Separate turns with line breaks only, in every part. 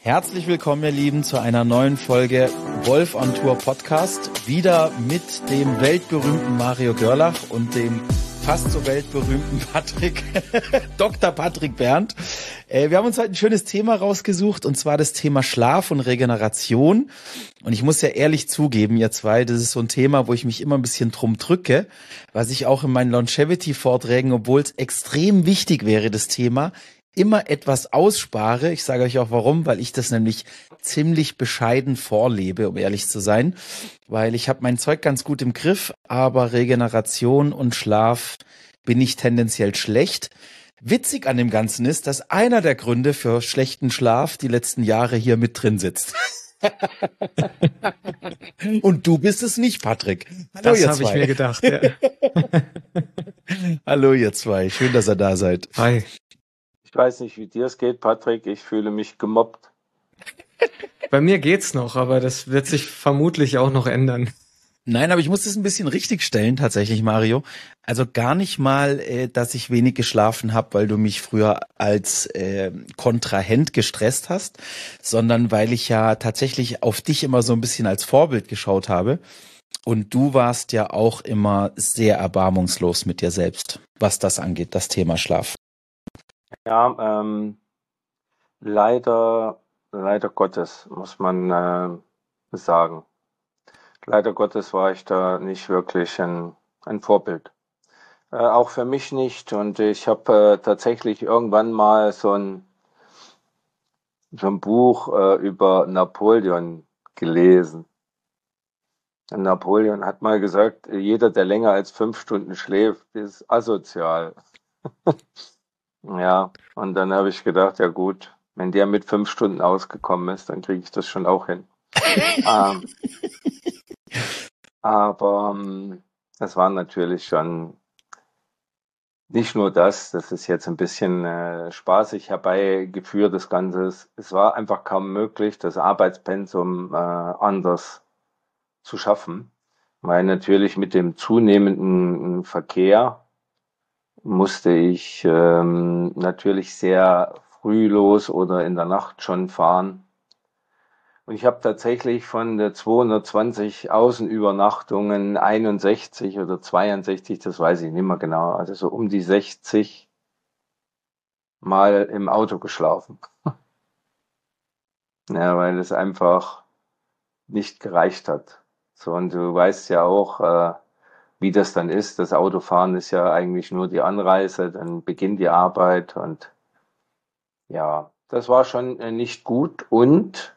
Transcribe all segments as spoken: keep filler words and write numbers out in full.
Herzlich willkommen, ihr Lieben, zu einer neuen Folge Wolf on Tour Podcast. Wieder mit dem weltberühmten Mario Görlach und dem fast so weltberühmten Patrick, Doktor Patrick Berndt. Äh, wir haben uns heute ein schönes Thema rausgesucht, und zwar das Thema Schlaf und Regeneration. Und ich muss ja ehrlich zugeben, ihr zwei, das ist so ein Thema, wo ich mich immer ein bisschen drum drücke, was ich auch in meinen Longevity-Vorträgen, obwohl es extrem wichtig wäre, das Thema, immer etwas ausspare. Ich sage euch auch warum, weil ich das nämlich ziemlich bescheiden vorlebe, um ehrlich zu sein, weil ich habe mein Zeug ganz gut im Griff, aber Regeneration und Schlaf bin ich tendenziell schlecht. Witzig an dem Ganzen ist, dass einer der Gründe für schlechten Schlaf die letzten Jahre hier mit drin sitzt. Und du bist es nicht, Patrick.
Hallo, das habe ich mir gedacht. Ja.
Hallo ihr zwei, schön, dass ihr da seid.
Hi.
Ich weiß nicht, wie dir es geht, Patrick. Ich fühle mich gemobbt.
Bei mir geht's noch, aber das wird sich vermutlich auch noch ändern.
Nein, aber ich muss das ein bisschen richtigstellen, tatsächlich, Mario. Also gar nicht mal, äh, dass ich wenig geschlafen habe, weil du mich früher als äh, Kontrahent gestresst hast, sondern weil ich ja tatsächlich auf dich immer so ein bisschen als Vorbild geschaut habe. Und du warst ja auch immer sehr erbarmungslos mit dir selbst, was das angeht, das Thema Schlaf.
Ja, ähm, leider, leider Gottes, muss man äh, sagen. Leider Gottes war ich da nicht wirklich ein, ein Vorbild. Äh, auch für mich nicht. Und ich habe äh, tatsächlich irgendwann mal so ein, so ein Buch äh, über Napoleon gelesen. Und Napoleon hat mal gesagt, jeder, der länger als fünf Stunden schläft, ist asozial. Ja, und dann habe ich gedacht, ja gut, wenn der mit fünf Stunden ausgekommen ist, dann kriege ich das schon auch hin. ähm, aber ähm, das war natürlich schon nicht nur das, das ist jetzt ein bisschen äh, spaßig herbeigeführt, das Ganze. Es war einfach kaum möglich, das Arbeitspensum äh, anders zu schaffen, weil natürlich mit dem zunehmenden Verkehr musste ich ähm, natürlich sehr früh los oder in der Nacht schon fahren. Und ich habe tatsächlich von der zweihundertzwanzig Außenübernachtungen einundsechzig oder zweiundsechzig, das weiß ich nicht mehr genau, also so um die sechzig Mal im Auto geschlafen. Ja, weil es einfach nicht gereicht hat. So, und du weißt ja auch, äh, wie das dann ist. Das Autofahren ist ja eigentlich nur die Anreise, dann beginnt die Arbeit, und ja, das war schon nicht gut, und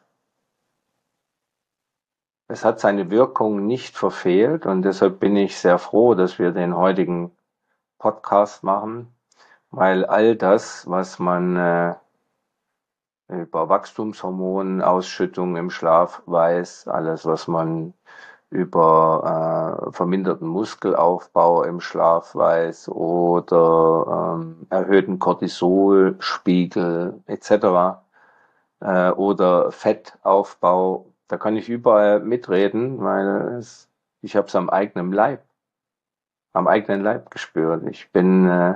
es hat seine Wirkung nicht verfehlt, und deshalb bin ich sehr froh, dass wir den heutigen Podcast machen, weil all das, was man äh, über Wachstumshormonausschüttung im Schlaf weiß, alles, was man über äh, verminderten Muskelaufbau im Schlaf weiß oder ähm, erhöhten Cortisolspiegel et cetera äh, oder Fettaufbau, da kann ich überall mitreden, weil es, ich habe es am eigenen Leib, am eigenen Leib gespürt. Ich bin äh,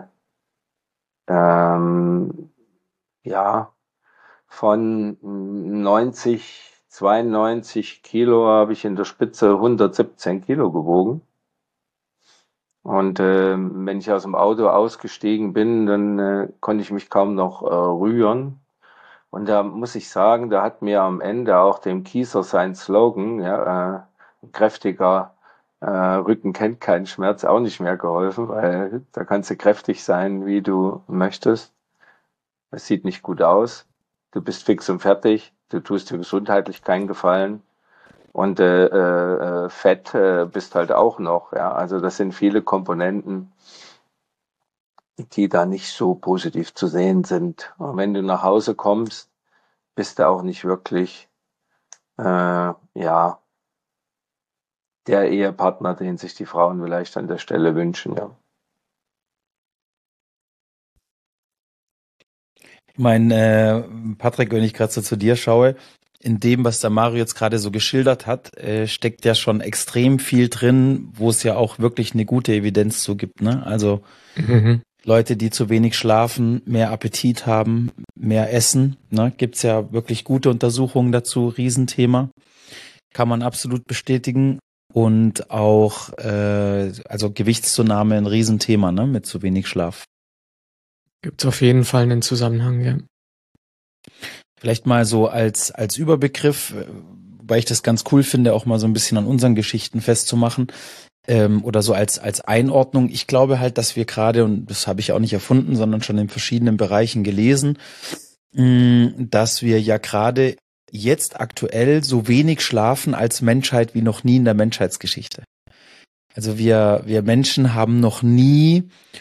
ähm, ja von neunzig zweiundneunzig Kilo habe ich in der Spitze hundertsiebzehn Kilo gewogen. Und äh, wenn ich aus dem Auto ausgestiegen bin, dann äh, konnte ich mich kaum noch äh, rühren. Und da muss ich sagen, da hat mir am Ende auch dem Kieser sein Slogan, ja, äh, kräftiger äh, Rücken kennt keinen Schmerz, auch nicht mehr geholfen, weil da kannst du kräftig sein, wie du möchtest. Es sieht nicht gut aus. Du bist fix und fertig. Du tust dir gesundheitlich keinen Gefallen, und äh, äh, Fett äh, bist halt auch noch. Ja, also das sind viele Komponenten, die da nicht so positiv zu sehen sind. Und wenn du nach Hause kommst, bist du auch nicht wirklich äh, ja der Ehepartner, den sich die Frauen vielleicht an der Stelle wünschen. Ja.
Ich meine, äh, Patrick, wenn ich gerade so zu dir schaue, in dem, was der Mario jetzt gerade so geschildert hat, äh, steckt ja schon extrem viel drin, wo es ja auch wirklich eine gute Evidenz zu gibt, ne? Also
Mhm.
Leute, die zu wenig schlafen, mehr Appetit haben, mehr essen. Ne? Gibt's ja wirklich gute Untersuchungen dazu, Riesenthema. Kann man absolut bestätigen. Und auch, äh, also Gewichtszunahme ein Riesenthema, ne, mit zu wenig Schlaf.
Gibt's auf jeden Fall einen Zusammenhang, ja.
Vielleicht mal so als, als Überbegriff, weil ich das ganz cool finde, auch mal so ein bisschen an unseren Geschichten festzumachen, ähm, oder so als, als Einordnung. Ich glaube halt, dass wir gerade, und das habe ich auch nicht erfunden, sondern schon in verschiedenen Bereichen gelesen, mh, dass wir ja gerade jetzt aktuell so wenig schlafen als Menschheit wie noch nie in der Menschheitsgeschichte. Also wir, wir Menschen haben noch nie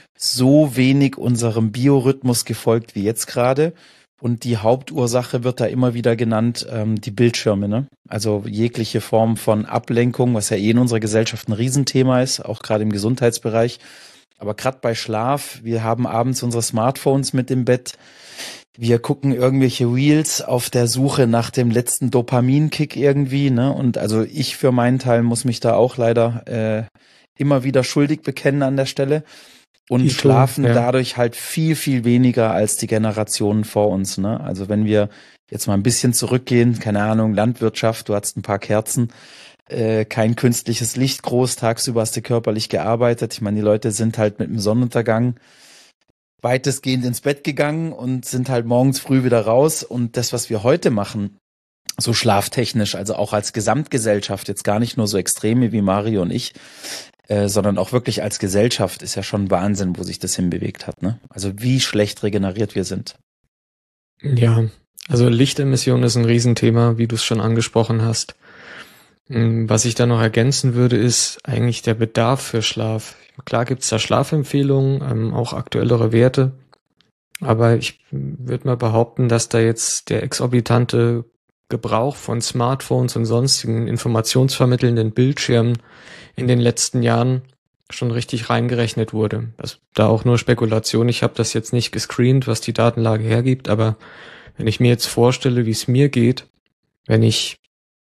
so wenig unserem Biorhythmus gefolgt wie jetzt gerade. Und die Hauptursache wird da immer wieder genannt, ähm, die Bildschirme, ne? Also jegliche Form von Ablenkung, was ja eh in unserer Gesellschaft ein Riesenthema ist, auch gerade im Gesundheitsbereich. Aber gerade bei Schlaf, wir haben abends unsere Smartphones mit im Bett. Wir gucken irgendwelche Reels auf der Suche nach dem letzten Dopaminkick irgendwie, ne? Und also ich für meinen Teil muss mich da auch leider äh, immer wieder schuldig bekennen an der Stelle. Und
Ito,
schlafen
ja.
dadurch halt viel, viel weniger als die Generationen vor uns, ne? Also wenn wir jetzt mal ein bisschen zurückgehen, keine Ahnung, Landwirtschaft, du hattest ein paar Kerzen, äh, kein künstliches Licht groß, tagsüber hast du körperlich gearbeitet. Ich meine, die Leute sind halt mit dem Sonnenuntergang weitestgehend ins Bett gegangen und sind halt morgens früh wieder raus. Und das, was wir heute machen, so schlaftechnisch, also auch als Gesamtgesellschaft, jetzt gar nicht nur so Extreme wie Mario und ich, äh, sondern auch wirklich als Gesellschaft, ist ja schon Wahnsinn, wo sich das hinbewegt hat, ne? Also wie schlecht regeneriert wir sind.
Ja, also Lichtemission ist ein Riesenthema, wie du es schon angesprochen hast. Was ich da noch ergänzen würde, ist eigentlich der Bedarf für Schlaf. Klar gibt's da Schlafempfehlungen, ähm, auch aktuellere Werte, aber ich würde mal behaupten, dass da jetzt der exorbitante Gebrauch von Smartphones und sonstigen informationsvermittelnden Bildschirmen in den letzten Jahren schon richtig reingerechnet wurde. Das da auch nur Spekulation. Ich habe das jetzt nicht gescreent, was die Datenlage hergibt, aber wenn ich mir jetzt vorstelle, wie es mir geht, wenn ich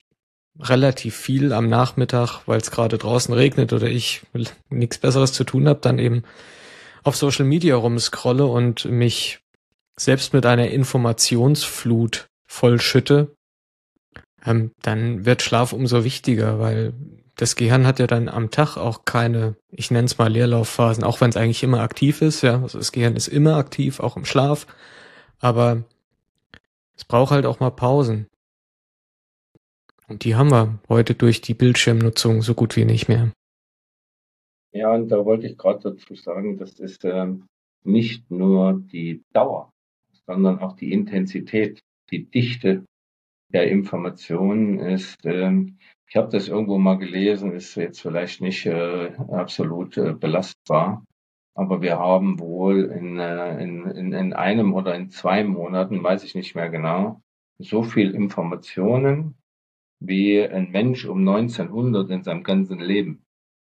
relativ viel am Nachmittag, weil es gerade draußen regnet oder ich nichts Besseres zu tun habe, dann eben auf Social Media rumscrolle und mich selbst mit einer Informationsflut vollschütte, ähm, dann wird Schlaf umso wichtiger, weil das Gehirn hat ja dann am Tag auch keine, ich nenne es mal Leerlaufphasen, auch wenn es eigentlich immer aktiv ist, ja, also das Gehirn ist immer aktiv, auch im Schlaf, aber es braucht halt auch mal Pausen. Und die haben wir heute durch die Bildschirmnutzung so gut wie nicht mehr.
Ja, und da wollte ich gerade dazu sagen, das ist ähm, nicht nur die Dauer, sondern auch die Intensität, die Dichte der Informationen ist, ähm, ich habe das irgendwo mal gelesen, ist jetzt vielleicht nicht äh, absolut äh, belastbar, aber wir haben wohl in, äh, in, in, in einem oder in zwei Monaten, weiß ich nicht mehr genau, so viel Informationen wie ein Mensch um neunzehnhundert in seinem ganzen Leben.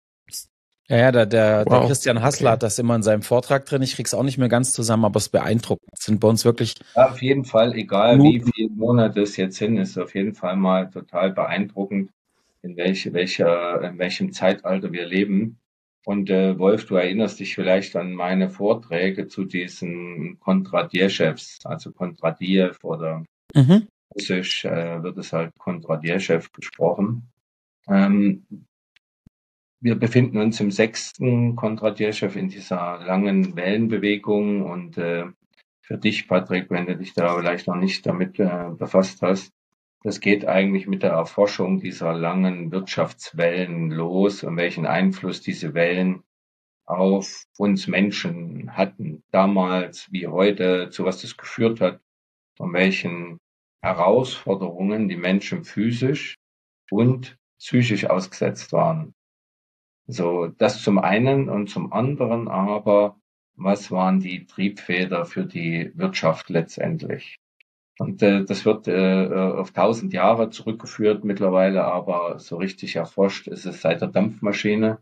Ja, ja, der, der, der
Wow,
Christian Hassler
okay.
hat das immer in seinem Vortrag drin. Ich krieg's auch nicht mehr ganz zusammen, aber es ist beeindruckend. Es sind bei uns wirklich
Ja, auf jeden Fall, egal
Blut.
wie viele Monate es jetzt sind, ist auf jeden Fall mal total beeindruckend, in welche, welcher, in welchem Zeitalter wir leben. Und äh, Wolf, du erinnerst dich vielleicht an meine Vorträge zu diesen Kondratjews, also Kondratjew oder
Mhm.
russisch äh, wird es halt Kondratjew gesprochen. Ähm, wir befinden uns im sechsten Kondratjew in dieser langen Wellenbewegung und äh, für dich, Patrick, wenn du dich da vielleicht noch nicht damit äh, befasst hast, das geht eigentlich mit der Erforschung dieser langen Wirtschaftswellen los und welchen Einfluss diese Wellen auf uns Menschen hatten, damals wie heute, zu was das geführt hat und welchen Herausforderungen die Menschen physisch und psychisch ausgesetzt waren. So, das zum einen und zum anderen aber, was waren die Triebfeder für die Wirtschaft letztendlich? Und äh, das wird äh, auf tausend Jahre zurückgeführt mittlerweile, aber so richtig erforscht ist es seit der Dampfmaschine.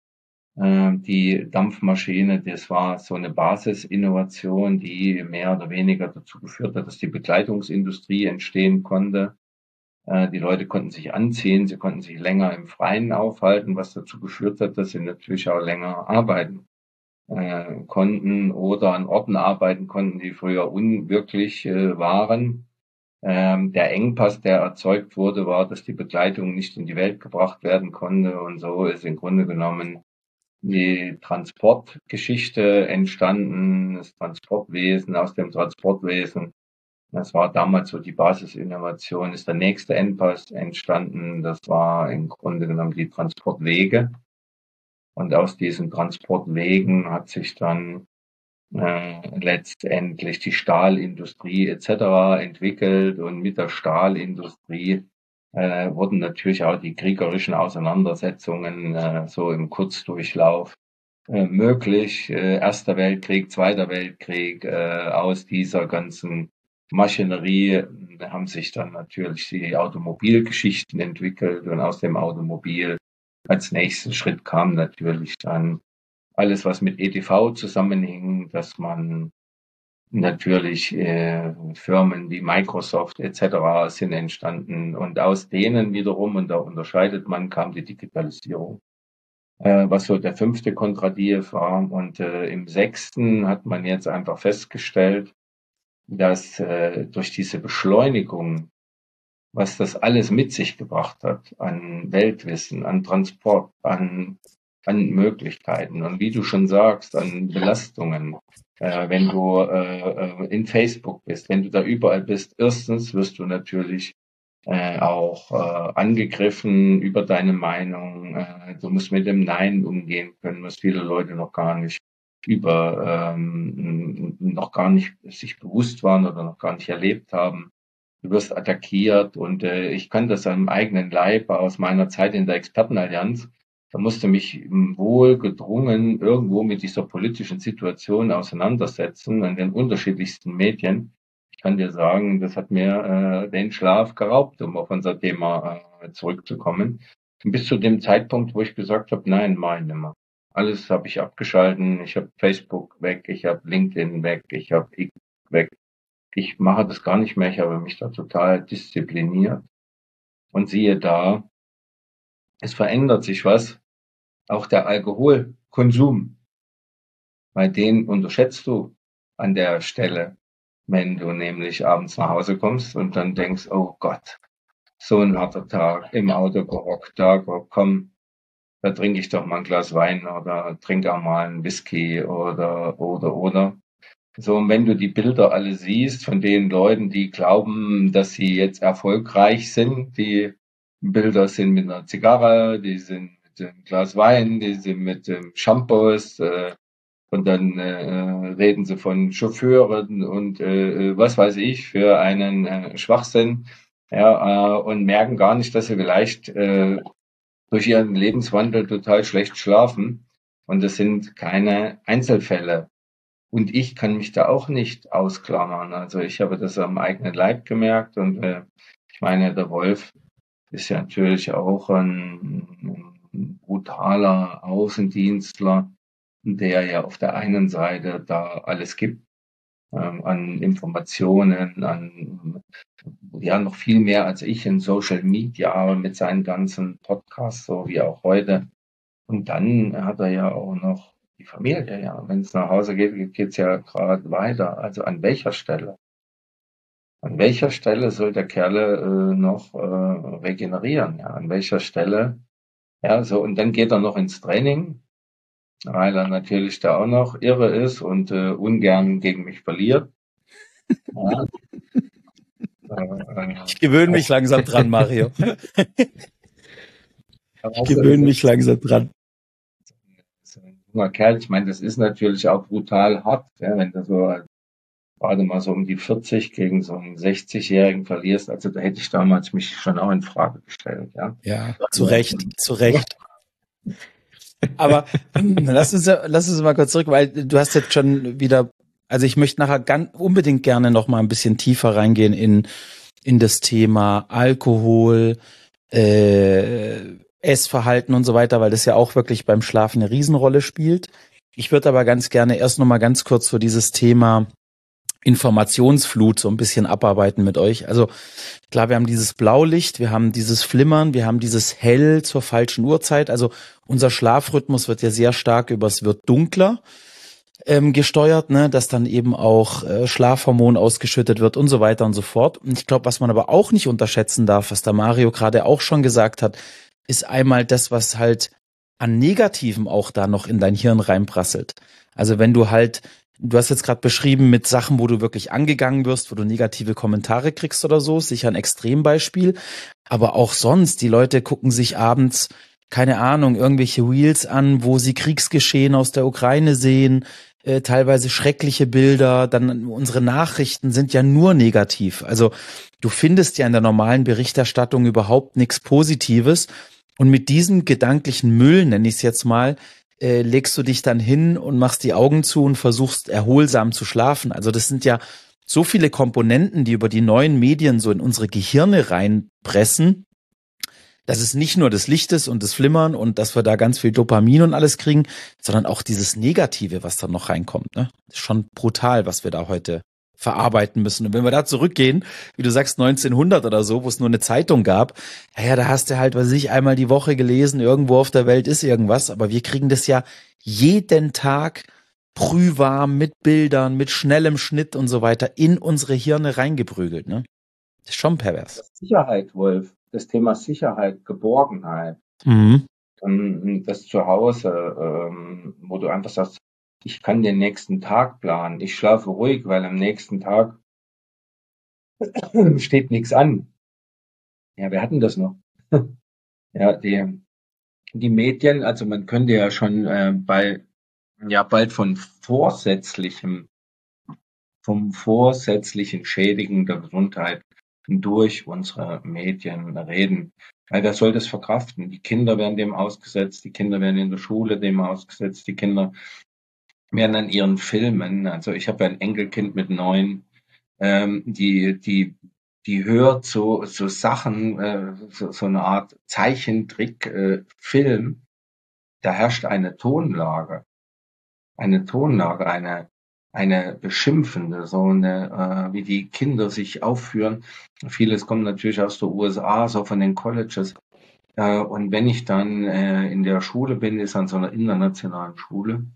Äh, die Dampfmaschine, das war so eine Basisinnovation, die mehr oder weniger dazu geführt hat, dass die Bekleidungsindustrie entstehen konnte. Äh, die Leute konnten sich anziehen, sie konnten sich länger im Freien aufhalten, was dazu geführt hat, dass sie natürlich auch länger arbeiten äh, konnten oder an Orten arbeiten konnten, die früher unwirklich äh, waren. Ähm, der Engpass, der erzeugt wurde, war, dass die Begleitung nicht in die Welt gebracht werden konnte. Und so ist im Grunde genommen die Transportgeschichte entstanden, das Transportwesen. Aus dem Transportwesen, das war damals so die Basisinnovation, ist der nächste Engpass entstanden. Das war im Grunde genommen die Transportwege. Und aus diesen Transportwegen hat sich dann äh, letztendlich die Stahlindustrie et cetera entwickelt. Und mit der Stahlindustrie äh, wurden natürlich auch die kriegerischen Auseinandersetzungen äh, so im Kurzdurchlauf äh, möglich. Äh, Erster Weltkrieg, Zweiter Weltkrieg, äh, aus dieser ganzen Maschinerie haben sich dann natürlich die Automobilgeschichten entwickelt, und aus dem Automobil als nächsten Schritt kam natürlich dann alles, was mit E D V zusammenhing, dass man natürlich äh, Firmen wie Microsoft et cetera sind entstanden, und aus denen wiederum, und da unterscheidet man, kam die Digitalisierung, äh, was so der fünfte Kondratiev war. Und äh, im sechsten hat man jetzt einfach festgestellt, dass äh, durch diese Beschleunigung, was das alles mit sich gebracht hat an Weltwissen, an Transport, an, an Möglichkeiten und wie du schon sagst, an Belastungen. Äh, wenn du äh, in Facebook bist, wenn du da überall bist, erstens wirst du natürlich äh, auch äh, angegriffen über deine Meinung. Äh, du musst mit dem Nein umgehen können, was viele Leute noch gar nicht über ähm, noch gar nicht sich bewusst waren oder noch gar nicht erlebt haben. Du wirst attackiert, und äh, ich kann das am eigenen Leib aus meiner Zeit in der Expertenallianz. Da musste mich wohl gedrungen irgendwo mit dieser politischen Situation auseinandersetzen in den unterschiedlichsten Medien. Ich kann dir sagen, das hat mir äh, den Schlaf geraubt, um auf unser Thema äh, zurückzukommen. Und bis zu dem Zeitpunkt, wo ich gesagt habe, nein, mach ich nicht mehr. Alles habe ich abgeschalten. Ich habe Facebook weg, ich habe LinkedIn weg, ich habe X weg. Ich mache das gar nicht mehr. Ich habe mich da total diszipliniert. Und siehe da, es verändert sich was. Auch der Alkoholkonsum, bei den unterschätzt du an der Stelle, wenn du nämlich abends nach Hause kommst und dann denkst, oh Gott, so ein harter Tag, im Auto gehockt, da, komm, da trinke ich doch mal ein Glas Wein oder trinke auch mal einen Whisky oder, oder, oder. So, und wenn du die Bilder alle siehst von den Leuten, die glauben, dass sie jetzt erfolgreich sind, die Bilder sind mit einer Zigarre, die sind mit einem Glas Wein, die sind mit ähm, Shampoos, äh, und dann äh, reden sie von Chauffeuren und äh, was weiß ich für einen äh, Schwachsinn, ja, äh, und merken gar nicht, dass sie vielleicht äh, durch ihren Lebenswandel total schlecht schlafen. Und das sind keine Einzelfälle. Und ich kann mich da auch nicht ausklammern. Also ich habe das am eigenen Leib gemerkt. Und äh, ich meine, der Wolf ist ja natürlich auch ein, ein brutaler Außendienstler, der ja auf der einen Seite da alles gibt, ähm, an Informationen, an ja noch viel mehr als ich in Social Media mit seinen ganzen Podcasts, so wie auch heute. Und dann hat er ja auch noch die Familie, ja. Wenn es nach Hause geht, geht es ja gerade weiter. Also an welcher Stelle? An welcher Stelle soll der Kerl äh, noch äh, regenerieren? Ja, an welcher Stelle? Ja, so, und dann geht er noch ins Training, weil er natürlich da auch noch irre ist und äh, ungern gegen mich verliert. Ja.
Ich gewöhne mich langsam dran, Mario. Ich gewöhne mich langsam dran.
So ein junger Kerl, ich meine, das ist natürlich auch brutal hart, ja, wenn du so gerade mal so um die vierzig gegen so einen sechzigjährigen verlierst. Also da hätte ich damals mich schon auch in Frage gestellt. Ja,
ja, zu Recht, zu Recht. Aber lass uns, lass uns mal kurz zurück, weil du hast jetzt schon wieder, also ich möchte nachher ganz unbedingt gerne noch mal ein bisschen tiefer reingehen in in das Thema Alkohol, äh, Essverhalten und so weiter, weil das ja auch wirklich beim Schlafen eine Riesenrolle spielt. Ich würde aber ganz gerne erst noch mal ganz kurz so dieses Thema Informationsflut so ein bisschen abarbeiten mit euch. Also klar, wir haben dieses Blaulicht, wir haben dieses Flimmern, wir haben dieses Hell zur falschen Uhrzeit. Also unser Schlafrhythmus wird ja sehr stark über, es wird dunkler. ähm, gesteuert, ne, dass dann eben auch äh, Schlafhormon ausgeschüttet wird und so weiter und so fort. Und ich glaube, was man aber auch nicht unterschätzen darf, was der Mario gerade auch schon gesagt hat, ist einmal das, was halt an Negativem auch da noch in dein Hirn reinprasselt. Also wenn du halt, du hast jetzt gerade beschrieben mit Sachen, wo du wirklich angegangen wirst, wo du negative Kommentare kriegst oder so, sicher ein Extrembeispiel. Aber auch sonst, die Leute gucken sich abends, keine Ahnung, irgendwelche Reels an, wo sie Kriegsgeschehen aus der Ukraine sehen, äh, teilweise schreckliche Bilder, dann unsere Nachrichten sind ja nur negativ. Also du findest ja in der normalen Berichterstattung überhaupt nichts Positives. Und mit diesem gedanklichen Müll, nenne ich es jetzt mal, äh, legst du dich dann hin und machst die Augen zu und versuchst erholsam zu schlafen. Also das sind ja so viele Komponenten, die über die neuen Medien so in unsere Gehirne reinpressen, dass es nicht nur das Licht ist und das Flimmern und dass wir da ganz viel Dopamin und alles kriegen, sondern auch dieses Negative, was dann noch reinkommt. Ne? Das ist schon brutal, was wir da heute verarbeiten müssen. Und wenn wir da zurückgehen, wie du sagst, neunzehnhundert oder so, wo es nur eine Zeitung gab, ja, da hast du halt, was weiß ich, einmal die Woche gelesen, irgendwo auf der Welt ist irgendwas, aber wir kriegen das ja jeden Tag brühwarm mit Bildern, mit schnellem Schnitt und so weiter in unsere Hirne reingeprügelt. Ne? Das ist schon pervers.
Sicherheit, Wolf. Das Thema Sicherheit, Geborgenheit.
Mhm.
Und das Zuhause, ähm, wo du einfach sagst, ich kann den nächsten Tag planen. Ich schlafe ruhig, weil am nächsten Tag steht nichts an. Ja, wir hatten das noch. Ja, die, die Medien, also man könnte ja schon äh, bei, ja, bald von vorsätzlichem, vom vorsätzlichen Schädigen der Gesundheit durch unsere Medien reden. Weil wer soll das verkraften? Die Kinder werden dem ausgesetzt, die Kinder werden in der Schule dem ausgesetzt, die Kinder werden an ihren Filmen, also ich habe ein Enkelkind mit neun, ähm, die, die, die hört so, so Sachen, äh, so, so eine Art Zeichentrick, äh, Film, da herrscht eine Tonlage, eine Tonlage, eine, eine beschimpfende, so eine, äh, wie die Kinder sich aufführen. Vieles kommt natürlich aus der U S A, so von den Colleges. Äh, und wenn ich dann äh, in der Schule bin, ist an so einer internationalen Schule,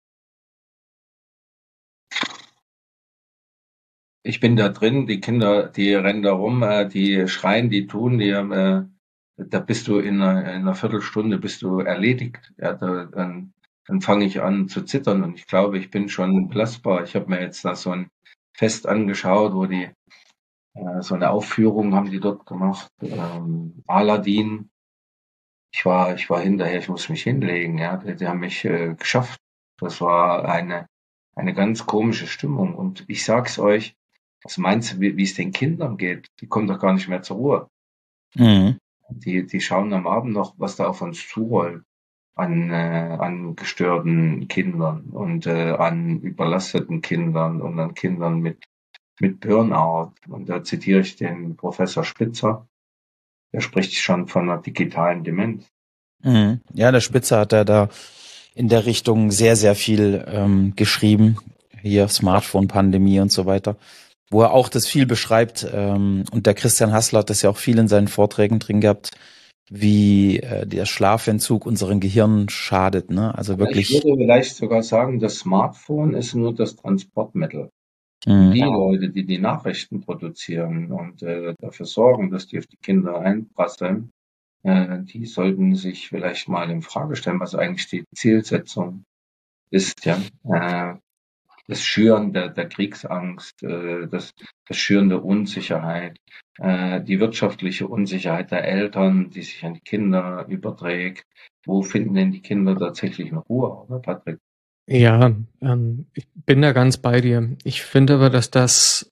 ich bin da drin, die Kinder, die rennen da rum, äh, die schreien, die tun, die, äh, da bist du in einer, in einer Viertelstunde bist du erledigt. Ja, da, dann dann fange ich an zu zittern und ich glaube, ich bin schon belastbar. Ich habe mir jetzt da so ein Fest angeschaut, wo die äh, so eine Aufführung haben die dort gemacht, ähm, Aladdin. Ich war, ich war hinterher, ich muss mich hinlegen, ja, die, die haben mich äh, geschafft. Das war eine eine ganz komische Stimmung und ich sag's euch, was meinst du, wie wie es den Kindern geht? Die kommen doch gar nicht mehr zur Ruhe.
Mhm.
Die, die schauen am Abend noch, was da auf uns zurollt an, äh, an gestörten Kindern und äh, an überlasteten Kindern und an Kindern mit, mit Burnout. Und da zitiere ich den Professor Spitzer, der spricht schon von einer digitalen Demenz.
Mhm. Ja, der Spitzer hat ja da in der Richtung sehr, sehr viel ähm, geschrieben. Hier Smartphone-Pandemie und so weiter. Wo er auch das viel beschreibt. Ähm, und der Christian Hassler hat das ja auch viel in seinen Vorträgen drin gehabt, wie äh, der Schlafentzug unseren Gehirn schadet. Ne? Also wirklich.
Ich würde vielleicht sogar sagen, das Smartphone ist nur das Transportmittel.
Mhm.
Die Leute, die die Nachrichten produzieren und äh, dafür sorgen, dass die auf die Kinder einprasseln, äh, die sollten sich vielleicht mal in Frage stellen, was eigentlich die Zielsetzung ist. Ja, äh, das Schüren der, der Kriegsangst, äh, das, das Schüren der Unsicherheit, äh, die wirtschaftliche Unsicherheit der Eltern, die sich an die Kinder überträgt. Wo finden denn die Kinder tatsächlich eine Ruhe, oder Patrick?
Ja, ähm, ich bin da ganz bei dir. Ich finde aber, dass das,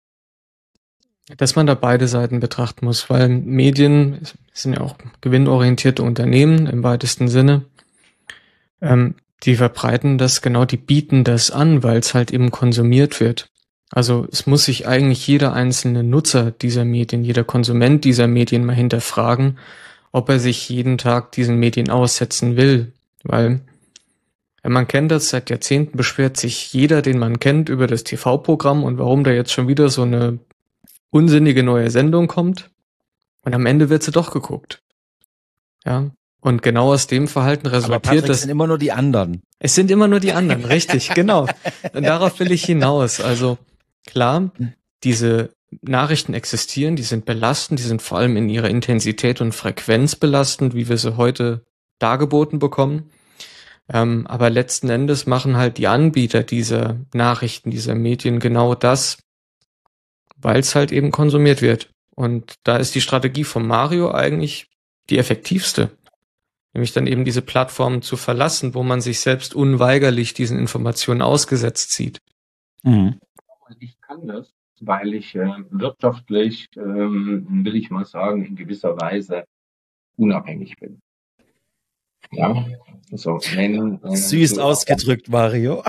dass man da beide Seiten betrachten muss, weil Medien sind ja auch gewinnorientierte Unternehmen im weitesten Sinne. Ähm, die verbreiten das, genau, die bieten das an, weil es halt eben konsumiert wird. Also es muss sich eigentlich jeder einzelne Nutzer dieser Medien, jeder Konsument dieser Medien mal hinterfragen, ob er sich jeden Tag diesen Medien aussetzen will, weil man kennt das, seit Jahrzehnten beschwert sich jeder, den man kennt, über das T V-Programm und warum da jetzt schon wieder so eine unsinnige neue Sendung kommt. Und am Ende wird sie doch geguckt. Ja. Und genau aus dem Verhalten resultiert
Aber Patrick,
das.
sind immer nur die anderen.
Es sind immer nur die anderen, richtig, genau. Und darauf will ich hinaus. Also klar, diese Nachrichten existieren, die sind belastend, die sind vor allem in ihrer Intensität und Frequenz belastend, wie wir sie heute dargeboten bekommen. Ähm, aber letzten Endes machen halt die Anbieter dieser Nachrichten, dieser Medien genau das, weil es halt eben konsumiert wird. Und da ist die Strategie von Mario eigentlich die effektivste. Nämlich dann eben diese Plattformen zu verlassen, wo man sich selbst unweigerlich diesen Informationen ausgesetzt sieht.
Mhm. Ich kann das, weil ich äh, wirtschaftlich, ähm, will ich mal sagen, in gewisser Weise unabhängig bin. Ja, so, wenn, äh,
Süß
du,
ausgedrückt, Mario.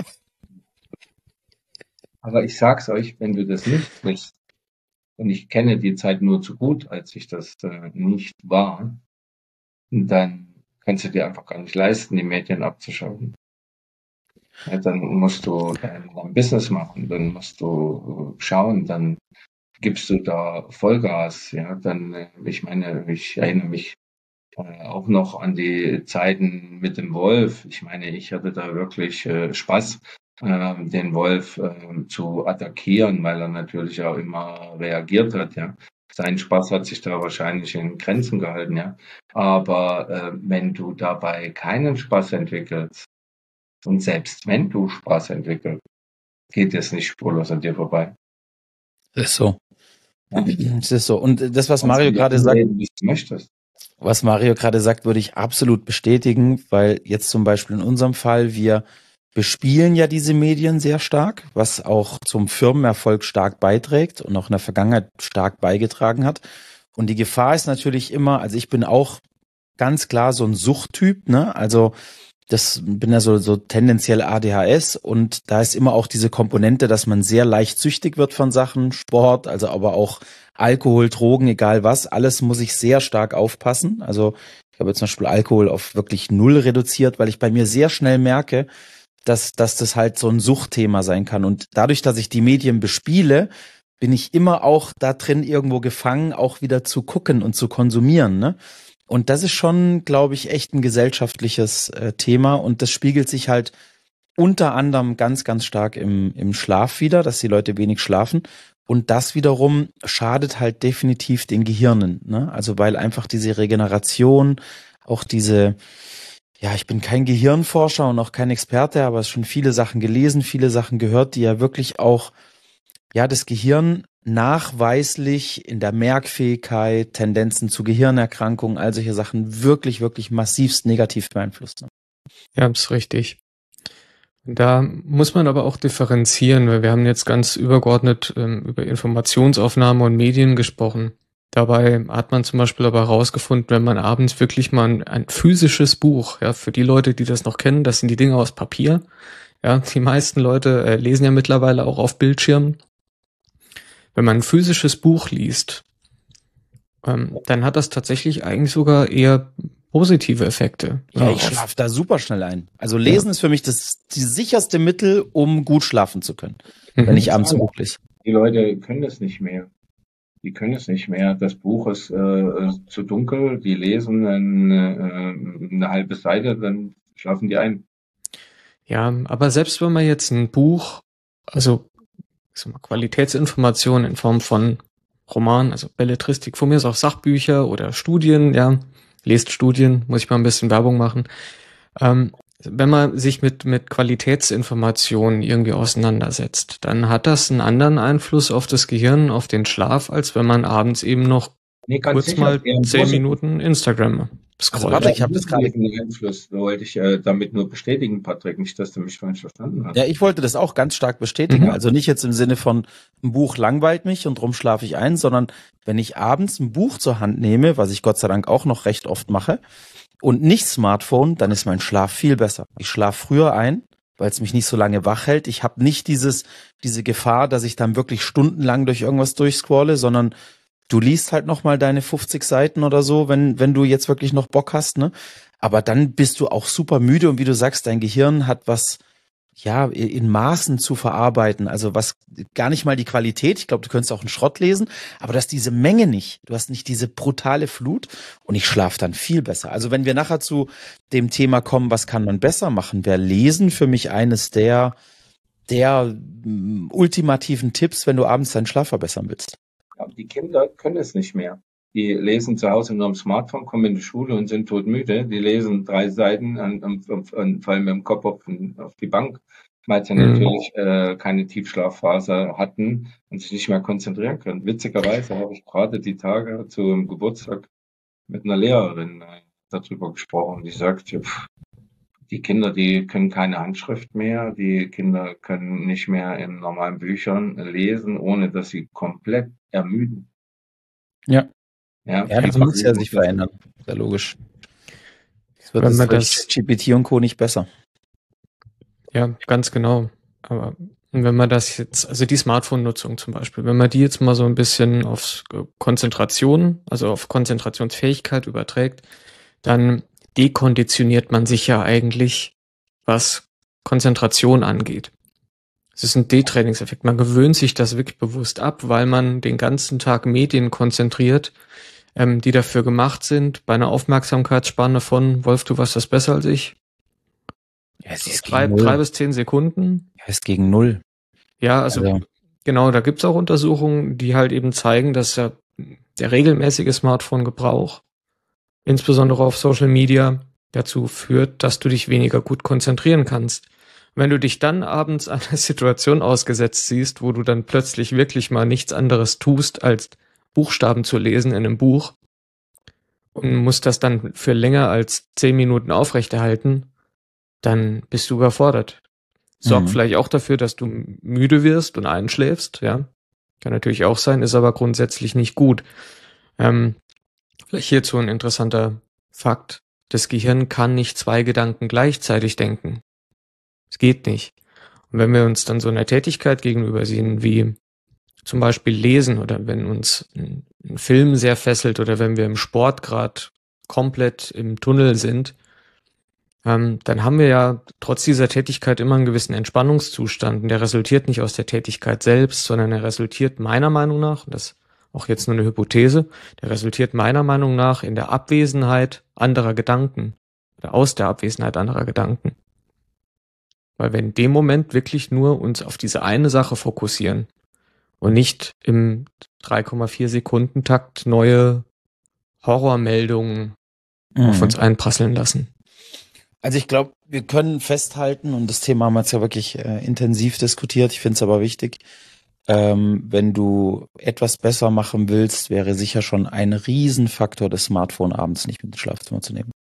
aber ich sag's euch, wenn du das nicht bist, und ich kenne die Zeit nur zu gut, als ich das äh, nicht war, dann kannst du dir einfach gar nicht leisten, die Medien abzuschalten. Ja, dann musst du dein, dein Business machen, dann musst du schauen, dann gibst du da Vollgas. Ja, dann, äh, ich meine, ich erinnere mich äh, auch noch an die Zeiten mit dem Wolf. Ich meine, ich hatte da wirklich äh, Spaß, äh, den Wolf äh, zu attackieren, weil er natürlich auch immer reagiert hat. Ja, sein Spaß hat sich da wahrscheinlich in Grenzen gehalten. Ja, aber äh, wenn du dabei keinen Spaß entwickelst und selbst wenn du Spaß entwickelst, geht es nicht spurlos an dir vorbei.
Das ist so.
Ja.
Das ist so. Und das, was
Kannst
Mario
du
gerade
dir
sagt,
anreden, wie du möchtest.
was Mario gerade sagt, würde ich absolut bestätigen, weil jetzt zum Beispiel in unserem Fall, wir bespielen ja diese Medien sehr stark, was auch zum Firmenerfolg stark beiträgt und auch in der Vergangenheit stark beigetragen hat. Und die Gefahr ist natürlich immer, also ich bin auch ganz klar so ein Suchttyp, ne? Also das bin ja so, so tendenziell A D H S und da ist immer auch diese Komponente, dass man sehr leicht süchtig wird von Sachen, Sport, also aber auch Alkohol, Drogen, egal was, alles muss ich sehr stark aufpassen. Also ich habe jetzt zum Beispiel Alkohol auf wirklich null reduziert, weil ich bei mir sehr schnell merke, dass, dass das halt so ein Suchtthema sein kann. Und dadurch, dass ich die Medien bespiele, bin ich immer auch da drin irgendwo gefangen, auch wieder zu gucken und zu konsumieren, ne? Und das ist schon, glaube ich, echt ein gesellschaftliches äh, Thema und das spiegelt sich halt unter anderem ganz, ganz stark im, im Schlaf wieder, dass die Leute wenig schlafen und das wiederum schadet halt definitiv den Gehirnen, ne? Also weil einfach diese Regeneration, auch diese, ja, ich bin kein Gehirnforscher und auch kein Experte, aber es schon viele Sachen gelesen, viele Sachen gehört, die ja wirklich auch, ja, das Gehirn nachweislich in der Merkfähigkeit, Tendenzen zu Gehirnerkrankungen, all solche Sachen wirklich, wirklich massivst negativ beeinflusst.
Ja, ist richtig. Da muss man aber auch differenzieren, weil wir haben jetzt ganz übergeordnet ähm, über Informationsaufnahme und Medien gesprochen. Dabei hat man zum Beispiel aber herausgefunden, wenn man abends wirklich mal ein, ein physisches Buch, ja, für die Leute, die das noch kennen, das sind die Dinge aus Papier. Ja, die meisten Leute äh, lesen ja mittlerweile auch auf Bildschirmen. Wenn man ein physisches Buch liest, ähm, dann hat das tatsächlich eigentlich sogar eher positive Effekte.
Ja, ich schlafe da super schnell ein. Also Lesen ja. ist für mich das die sicherste Mittel, um gut schlafen zu können, mhm. wenn ich abends ein Buch lese.
Die Leute können das nicht mehr. Die können es nicht mehr. Das Buch ist äh, zu dunkel, die lesen eine, eine halbe Seite, dann schlafen die ein.
Ja, aber selbst wenn man jetzt ein Buch, also ich sag mal, Qualitätsinformationen in Form von Roman, also Belletristik, von mir ist auch Sachbücher oder Studien, ja, lest Studien, muss ich mal ein bisschen Werbung machen. Ähm, wenn man sich mit mit Qualitätsinformationen irgendwie auseinandersetzt, dann hat das einen anderen Einfluss auf das Gehirn, auf den Schlaf, als wenn man abends eben noch nee, kurz sicher, mal zehn Minuten Instagram scrollt.
Also Patrick, ich habe das gerade Einfluss, wollte ich äh, damit nur bestätigen, Patrick, nicht, dass du mich falsch verstanden hast.
Ja, ich wollte das auch ganz stark bestätigen. Mhm. Also nicht jetzt im Sinne von, ein Buch langweilt mich und drum schlafe ich ein, sondern wenn ich abends ein Buch zur Hand nehme, was ich Gott sei Dank auch noch recht oft mache, und nicht Smartphone, dann ist mein Schlaf viel besser. Ich schlafe früher ein, weil es mich nicht so lange wach hält. Ich habe nicht dieses diese Gefahr, dass ich dann wirklich stundenlang durch irgendwas durchscrolle, sondern du liest halt noch mal deine fünfzig Seiten oder so, wenn wenn du jetzt wirklich noch Bock hast, ne? Aber dann bist du auch super müde und wie du sagst, dein Gehirn hat was ja, in Maßen zu verarbeiten. Also was gar nicht mal die Qualität, ich glaube, du könntest auch einen Schrott lesen, aber dass diese Menge nicht, du hast nicht diese brutale Flut und ich schlafe dann viel besser. Also wenn wir nachher zu dem Thema kommen, was kann man besser machen, wäre Lesen für mich eines der, der mm, ultimativen Tipps, wenn du abends deinen Schlaf verbessern willst.
Aber die Kinder können es nicht mehr. Die lesen zu Hause nur am Smartphone, kommen in die Schule und sind todmüde. Die lesen drei Seiten und, und, und, und fallen mit dem Kopf auf, auf die Bank, weil sie
Mhm.
natürlich äh, keine Tiefschlafphase hatten und sich nicht mehr konzentrieren können. Witzigerweise habe ich gerade die Tage zu einem Geburtstag mit einer Lehrerin äh, darüber gesprochen. Die sagt, pff, die Kinder, die können keine Handschrift mehr, die Kinder können nicht mehr in normalen Büchern lesen, ohne dass sie komplett ermüden.
Ja.
Ja,
Ja, das
einfach
muss ja
nur
sich
das-
verändern. Sehr logisch. Das wird
Wenn
es
man
durch
das-
G P T und Co. nicht besser.
Ja, ganz genau. Aber wenn man das jetzt, also die Smartphone-Nutzung zum Beispiel, wenn man die jetzt mal so ein bisschen auf Konzentration, also auf Konzentrationsfähigkeit überträgt, dann dekonditioniert man sich ja eigentlich, was Konzentration angeht. Es ist ein Detrainingseffekt. Man gewöhnt sich das wirklich bewusst ab, weil man den ganzen Tag Medien konzentriert, ähm, die dafür gemacht sind, bei einer Aufmerksamkeitsspanne von, Wolf, du weißt das besser als ich,
Ja, es ist
drei,
gegen
drei
null.
bis zehn Sekunden.
Ja, es ist gegen null.
Ja, also,
Also,
genau, da gibt's auch Untersuchungen, die halt eben zeigen, dass ja der regelmäßige Smartphone-Gebrauch, insbesondere auf Social Media, dazu führt, dass du dich weniger gut konzentrieren kannst. Wenn du dich dann abends einer Situation ausgesetzt siehst, wo du dann plötzlich wirklich mal nichts anderes tust, als Buchstaben zu lesen in einem Buch und musst das dann für länger als zehn Minuten aufrechterhalten, dann bist du überfordert. Sorgt
Mhm.
vielleicht auch dafür, dass du müde wirst und einschläfst, ja. Kann natürlich auch sein, ist aber grundsätzlich nicht gut. Ähm, vielleicht hierzu ein interessanter Fakt. Das Gehirn kann nicht zwei Gedanken gleichzeitig denken. Es geht nicht. Und wenn wir uns dann so einer Tätigkeit gegenüber sehen, wie zum Beispiel lesen oder wenn uns ein, ein Film sehr fesselt oder wenn wir im Sport gerade komplett im Tunnel sind, ähm, dann haben wir ja trotz dieser Tätigkeit immer einen gewissen Entspannungszustand. Und der resultiert nicht aus der Tätigkeit selbst, sondern er resultiert meiner Meinung nach, und das ist auch jetzt nur eine Hypothese, der resultiert meiner Meinung nach in der Abwesenheit anderer Gedanken oder aus der Abwesenheit anderer Gedanken. Weil wir in dem Moment wirklich nur uns auf diese eine Sache fokussieren und nicht im drei Komma vier Sekunden Takt neue Horrormeldungen auf
Mhm.
uns einprasseln lassen.
Also ich glaube, wir können festhalten, und das Thema haben wir jetzt ja wirklich äh, intensiv diskutiert, ich finde es aber wichtig, ähm, wenn du etwas besser machen willst, wäre sicher schon ein Riesenfaktor, das Smartphone abends nicht mit ins Schlafzimmer zu nehmen.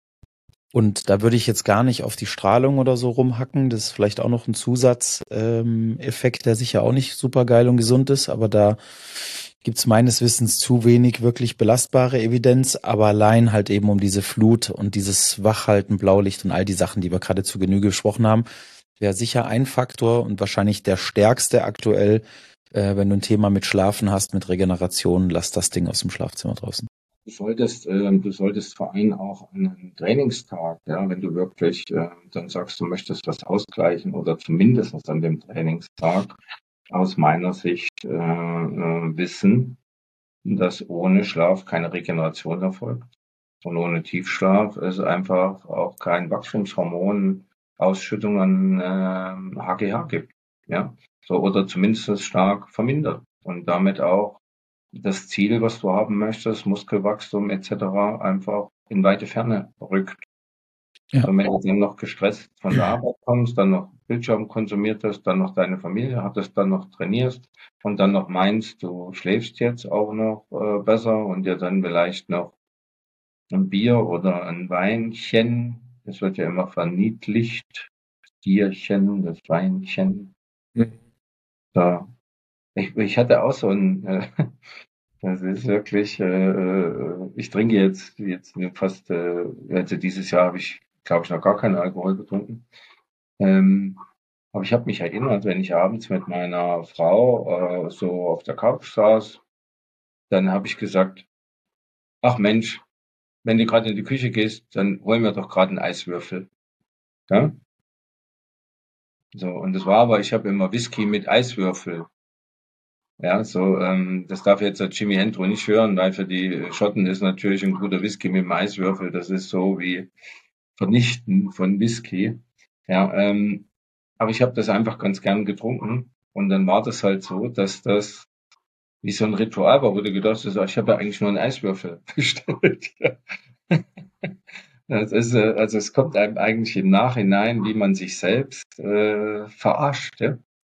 Und da würde ich jetzt gar nicht auf die Strahlung oder so rumhacken, das ist vielleicht auch noch ein Zusatzeffekt, ähm, Effekt, der sicher auch nicht super geil und gesund ist, aber da gibt's meines Wissens zu wenig wirklich belastbare Evidenz, aber allein halt eben um diese Flut und dieses Wachhalten, Blaulicht und all die Sachen, die wir gerade zu Genüge besprochen haben, wäre sicher ein Faktor und wahrscheinlich der stärkste aktuell, äh, wenn du ein Thema mit Schlafen hast, mit Regeneration, lass das Ding aus dem Schlafzimmer draußen.
Du solltest, äh, du solltest vor allem auch an einem Trainingstag, ja, wenn du wirklich äh, dann sagst, du möchtest was ausgleichen oder zumindest an dem Trainingstag aus meiner Sicht äh, äh, wissen, dass ohne Schlaf keine Regeneration erfolgt. Und ohne Tiefschlaf ist einfach auch kein Wachstumshormon-Ausschüttung an äh, H G H gibt. Ja, so oder zumindest stark vermindert. Und damit auch das Ziel, was du haben möchtest, Muskelwachstum et cetera, einfach in weite Ferne rückt.
Ja.
Und wenn du dann noch gestresst von der Arbeit kommst, dann noch Bildschirm konsumiert hast, dann noch deine Familie hattest, dann noch trainierst und dann noch meinst, du schläfst jetzt auch noch äh, besser und dir dann vielleicht noch ein Bier oder ein Weinchen, das wird ja immer verniedlicht, das Bierchen, das Weinchen.
Mhm.
Da. Ich, ich hatte auch so ein, äh, das ist wirklich, äh, ich trinke jetzt, jetzt fast, äh, also dieses Jahr habe ich, glaube ich, noch gar keinen Alkohol getrunken. Ähm, aber ich habe mich erinnert, wenn ich abends mit meiner Frau äh, so auf der Couch saß, dann habe ich gesagt, ach Mensch, wenn du gerade in die Küche gehst, dann hol mir doch gerade einen Eiswürfel. Ja? So, und das war aber, ich habe immer Whisky mit Eiswürfel. Ja, so, ähm, das darf jetzt der Jimi Hendrix nicht hören, weil für die Schotten ist natürlich ein guter Whisky mit dem Eiswürfel, das ist so wie Vernichten von Whisky. Ja, ähm, aber ich habe das einfach ganz gern getrunken. Und dann war das halt so, dass das wie so ein Ritual war, wo du gedacht hast, ich habe ja eigentlich nur einen Eiswürfel bestellt. Ja. Das ist, äh, also es kommt einem eigentlich im Nachhinein, wie man sich selbst äh, verarscht. Ja?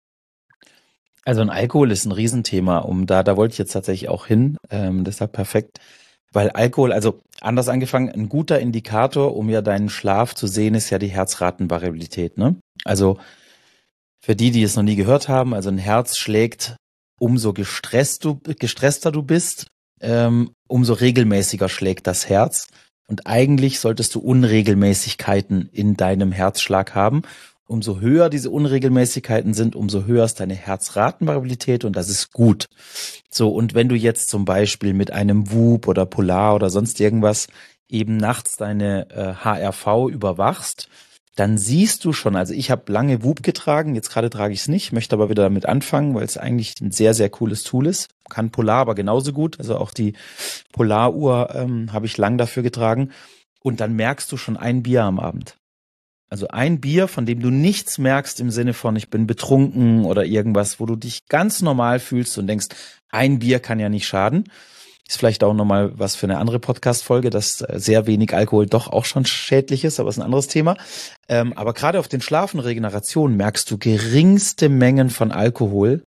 Also ein Alkohol ist ein Riesenthema, um da, da wollte ich jetzt tatsächlich auch hin, ähm, deshalb perfekt, weil Alkohol, also anders angefangen, ein guter Indikator, um ja deinen Schlaf zu sehen, ist ja die Herzratenvariabilität, ne? Also für die, die es noch nie gehört haben, also ein Herz schlägt, umso gestresst du, gestresster du bist, ähm, umso regelmäßiger schlägt das Herz. Und eigentlich solltest du Unregelmäßigkeiten in deinem Herzschlag haben. Umso höher diese Unregelmäßigkeiten sind, umso höher ist deine Herzratenvariabilität und das ist gut. So, und wenn du jetzt zum Beispiel mit einem Whoop oder Polar oder sonst irgendwas eben nachts deine äh, H R V überwachst, dann siehst du schon, also ich habe lange Whoop getragen, jetzt gerade trage ich es nicht, möchte aber wieder damit anfangen, weil es eigentlich ein sehr, sehr cooles Tool ist. Kann Polar aber genauso gut, also auch die Polaruhr ähm, habe ich lang dafür getragen. Und dann merkst du schon ein Bier am Abend. Also ein Bier, von dem du nichts merkst im Sinne von, ich bin betrunken oder irgendwas, wo du dich ganz normal fühlst und denkst, ein Bier kann ja nicht schaden. Ist vielleicht auch nochmal was für eine andere Podcast-Folge, dass sehr wenig Alkohol doch auch schon schädlich ist, aber ist ein anderes Thema. Ähm, aber gerade auf den Schlaf und Regeneration merkst du geringste Mengen von Alkohol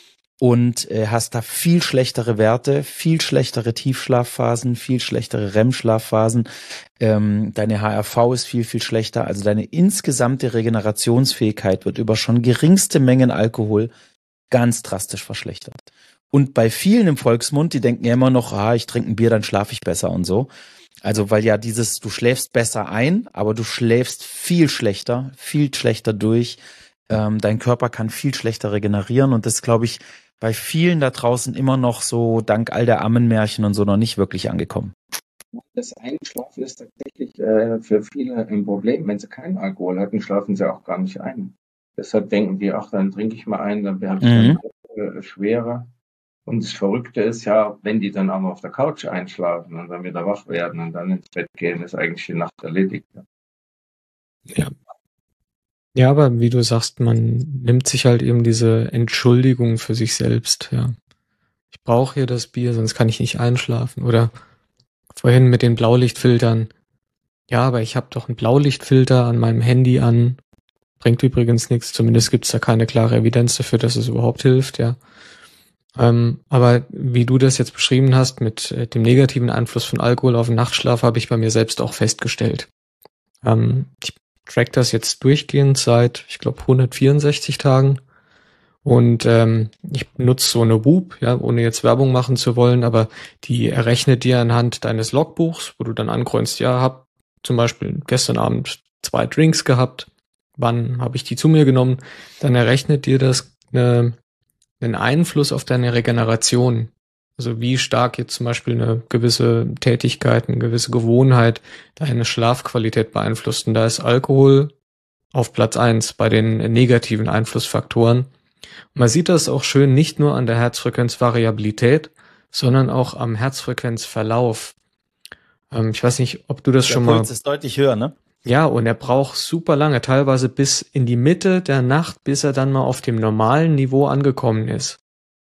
und äh, hast da viel schlechtere Werte, viel schlechtere Tiefschlafphasen, viel schlechtere R E M-Schlafphasen. Ähm, deine H R V ist viel, viel schlechter. Also deine insgesamte Regenerationsfähigkeit wird über schon geringste Mengen Alkohol ganz drastisch verschlechtert. Und bei vielen im Volksmund, die denken ja immer noch, ah, ich trinke ein Bier, dann schlafe ich besser und so. Also weil ja dieses, du schläfst besser ein, aber du schläfst viel schlechter, viel schlechter durch. Ähm, dein Körper kann viel schlechter regenerieren und das, glaube ich, bei vielen da draußen immer noch so, dank all der Ammenmärchen und so, noch nicht wirklich angekommen.
Das Einschlafen ist tatsächlich äh, für viele ein Problem. Wenn sie keinen Alkohol hatten, schlafen sie auch gar nicht ein. Deshalb denken die, ach, dann trinke ich mal einen, dann habe ich
Mhm.
dann äh, schwerer. Und das Verrückte ist ja, wenn die dann auch mal auf der Couch einschlafen und dann wieder wach werden und dann ins Bett gehen, ist eigentlich die Nacht erledigt.
Ja. Ja, aber wie du sagst, man nimmt sich halt eben diese Entschuldigung für sich selbst, ja. Ich brauche hier das Bier, sonst kann ich nicht einschlafen. Oder vorhin mit den Blaulichtfiltern. Ja, aber ich habe doch einen Blaulichtfilter an meinem Handy an. Bringt übrigens nichts, zumindest gibt's da keine klare Evidenz dafür, dass es überhaupt hilft, ja. Ähm, aber wie du das jetzt beschrieben hast, mit äh, dem negativen Einfluss von Alkohol auf den Nachtschlaf, habe ich bei mir selbst auch festgestellt. Ähm, ich track das jetzt durchgehend seit, ich glaube, hundertvierundsechzig Tagen. Und ähm, ich nutze so eine Whoop, ja, ohne jetzt Werbung machen zu wollen, aber die errechnet dir anhand deines Logbuchs, wo du dann ankreuzt, ja, hab zum Beispiel gestern Abend zwei Drinks gehabt, wann habe ich die zu mir genommen, dann errechnet dir das eine, einen Einfluss auf deine Regeneration. Also wie stark jetzt zum Beispiel eine gewisse Tätigkeit, eine gewisse Gewohnheit deine Schlafqualität beeinflusst. Und da ist Alkohol auf Platz eins bei den negativen Einflussfaktoren. Man sieht das auch schön nicht nur an der Herzfrequenzvariabilität, sondern auch am Herzfrequenzverlauf. Ähm, ich weiß nicht, ob du das
Der
schon
Puls
mal...
ist deutlich höher, ne?
Ja, und er braucht super lange, teilweise bis in die Mitte der Nacht, bis er dann mal auf dem normalen Niveau angekommen ist.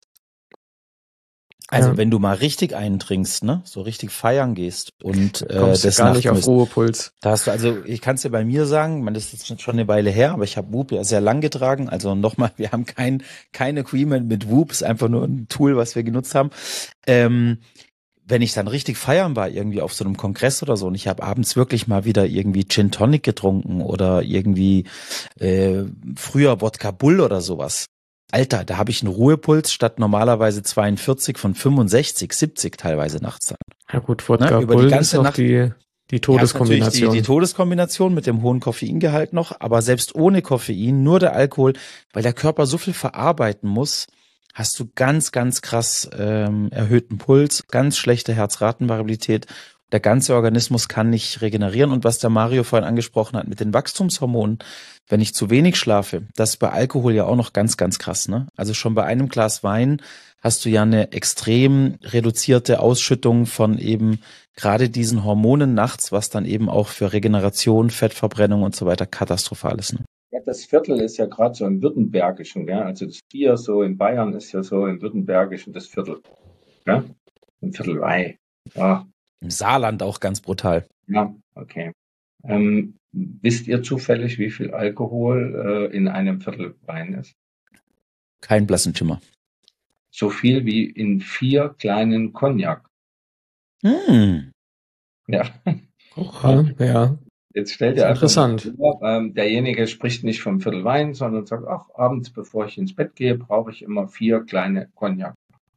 Also
Ja.
wenn du mal richtig eintrinkst, ne, so richtig feiern gehst und äh,
Kommst du
das
gar nicht auf
Nachtmist,
Ruhepuls.
da hast du, also ich kann es dir bei mir sagen, man, das ist jetzt schon eine Weile her, aber ich habe Whoop ja sehr lang getragen, also nochmal, wir haben kein kein Agreement mit Whoop, ist einfach nur ein Tool, was wir genutzt haben. Ähm, wenn ich dann richtig feiern war, irgendwie auf so einem Kongress oder so, und ich habe abends wirklich mal wieder irgendwie Gin Tonic getrunken oder irgendwie äh, früher Wodka Bull oder sowas. Alter, da habe ich einen Ruhepuls statt normalerweise zweiundvierzig von fünfundsechzig, siebzig teilweise nachts dann.
Ja gut, Wodka
Ne, über die
Bull
ganze
ist auch
Nacht-
die, die
Ja, ist natürlich
Todeskombination.
die, die Todeskombination mit dem hohen Koffeingehalt noch, aber selbst ohne Koffein, nur der Alkohol, weil der Körper so viel verarbeiten muss, hast du ganz, ganz krass ähm, erhöhten Puls, ganz schlechte Herzratenvariabilität der ganze Organismus kann nicht regenerieren. Und was der Mario vorhin angesprochen hat mit den Wachstumshormonen, wenn ich zu wenig schlafe, das ist bei Alkohol ja auch noch ganz, ganz krass, ne? Also schon bei einem Glas Wein hast du ja eine extrem reduzierte Ausschüttung von eben gerade diesen Hormonen nachts, was dann eben auch für Regeneration, Fettverbrennung und so weiter katastrophal ist, ne?
Ja, das Viertel ist ja gerade so im Württembergischen, ja. Also das Bier so in Bayern ist ja so im Württembergischen das Viertel, ja. Ein Viertel Wein. Ja.
Im Saarland auch ganz brutal.
Ja, okay. Ähm, wisst ihr zufällig, wie viel Alkohol äh, in einem Viertel Wein ist?
Kein blassen Schimmer.
So viel wie in vier kleinen Cognac.
Hm.
Ja.
Oha, ja.
Jetzt stellt ihr einfach
Interessant.
vor, ähm, derjenige spricht nicht vom Viertel Wein, sondern sagt, ach, abends, bevor ich ins Bett gehe, brauche ich immer vier kleine Cognac.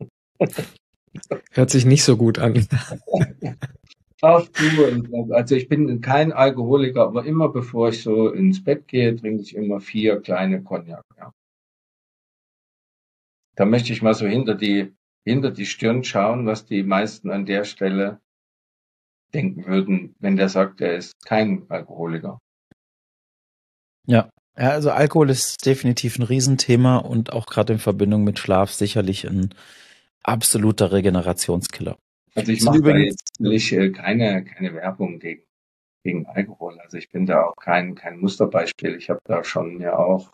Hört sich nicht so gut an.
Ach du, also ich bin kein Alkoholiker, aber immer bevor ich so ins Bett gehe, trinke ich immer vier kleine Cognac. Ja. Da möchte ich mal so hinter die, hinter die Stirn schauen, was die meisten an der Stelle denken würden, wenn der sagt, er ist kein Alkoholiker.
Ja. Ja, also Alkohol ist definitiv ein Riesenthema und auch gerade in Verbindung mit Schlaf sicherlich ein absoluter Regenerationskiller.
Also ich
Sind
mache da
übrigens-
jetzt natürlich äh, keine, keine Werbung gegen, gegen Alkohol. Also ich bin da auch kein, kein Musterbeispiel. Ich habe da schon ja auch,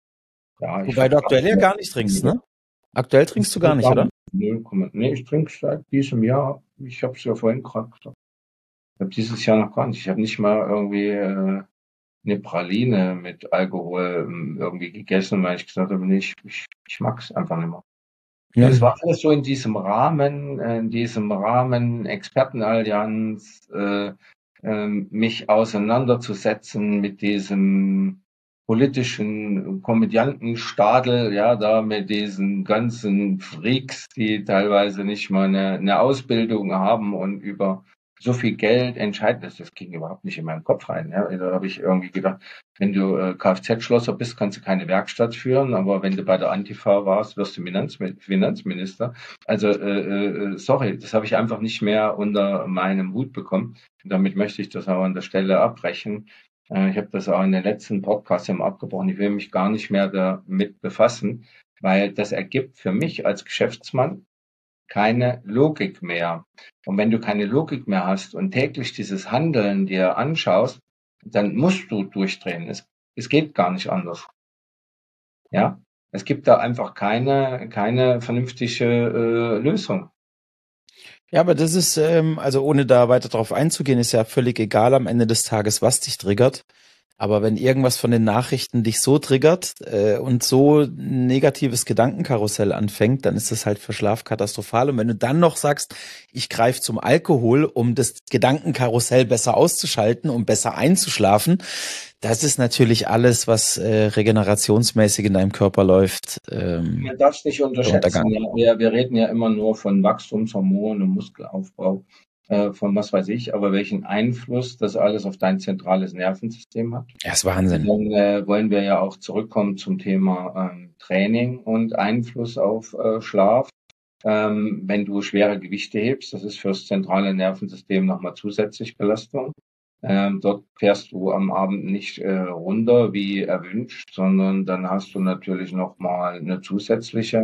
ja. ich
Wobei du aktuell ja
vertrage-
gar nicht trinkst, ne? Aktuell trinkst du gar nicht, oder?
null Komma Nee, ich trinke seit diesem Jahr. Ich habe es ja vorhin gerade gesagt. Ich habe dieses Jahr noch gar nicht. Ich habe nicht mal irgendwie äh, eine Praline mit Alkohol ähm, irgendwie gegessen, weil ich gesagt habe, nee, ich, ich, ich mag es einfach nicht mehr. Ja, es war alles so in diesem Rahmen, äh, in diesem Rahmen Expertenallianz, äh, ähm, mich auseinanderzusetzen mit diesem politischen Komödiantenstadel, ja, da mit diesen ganzen Freaks, die teilweise nicht mal eine, eine Ausbildung haben und über so viel Geld entscheiden. Das, das ging überhaupt nicht in meinen Kopf rein. Ja. Da habe ich irgendwie gedacht, wenn du äh, Kfz-Schlosser bist, kannst du keine Werkstatt führen, aber wenn du bei der Antifa warst, wirst du Finanzmi- Finanzminister. Also, äh, äh, sorry, das habe ich einfach nicht mehr unter meinem Hut bekommen. Und damit möchte ich das auch an der Stelle abbrechen. Äh, ich habe das auch in den letzten Podcasts immer abgebrochen. Ich will mich gar nicht mehr damit befassen, weil das ergibt für mich als Geschäftsmann keine Logik mehr. Und wenn du keine Logik mehr hast und täglich dieses Handeln dir anschaust, dann musst du durchdrehen. Es, es geht gar nicht anders. Ja, es gibt da einfach keine, keine vernünftige äh, Lösung.
Ja, aber das ist, ähm, also ohne da weiter drauf einzugehen, ist ja völlig egal am Ende des Tages, was dich triggert. Aber wenn irgendwas von den Nachrichten dich so triggert äh, und so ein negatives Gedankenkarussell anfängt, dann ist das halt für Schlaf katastrophal. Und wenn du dann noch sagst, ich greife zum Alkohol, um das Gedankenkarussell besser auszuschalten, um besser einzuschlafen, das ist natürlich alles, was äh, regenerationsmäßig in deinem Körper läuft. Ähm,
Man darf es nicht unterschätzen. Ja, wir, wir reden ja immer nur von Wachstumshormonen und Muskelaufbau, äh, von was weiß ich, aber welchen Einfluss das alles auf dein zentrales Nervensystem hat.
ja, ist Wahnsinn.
Dann äh, wollen wir ja auch zurückkommen zum Thema ähm, Training und Einfluss auf äh, Schlaf. Ähm, wenn du schwere Gewichte hebst, das ist fürs zentrale Nervensystem nochmal zusätzlich Belastung. Ähm, dort fährst du am Abend nicht äh, runter wie erwünscht, sondern dann hast du natürlich nochmal eine zusätzliche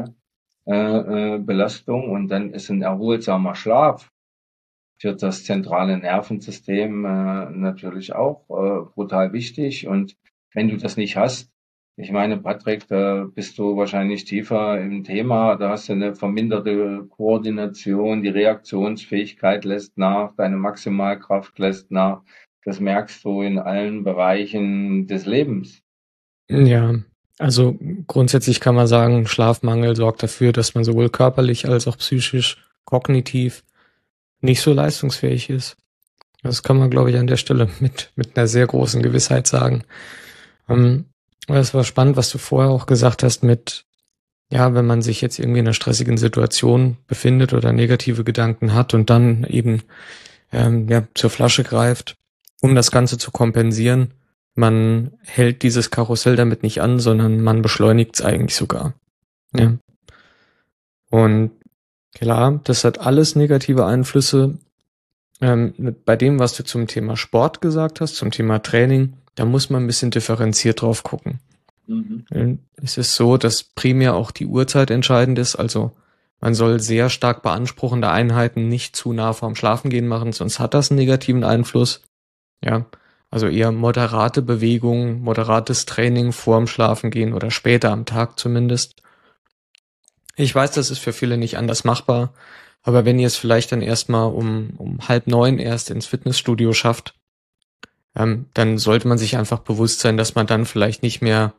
äh, äh, Belastung und dann ist ein erholsamer Schlaf für das zentrale Nervensystem äh, natürlich auch äh, brutal wichtig. Und wenn du das nicht hast, ich meine, Patrick, da bist du wahrscheinlich tiefer im Thema, da hast du eine verminderte Koordination, die Reaktionsfähigkeit lässt nach, deine Maximalkraft lässt nach. Das merkst du in allen Bereichen des Lebens.
Ja, also grundsätzlich kann man sagen, Schlafmangel sorgt dafür, dass man sowohl körperlich als auch psychisch, kognitiv nicht so leistungsfähig ist. Das kann man, glaube ich, an der Stelle mit mit einer sehr großen Gewissheit sagen. Ähm, es war spannend, was du vorher auch gesagt hast mit, ja, wenn man sich jetzt irgendwie in einer stressigen Situation befindet oder negative Gedanken hat und dann eben ähm, ja zur Flasche greift, um das Ganze zu kompensieren. Man hält dieses Karussell damit nicht an, sondern man beschleunigt es eigentlich sogar. Ja. Und klar, das hat alles negative Einflüsse ähm, bei dem, was du zum Thema Sport gesagt hast, zum Thema Training, da muss man ein bisschen differenziert drauf gucken. Mhm. Es ist so, dass primär auch die Uhrzeit entscheidend ist, also man soll sehr stark beanspruchende Einheiten nicht zu nah vorm Schlafengehen machen, sonst hat das einen negativen Einfluss. Ja, also eher moderate Bewegung, moderates Training vorm Schlafengehen oder später am Tag zumindest. Ich weiß, das ist für viele nicht anders machbar, aber wenn ihr es vielleicht dann erstmal um, um halb neun erst ins Fitnessstudio schafft, ähm, dann sollte man sich einfach bewusst sein, dass man dann vielleicht nicht mehr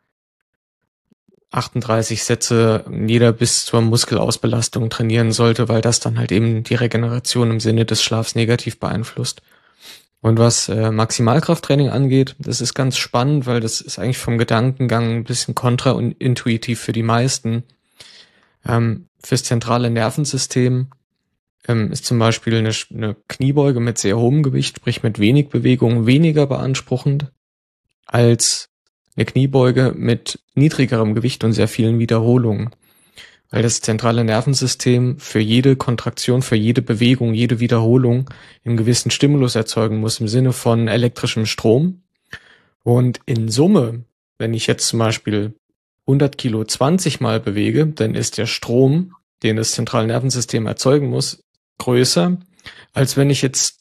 achtunddreißig Sätze jeder bis zur Muskelausbelastung trainieren sollte, weil das dann halt eben die Regeneration im Sinne des Schlafs negativ beeinflusst. Und was äh, Maximalkrafttraining angeht, das ist ganz spannend, weil das ist eigentlich vom Gedankengang ein bisschen kontraintuitiv für die meisten. Ähm, fürs zentrale Nervensystem ähm, ist zum Beispiel eine, eine Kniebeuge mit sehr hohem Gewicht, sprich mit wenig Bewegung, weniger beanspruchend als eine Kniebeuge mit niedrigerem Gewicht und sehr vielen Wiederholungen. Weil das zentrale Nervensystem für jede Kontraktion, für jede Bewegung, jede Wiederholung einen gewissen Stimulus erzeugen muss im Sinne von elektrischem Strom. Und in Summe, wenn ich jetzt zum Beispiel hundert Kilo zwanzig Mal bewege, dann ist der Strom, den das zentrale Nervensystem erzeugen muss, größer, als wenn ich jetzt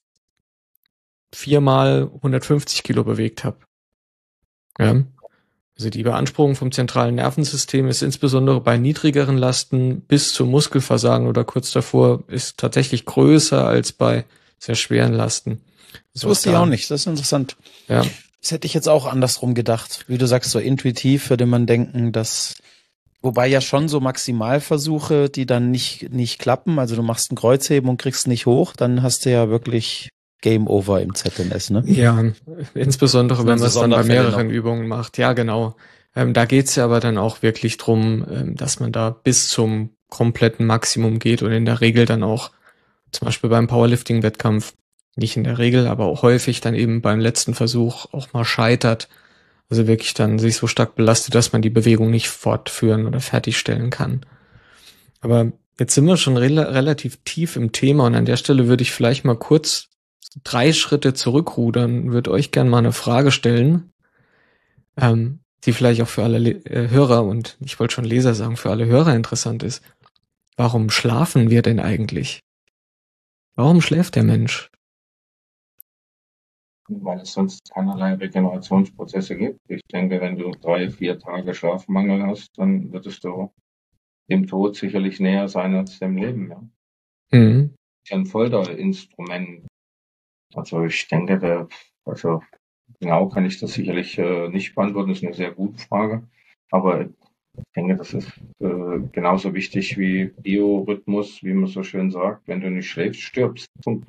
viermal hundertfünfzig Kilo bewegt habe. Ja. Also die Beanspruchung vom zentralen Nervensystem ist insbesondere bei niedrigeren Lasten bis zum Muskelversagen oder kurz davor ist tatsächlich größer als bei sehr schweren Lasten.
Das wusste ich auch nicht, das ist interessant.
Ja.
Das hätte ich jetzt auch andersrum gedacht. Wie du sagst, so intuitiv würde man denken, dass, wobei ja schon so Maximalversuche, die dann nicht, nicht klappen, also du machst ein Kreuzheben und kriegst nicht hoch, dann hast du ja wirklich Game Over im Z N S, ne?
Ja, insbesondere wenn man es dann bei mehreren noch. Übungen macht. Ja, genau. Ähm, da geht's ja aber dann auch wirklich drum, ähm, dass man da bis zum kompletten Maximum geht und in der Regel dann auch, zum Beispiel beim Powerlifting-Wettkampf, nicht in der Regel, aber auch häufig dann eben beim letzten Versuch auch mal scheitert. Also wirklich dann sich so stark belastet, dass man die Bewegung nicht fortführen oder fertigstellen kann. Aber jetzt sind wir schon re- relativ tief im Thema und an der Stelle würde ich vielleicht mal kurz drei Schritte zurückrudern, würde euch gerne mal eine Frage stellen, ähm, die vielleicht auch für alle Le- äh, Hörer und ich wollte schon Leser sagen, für alle Hörer interessant ist. Warum schlafen wir denn eigentlich? Warum schläft der Mensch?
Weil es sonst keinerlei Regenerationsprozesse gibt. Ich denke, wenn du drei, vier Tage Schlafmangel hast, dann würdest du dem Tod sicherlich näher sein als dem Leben. Ja.
Mhm.
Das ist ja ein Folterinstrument. Also ich denke, der, also genau kann ich das sicherlich äh, nicht beantworten. Das ist eine sehr gute Frage. Aber ich denke, das ist äh, genauso wichtig wie Biorhythmus, wie man so schön sagt. Wenn du nicht schläfst, stirbst. Punkt.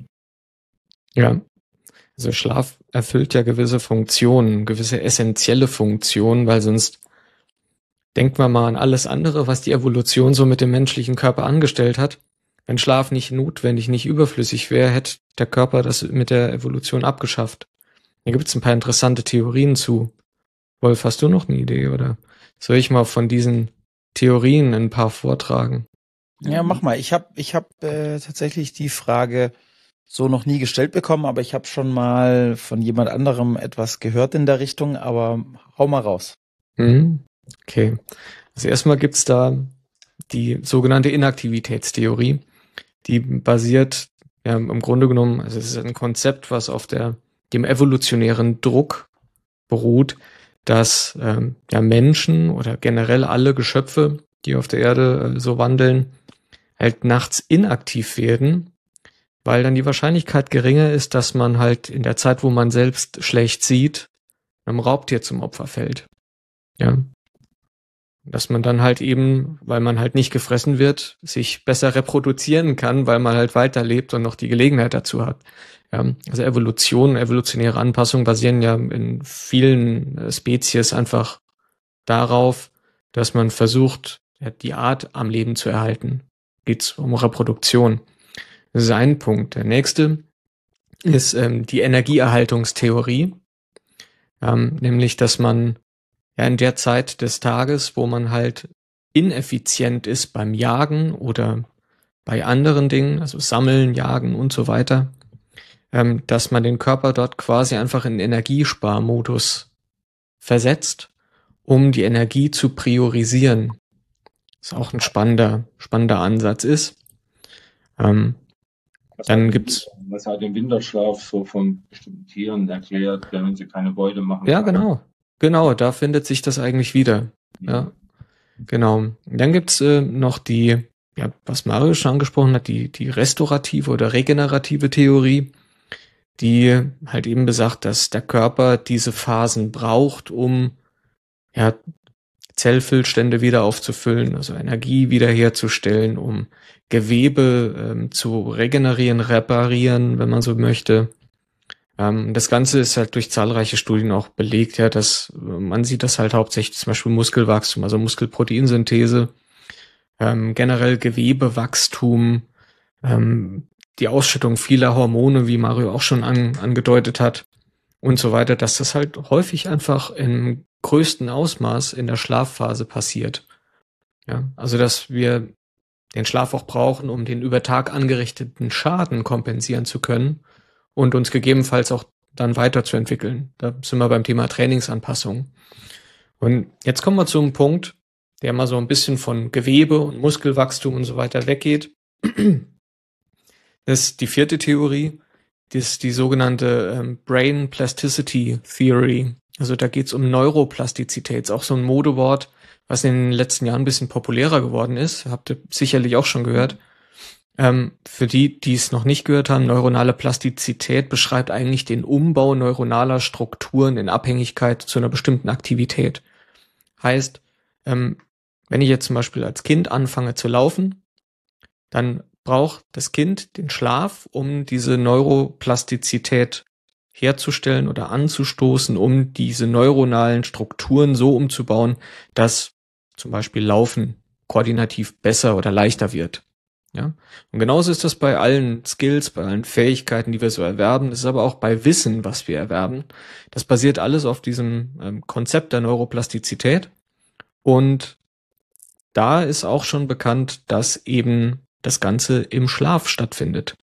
Ja. Also Schlaf erfüllt ja gewisse Funktionen, gewisse essentielle Funktionen, weil sonst denken wir mal an alles andere, was die Evolution so mit dem menschlichen Körper angestellt hat. Wenn Schlaf nicht notwendig, nicht überflüssig wäre, hätte der Körper das mit der Evolution abgeschafft. Da gibt es ein paar interessante Theorien zu. Wolf, hast du noch eine Idee oder soll ich mal von diesen Theorien ein paar vortragen?
Ja, mach mal. Ich habe ich hab, äh, tatsächlich die Frage so noch nie gestellt bekommen, aber ich habe schon mal von jemand anderem etwas gehört in der Richtung, aber hau mal raus.
Mhm. Okay. Also erstmal gibt's da die sogenannte Inaktivitätstheorie. Die basiert ja im Grunde genommen, also es ist ein Konzept, was auf der dem evolutionären Druck beruht, dass ähm, ja Menschen oder generell alle Geschöpfe, die auf der Erde äh, so wandeln, halt nachts inaktiv werden, weil dann die Wahrscheinlichkeit geringer ist, dass man halt in der Zeit, wo man selbst schlecht sieht, einem Raubtier zum Opfer fällt. Ja. Dass man dann halt eben, weil man halt nicht gefressen wird, sich besser reproduzieren kann, weil man halt weiterlebt und noch die Gelegenheit dazu hat. Ja, also Evolution, evolutionäre Anpassung basieren ja in vielen Spezies einfach darauf, dass man versucht, die Art am Leben zu erhalten. Geht's um Reproduktion. Das ist ein Punkt. Der nächste ist ähm, die Energieerhaltungstheorie, ähm, nämlich, dass man ja in der Zeit des Tages, wo man halt ineffizient ist beim Jagen oder bei anderen Dingen, also Sammeln, Jagen und so weiter, ähm, dass man den Körper dort quasi einfach in Energiesparmodus versetzt, um die Energie zu priorisieren. Was auch ein spannender, spannender Ansatz ist. Ähm,
Was
dann
halt,
gibt's,
was halt den Winterschlaf so von bestimmten Tieren erklärt, wenn sie keine Beute machen.
ja, genau, genau, da findet sich das eigentlich wieder.
Mhm.
Ja, genau. Dann gibt's äh, noch die, ja, was Mario schon angesprochen hat, die, die restaurative oder regenerative Theorie, die halt eben besagt, dass der Körper diese Phasen braucht, um ja, Zellfüllstände wieder aufzufüllen, also Energie wiederherzustellen, um Gewebe ähm, zu regenerieren, reparieren, wenn man so möchte. Ähm, das Ganze ist halt durch zahlreiche Studien auch belegt, ja, dass man sieht das halt hauptsächlich zum Beispiel Muskelwachstum, also Muskelproteinsynthese, ähm, generell Gewebewachstum, ähm, die Ausschüttung vieler Hormone, wie Mario auch schon an, angedeutet hat und so weiter, dass das halt häufig einfach im größten Ausmaß in der Schlafphase passiert. Ja, also dass wir den Schlaf auch brauchen, um den über Tag angerichteten Schaden kompensieren zu können und uns gegebenenfalls auch dann weiterzuentwickeln. Da sind wir beim Thema Trainingsanpassung. Und jetzt kommen wir zu einem Punkt, der mal so ein bisschen von Gewebe und Muskelwachstum und so weiter weggeht. Das ist die vierte Theorie, das ist die sogenannte ähm, Brain Plasticity Theory. Also da geht es um Neuroplastizität, ist auch so ein Modewort, was in den letzten Jahren ein bisschen populärer geworden ist. Habt ihr sicherlich auch schon gehört. Ähm, für die, die es noch nicht gehört haben, neuronale Plastizität beschreibt eigentlich den Umbau neuronaler Strukturen in Abhängigkeit zu einer bestimmten Aktivität. Heißt, ähm, wenn ich jetzt zum Beispiel als Kind anfange zu laufen, dann braucht das Kind den Schlaf, um diese Neuroplastizität herzustellen oder anzustoßen, um diese neuronalen Strukturen so umzubauen, dass zum Beispiel Laufen koordinativ besser oder leichter wird. Ja? Und genauso ist das bei allen Skills, bei allen Fähigkeiten, die wir so erwerben. Das ist aber auch bei Wissen, was wir erwerben. Das basiert alles auf diesem ähm, Konzept der Neuroplastizität. Und da ist auch schon bekannt, dass eben das Ganze im Schlaf stattfindet.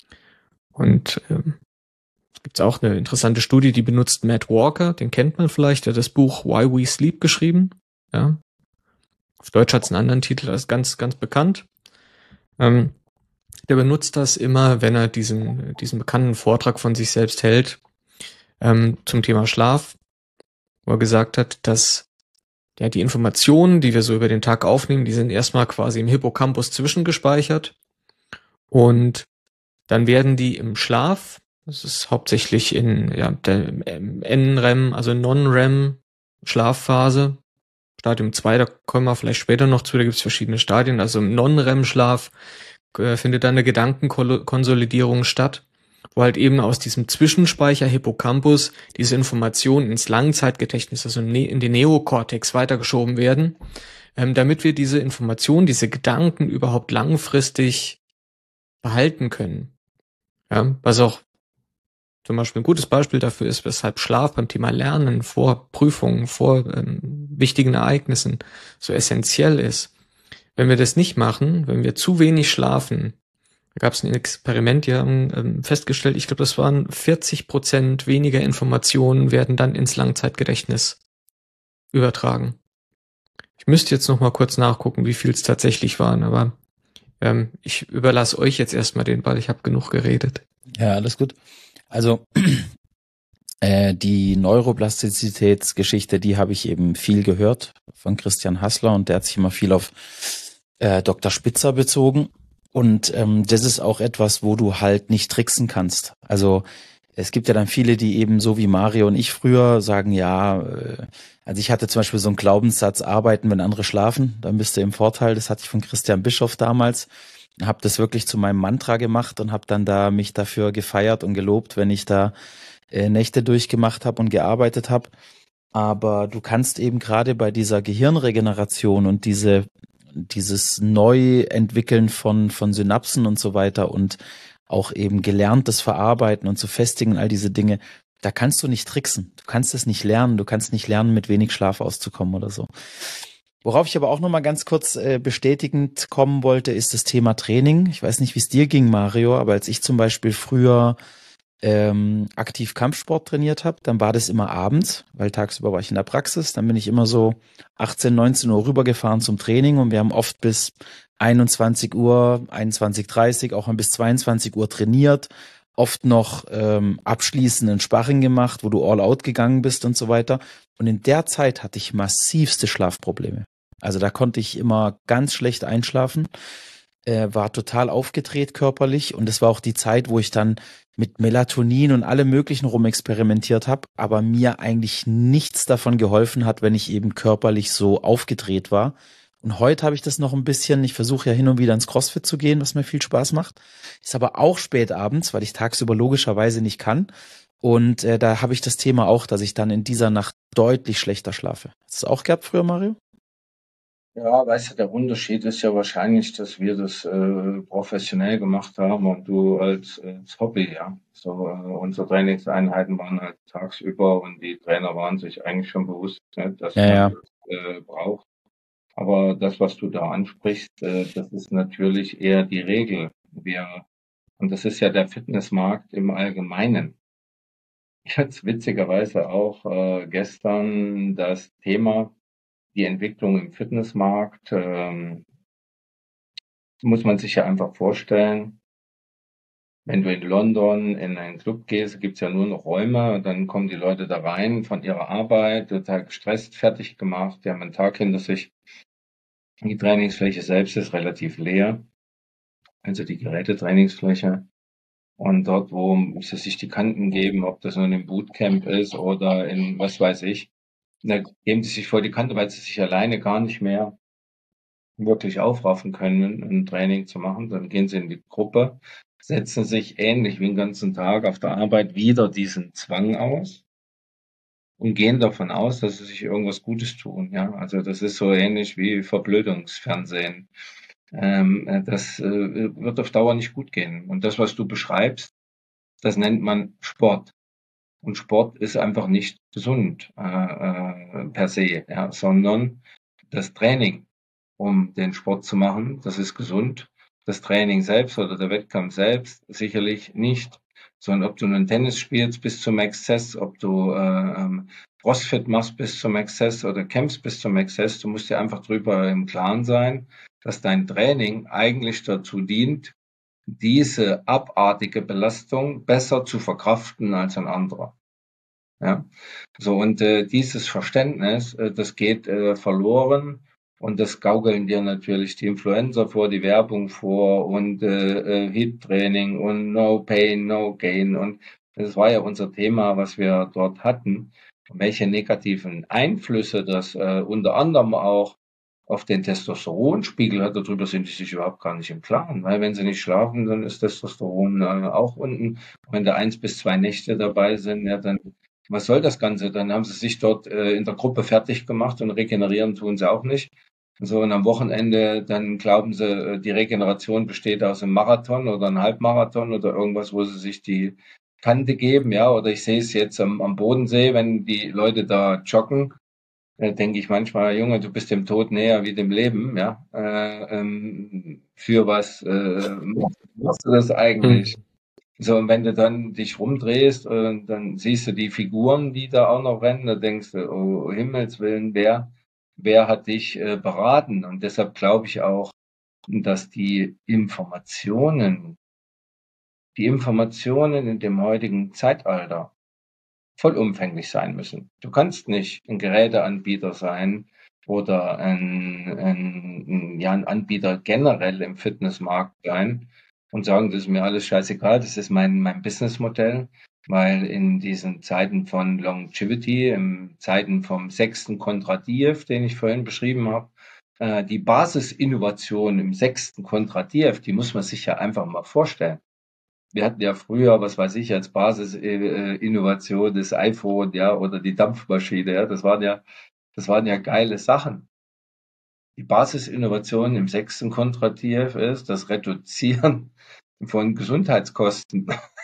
Und ähm, es gibt auch eine interessante Studie, die benutzt Matt Walker, den kennt man vielleicht, der hat das Buch Why We Sleep geschrieben. Ja. Auf Deutsch hat es einen anderen Titel, das ist ganz, ganz bekannt. Ähm, der benutzt das immer, wenn er diesen, diesen bekannten Vortrag von sich selbst hält ähm, zum Thema Schlaf, wo er gesagt hat, dass ja, die Informationen, die wir so über den Tag aufnehmen, die sind erstmal quasi im Hippocampus zwischengespeichert und dann werden die im Schlaf, das ist hauptsächlich in ja, der N R E M, also Non-R E M Schlafphase, Stadium zwei, da kommen wir vielleicht später noch zu, da gibt es verschiedene Stadien, also im Non-R E M Schlaf äh, findet dann eine Gedankenkonsolidierung statt, wo halt eben aus diesem Zwischenspeicher Hippocampus diese Informationen ins Langzeitgedächtnis, also in den Neokortex weitergeschoben werden, ähm, damit wir diese Informationen, diese Gedanken überhaupt langfristig behalten können. Ja, was auch zum Beispiel ein gutes Beispiel dafür ist, weshalb Schlaf beim Thema Lernen vor Prüfungen, vor ähm, wichtigen Ereignissen so essentiell ist. Wenn wir das nicht machen, wenn wir zu wenig schlafen, da gab es ein Experiment, die haben ähm, festgestellt, ich glaube, das waren vierzig Prozent weniger Informationen werden dann ins Langzeitgedächtnis übertragen. Ich müsste jetzt noch mal kurz nachgucken, wie viel es tatsächlich waren, aber ähm, ich überlasse euch jetzt erstmal den Ball, ich habe genug geredet.
Ja, alles gut. Also äh, die Neuroplastizitätsgeschichte, die habe ich eben viel gehört von Christian Hassler und der hat sich immer viel auf äh, Doktor Spitzer bezogen. Und ähm, das ist auch etwas, wo du halt nicht tricksen kannst. Also es gibt ja dann viele, die eben so wie Mario und ich früher sagen, ja, äh, also ich hatte zum Beispiel so einen Glaubenssatz, arbeiten, wenn andere schlafen, dann bist du im Vorteil. Das hatte ich von Christian Bischoff damals. Habe das wirklich zu meinem Mantra gemacht und habe dann da mich dafür gefeiert und gelobt, wenn ich da äh, Nächte durchgemacht habe und gearbeitet habe. Aber du kannst eben gerade bei dieser Gehirnregeneration und diese dieses Neuentwickeln von von Synapsen und so weiter und auch eben gelerntes Verarbeiten und zu festigen, all diese Dinge, da kannst du nicht tricksen. Du kannst es nicht lernen. Du kannst nicht lernen, mit wenig Schlaf auszukommen oder so. Worauf ich aber auch noch mal ganz kurz äh, bestätigend kommen wollte, ist das Thema Training. Ich weiß nicht, wie es dir ging, Mario, aber als ich zum Beispiel früher ähm, aktiv Kampfsport trainiert habe, dann war das immer abends, weil tagsüber war ich in der Praxis. Dann bin ich immer so achtzehn, neunzehn Uhr rübergefahren zum Training und wir haben oft bis einundzwanzig Uhr, einundzwanzig Uhr dreißig, auch mal bis zweiundzwanzig Uhr trainiert. Oft noch ähm, abschließenden Sparring gemacht, wo du all out gegangen bist und so weiter. Und in der Zeit hatte ich massivste Schlafprobleme. Also da konnte ich immer ganz schlecht einschlafen, äh, war total aufgedreht körperlich und das war auch die Zeit, wo ich dann mit Melatonin und allem möglichen rumexperimentiert habe, aber mir eigentlich nichts davon geholfen hat, wenn ich eben körperlich so aufgedreht war. Und heute habe ich das noch ein bisschen, ich versuche ja hin und wieder ins CrossFit zu gehen, was mir viel Spaß macht. Ist aber auch spät abends, weil ich tagsüber logischerweise nicht kann. Und äh, da habe ich das Thema auch, dass ich dann in dieser Nacht deutlich schlechter schlafe. Hast du das auch gehabt früher, Mario?
Ja, weißt du, der Unterschied ist ja wahrscheinlich, dass wir das äh, professionell gemacht haben und du als, als Hobby, ja. So, äh, unsere Trainingseinheiten waren halt tagsüber und die Trainer waren sich eigentlich schon bewusst, ne, dass
Ja,
man
ja.
das äh, braucht. Aber das, was du da ansprichst, äh, das ist natürlich eher die Regel. Wir, und das ist ja der Fitnessmarkt im Allgemeinen. Jetzt witzigerweise auch äh, gestern das Thema, die Entwicklung im Fitnessmarkt. Ähm, muss man sich ja einfach vorstellen, wenn du in London in einen Club gehst, gibt's ja nur noch Räume, und dann kommen die Leute da rein von ihrer Arbeit, total gestresst, fertig gemacht, die haben einen Tag hinter sich. Die Trainingsfläche selbst ist relativ leer, also die Gerätetrainingsfläche. Und dort, wo sie sich die Kanten geben, ob das nun im Bootcamp ist oder in was weiß ich, da geben sie sich vor die Kante, weil sie sich alleine gar nicht mehr wirklich aufraffen können, ein Training zu machen. Dann gehen sie in die Gruppe, setzen sich ähnlich wie den ganzen Tag auf der Arbeit wieder diesen Zwang aus und gehen davon aus, dass sie sich irgendwas Gutes tun. Ja, also das ist so ähnlich wie Verblödungsfernsehen. Ähm, das äh, wird auf Dauer nicht gut gehen. Und das, was du beschreibst, das nennt man Sport. Und Sport ist einfach nicht gesund äh, äh, per se, ja, sondern das Training, um den Sport zu machen, das ist gesund. Das Training selbst oder der Wettkampf selbst sicherlich nicht. Sondern ob du nun Tennis spielst bis zum Exzess, ob du äh, ähm, CrossFit machst bis zum Exzess oder kämpfst bis zum Exzess, du musst dir einfach drüber im Klaren sein, dass dein Training eigentlich dazu dient, diese abartige Belastung besser zu verkraften als ein anderer. Ja, so und äh, dieses Verständnis, äh, das geht äh, verloren und das gaukeln dir natürlich die Influencer vor, die Werbung vor und äh, äh, Hit-Training und No Pain, No Gain und das war ja unser Thema, was wir dort hatten. Und welche negativen Einflüsse das äh, unter anderem auch auf den Testosteronspiegel hat, darüber sind die sich überhaupt gar nicht im Klaren, weil wenn sie nicht schlafen, dann ist Testosteron äh, auch unten. Wenn da eins bis zwei Nächte dabei sind, ja, dann was soll das Ganze? Dann haben sie sich dort äh, in der Gruppe fertig gemacht und regenerieren tun sie auch nicht. So, und am Wochenende, dann glauben sie, äh, die Regeneration besteht aus einem Marathon oder einem Halbmarathon oder irgendwas, wo sie sich die Kante geben, ja. Oder ich sehe es jetzt am, am Bodensee, wenn die Leute da joggen, äh, denke ich manchmal, Junge, du bist dem Tod näher wie dem Leben, ja. Äh, ähm, für was äh, machst du das eigentlich?
Hm.
So, und wenn du dann dich rumdrehst, äh, dann siehst du die Figuren, die da auch noch rennen, da denkst du, oh Himmels Willen, wer, wer hat dich äh, beraten? Und deshalb glaube ich auch, dass die Informationen, die Informationen in dem heutigen Zeitalter vollumfänglich sein müssen. Du kannst nicht ein Geräteanbieter sein oder ein, ein, ein, ja, ein Anbieter generell im Fitnessmarkt sein und sagen, das ist mir alles scheißegal, das ist mein, mein Businessmodell, weil in diesen Zeiten von Longevity, in Zeiten vom sechsten Kontradiev, den ich vorhin beschrieben habe, äh, die Basisinnovation im sechsten Kontradiev, die muss man sich ja einfach mal vorstellen. Wir hatten ja früher, was weiß ich, als Basisinnovation das iPhone, ja, oder die Dampfmaschine, ja, das waren ja, das waren ja geile Sachen. Die Basisinnovation im sechsten Kontradiev ist das Reduzieren von Gesundheitskosten.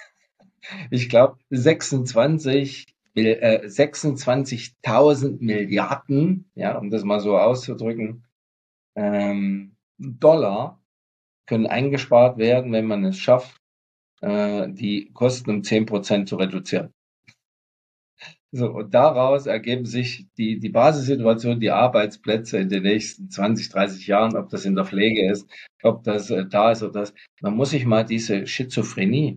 Ich glaube, sechsundzwanzig, äh, sechsundzwanzigtausend Milliarden, ja, um das mal so auszudrücken, ähm, Dollar können eingespart werden, wenn man es schafft, äh, die Kosten um zehn Prozent zu reduzieren. So, und daraus ergeben sich die, die Basissituation, die Arbeitsplätze in den nächsten zwanzig, dreißig Jahren, ob das in der Pflege ist, ob das äh, da ist oder das. Man muss sich mal diese Schizophrenie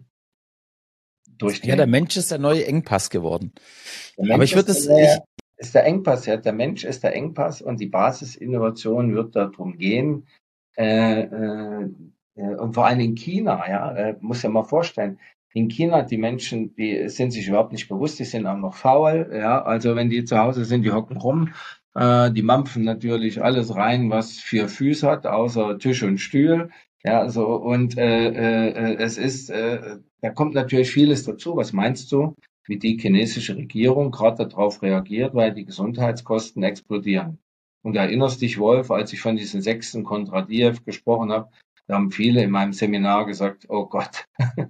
Ja, der
durchdenken.
Mensch ist der neue Engpass geworden.
Der
Aber
Mensch
ich würde
ist
es,
der,
ich,
ist der Engpass, ja. Der Mensch ist der Engpass und die Basisinnovation wird darum gehen, äh, äh, äh, und vor allem in China, ja, äh, muss ja mal vorstellen, in China, die Menschen, die sind sich überhaupt nicht bewusst, die sind auch noch faul, ja, also wenn die zu Hause sind, die hocken rum, äh, die mampfen natürlich alles rein, was vier Füße hat, außer Tisch und Stuhl, ja, so, und äh, äh, äh, es ist, äh, da kommt natürlich vieles dazu. Was meinst du, wie die chinesische Regierung gerade darauf reagiert, weil die Gesundheitskosten explodieren? Und du erinnerst dich, Wolf, als ich von diesen Sechsten Kondratiev gesprochen habe, da haben viele in meinem Seminar gesagt, oh Gott,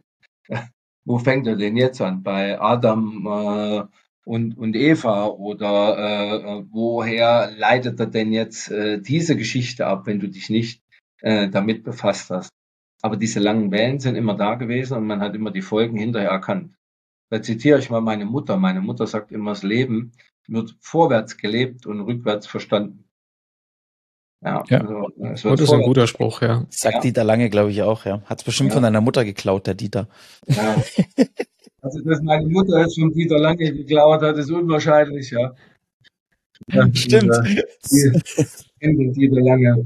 wo fängt er denn jetzt an? Bei Adam äh, und, und Eva oder äh, woher leitet er denn jetzt äh, diese Geschichte ab, wenn du dich nicht äh, damit befasst hast? Aber diese langen Wellen sind immer da gewesen und man hat immer die Folgen hinterher erkannt. Da zitiere ich mal meine Mutter. Meine Mutter sagt immer, das Leben wird vorwärts gelebt und rückwärts verstanden. Ja,
Ja.
also es
Oh,
wird
das ist ein
vorwärts.
guter Spruch, ja.
sagt
Ja,
Dieter Lange, glaube ich auch, ja. Hat's bestimmt von
ja,
deiner Mutter geklaut, der Dieter.
ja. Also, dass meine Mutter jetzt von Dieter Lange geklaut hat, ist unwahrscheinlich, ja. Ja,
Stimmt.
dieser, die Ende Dieter Lange.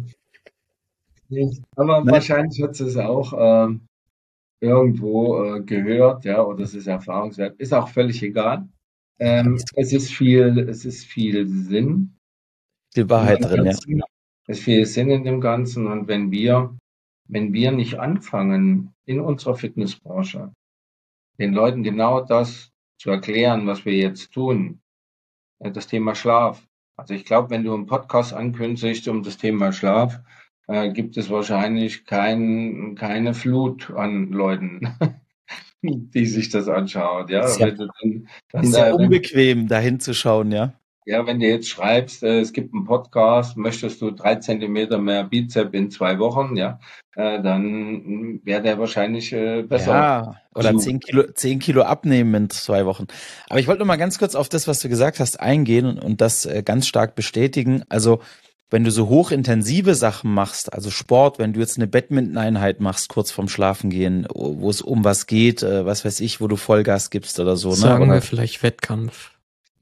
Nicht. Aber
Nein,
wahrscheinlich hat sie es auch ähm, irgendwo äh, gehört, ja, oder es ist Erfahrungswert. Ist auch völlig egal. Ähm, es ist viel, es ist viel Sinn
viel
in
Wahrheit
dem
drin, ja.
Ganzen. Es ist viel Sinn in dem Ganzen. Und wenn wir, wenn wir nicht anfangen, in unserer Fitnessbranche den Leuten genau das zu erklären, was wir jetzt tun, äh, das Thema Schlaf. Also ich glaube, wenn du einen Podcast ankündigst um das Thema Schlaf, äh, gibt es wahrscheinlich kein, keine Flut an Leuten, die sich das anschauen. Ja,
Ist ja,
wenn du dann, dann
ist ja
äh, wenn,
unbequem, da hinzuschauen, ja.
ja, wenn du jetzt schreibst, äh, es gibt einen Podcast, möchtest du drei Zentimeter mehr Bizep in zwei Wochen, ja, äh, dann wäre der wahrscheinlich äh, besser
Ja, oder
besucht.
zehn Kilo, zehn Kilo abnehmen in zwei Wochen. Aber ich wollte noch mal ganz kurz auf das, was du gesagt hast, eingehen und, und das äh, ganz stark bestätigen. Also, wenn du so hochintensive Sachen machst, also Sport, wenn du jetzt eine Badminton-Einheit machst, kurz vorm Schlafengehen, wo es um was geht, äh, was weiß ich, wo du Vollgas gibst oder so, ne?
Sagen
Oder
wir vielleicht Wettkampf.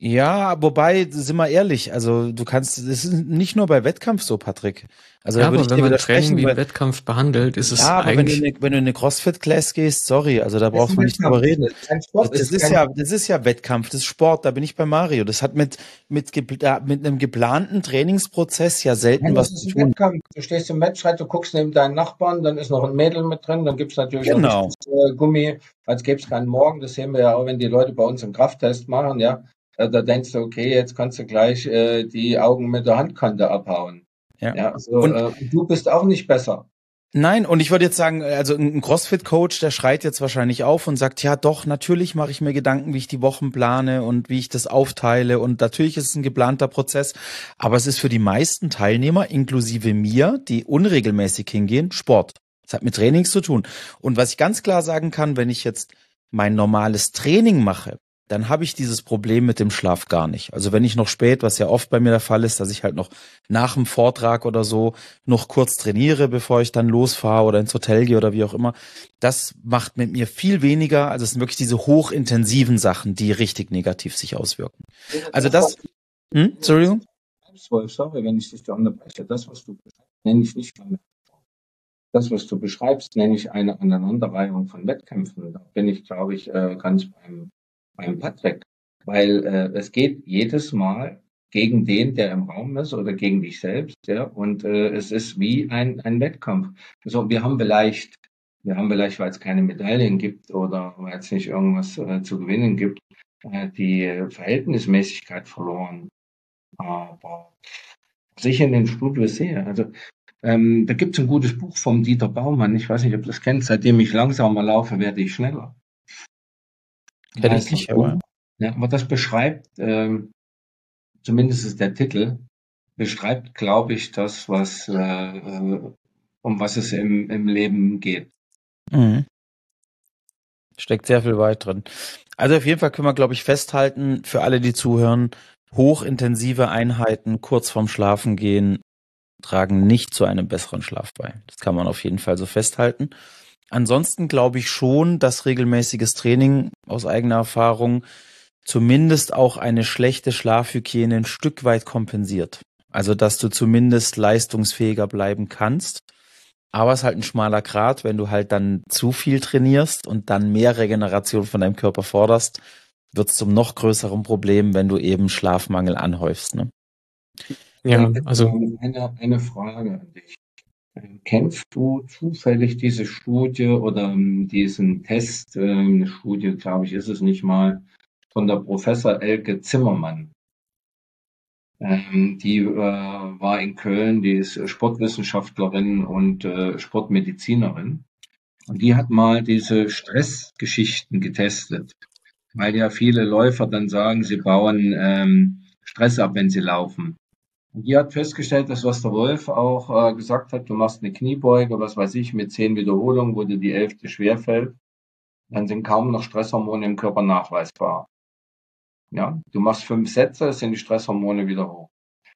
ja, wobei, sind wir ehrlich, also du kannst, das ist nicht nur bei Wettkampf so, Patrick. Also
Ja,
da würde
aber
ich
wenn
dir
man Training
widersprechen,
wie ein
weil
Wettkampf behandelt, ist es
ja, aber wenn du
eigentlich,
eine, wenn du in eine CrossFit-Class gehst, sorry, also da
Das ist
brauchen
ein
wir nicht drüber
Wettkampf,
reden.
das ist kein
Das,
Sport, das
das
ist
ist
kein,
ja, das ist ja Wettkampf, das ist Sport, da bin ich bei Mario. Das hat mit, mit, gepla- mit einem geplanten Trainingsprozess ja selten
nein, das
was
ist
zu
ein
tun.
Wettkampf. Du stehst im Wettstreit, du guckst neben deinen Nachbarn, dann ist noch ein Mädel mit drin, dann gibt's natürlich auch
Genau.
richtig äh, Gummi, als gäbe es keinen Morgen. Das sehen wir ja auch, wenn die Leute bei uns einen Krafttest machen, ja. Äh, da denkst du, okay, jetzt kannst du gleich äh, die Augen mit der Handkante abhauen.
Ja.
Ja, so,
Und
äh, du bist auch nicht besser.
nein, und ich würde jetzt sagen, also ein CrossFit-Coach, der schreit jetzt wahrscheinlich auf und sagt, ja doch, natürlich mache ich mir Gedanken, wie ich die Wochen plane und wie ich das aufteile und natürlich ist es ein geplanter Prozess, aber es ist für die meisten Teilnehmer, inklusive mir, die unregelmäßig hingehen, Sport. Das hat mit Trainings zu tun. Und was ich ganz klar sagen kann, wenn ich jetzt mein normales Training mache, dann habe ich dieses Problem mit dem Schlaf gar nicht. Also wenn ich noch spät, was ja oft bei mir der Fall ist, dass ich halt noch nach dem Vortrag oder so noch kurz trainiere, bevor ich dann losfahre oder ins Hotel gehe oder wie auch immer. Das macht mit mir viel weniger. Also es sind wirklich diese hochintensiven Sachen, die richtig negativ sich auswirken. Also
Das, was
das, hm, Entschuldigung?
Wolf, sorry, wenn ich dich da unterbreche, das, was du beschreibst, nenne ich nicht damit. Das, was du beschreibst, nenne ich eine Aneinanderreihung von Wettkämpfen. Da bin ich, glaube ich, äh, ganz beim, beim Patrick. Weil äh, es geht jedes Mal gegen den, der im Raum ist oder gegen dich selbst. Ja? Und äh, es ist wie ein, ein Wettkampf. Also wir haben vielleicht, wir haben vielleicht, weil es keine Medaillen gibt oder weil es nicht irgendwas äh, zu gewinnen gibt, äh, die Verhältnismäßigkeit verloren. Aber was ich in den Studios sehe, also ähm, da gibt es ein gutes Buch vom Dieter Baumann. Ich weiß nicht, ob du das kennst. Seitdem ich langsamer laufe, werde ich schneller.
Kenn ich
Heißt das
nicht,
Buch.
aber
Ja, aber das beschreibt, ähm, zumindest ist der Titel, beschreibt, glaube ich, das, was, äh, äh, um was es im, im Leben geht.
mhm. steckt sehr viel Wahrheit drin. Also auf jeden Fall können wir, glaube ich, festhalten, für alle, die zuhören, hochintensive Einheiten kurz vorm Schlafengehen tragen nicht zu einem besseren Schlaf bei. Das kann man auf jeden Fall so festhalten. Ansonsten glaube ich schon, dass regelmäßiges Training aus eigener Erfahrung zumindest auch eine schlechte Schlafhygiene ein Stück weit kompensiert. Also, dass du zumindest leistungsfähiger bleiben kannst. Aber es ist halt ein schmaler Grat, wenn du halt dann zu viel trainierst und dann mehr Regeneration von deinem Körper forderst, wird es zum noch größeren Problem, wenn du eben Schlafmangel anhäufst. Ne?
Ja, also
eine, eine Frage an dich. Kennst du zufällig diese Studie oder ähm, diesen Test, äh, eine Studie, glaube ich, ist es nicht mal, von der Professor Elke Zimmermann? Ähm, die äh, war in Köln, die ist Sportwissenschaftlerin und äh, Sportmedizinerin. Und die hat mal diese Stressgeschichten getestet, weil ja viele Läufer dann sagen, sie bauen ähm, Stress ab, wenn sie laufen. Und die hat festgestellt, dass was der Wolf auch äh, gesagt hat, du machst eine Kniebeuge, was weiß ich, mit zehn Wiederholungen, wo dir die Elfte schwerfällt, dann sind kaum noch Stresshormone im Körper nachweisbar. Ja, du machst fünf Sätze, sind die Stresshormone wieder hoch.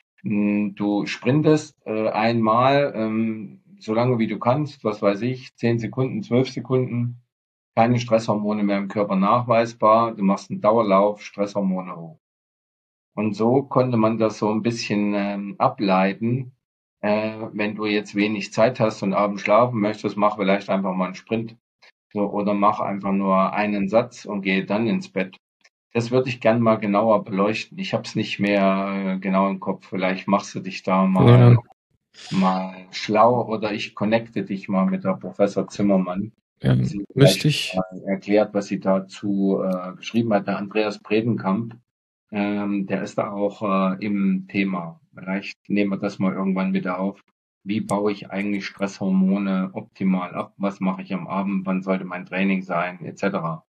Du sprintest äh, einmal, ähm, so lange wie du kannst, was weiß ich, zehn Sekunden, zwölf Sekunden, keine Stresshormone mehr im Körper nachweisbar. Du machst einen Dauerlauf, Stresshormone hoch. Und so konnte man das so ein bisschen ähm, ableiten. Äh, wenn du jetzt wenig Zeit hast und abends schlafen möchtest, mach vielleicht einfach mal einen Sprint. So, oder mach einfach nur einen Satz und gehe dann ins Bett. Das würde ich gern mal genauer beleuchten. Ich habe es nicht mehr äh, genau im Kopf. Vielleicht machst du dich da mal,
ja,
mal schlau oder ich connecte dich mal mit der Professor Zimmermann.
ja,
Sie
müsste
vielleicht
ich,
mal erklärt, was sie dazu äh, geschrieben hat. Der Andreas Bredenkamp, ähm, der ist da auch äh, im Thema. Vielleicht nehmen wir das mal irgendwann wieder auf. Wie baue ich eigentlich Stresshormone optimal ab? Was mache ich am Abend? Wann sollte mein Training sein? Etc.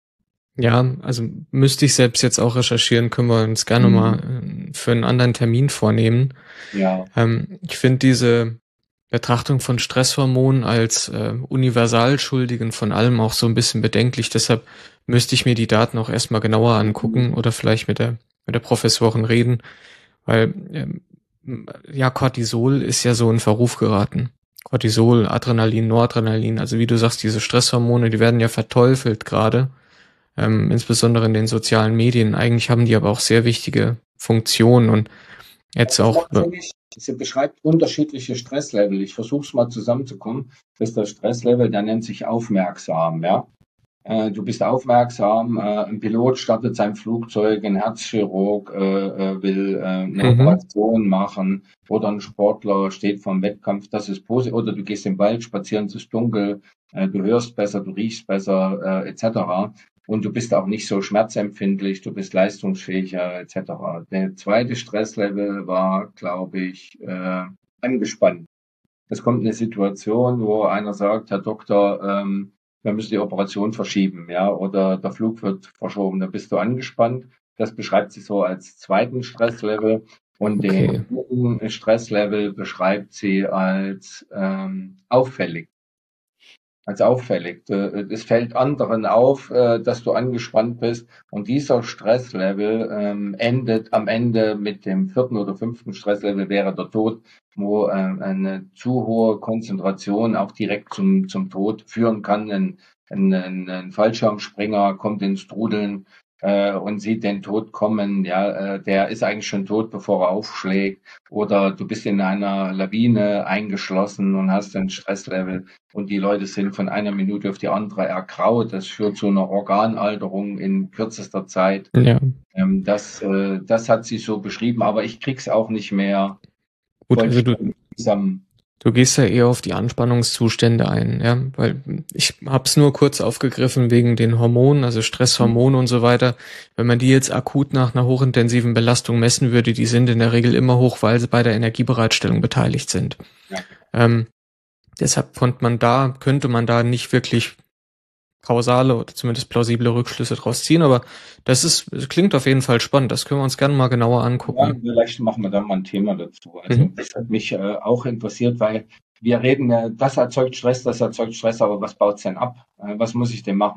ja, also müsste ich selbst jetzt auch recherchieren, können wir uns gerne
Mhm.
mal äh, für einen anderen Termin vornehmen.
Ja.
Ähm, ich finde diese Betrachtung von Stresshormonen als äh, Universalschuldigen von allem auch so ein bisschen bedenklich. Deshalb müsste ich mir die Daten auch erstmal genauer angucken oder vielleicht mit der mit der Professorin reden, weil ähm, ja, Cortisol ist ja so in Verruf geraten. Cortisol, Adrenalin, Noradrenalin, also wie du sagst, diese Stresshormone, die werden ja verteufelt gerade, ähm, insbesondere in den sozialen Medien. Eigentlich haben die aber auch sehr wichtige Funktionen und jetzt auch.
Sie beschreibt unterschiedliche Stresslevel. Ich versuche es mal zusammenzukommen. Das ist das Stresslevel, der nennt sich aufmerksam. Ja, äh, du bist aufmerksam. Äh, ein Pilot startet sein Flugzeug, ein Herzchirurg äh, will äh, eine
Mhm.
Operation machen oder ein Sportler steht vor einem Wettkampf. Das ist positiv. Oder du gehst im Wald spazieren, es ist dunkel, äh, du hörst besser, du riechst besser, äh, et cetera. Und du bist auch nicht so schmerzempfindlich, du bist leistungsfähiger et cetera. Der zweite Stresslevel war, glaube ich, äh, angespannt. Es kommt eine Situation, wo einer sagt, Herr Doktor, ähm, wir müssen die Operation verschieben, ja, oder der Flug wird verschoben, da bist du angespannt. Das beschreibt sie so als zweiten Stresslevel. Und
Okay.
den dritten Stresslevel beschreibt sie als ähm, auffällig. Als auffällig. Es fällt anderen auf, dass du angespannt bist. Und dieser Stresslevel ähm, endet am Ende mit dem vierten oder fünften Stresslevel wäre der Tod, wo äh, eine zu hohe Konzentration auch direkt zum, zum Tod führen kann. Ein, ein, ein Fallschirmspringer kommt ins Trudeln äh, und sieht den Tod kommen. Ja, äh, der ist eigentlich schon tot, bevor er aufschlägt. Oder du bist in einer Lawine eingeschlossen und hast ein Stresslevel. Und die Leute sind von einer Minute auf die andere ergraut. Das führt zu einer Organalterung in kürzester Zeit.
Ja.
Ähm, das, äh, das hat sie so beschrieben, aber ich krieg's auch nicht mehr
Gut, also du,
zusammen.
du gehst ja eher auf die Anspannungszustände ein, ja, weil ich hab's nur kurz aufgegriffen wegen den Hormonen, also Stresshormone und so weiter. Wenn man die jetzt akut nach einer hochintensiven Belastung messen würde, die sind in der Regel immer hoch, weil sie bei der Energiebereitstellung beteiligt sind.
Ja.
Ähm, Deshalb konnte man da, könnte man da nicht wirklich kausale oder zumindest plausible Rückschlüsse draus ziehen, aber das ist, das klingt auf jeden Fall spannend. Das können wir uns gerne mal genauer angucken.
Ja, vielleicht machen wir da mal ein Thema dazu. Also
Mhm.
das hat mich äh, auch interessiert, weil wir reden, äh, das erzeugt Stress, das erzeugt Stress, aber was baut's denn ab? Äh, was muss ich denn machen?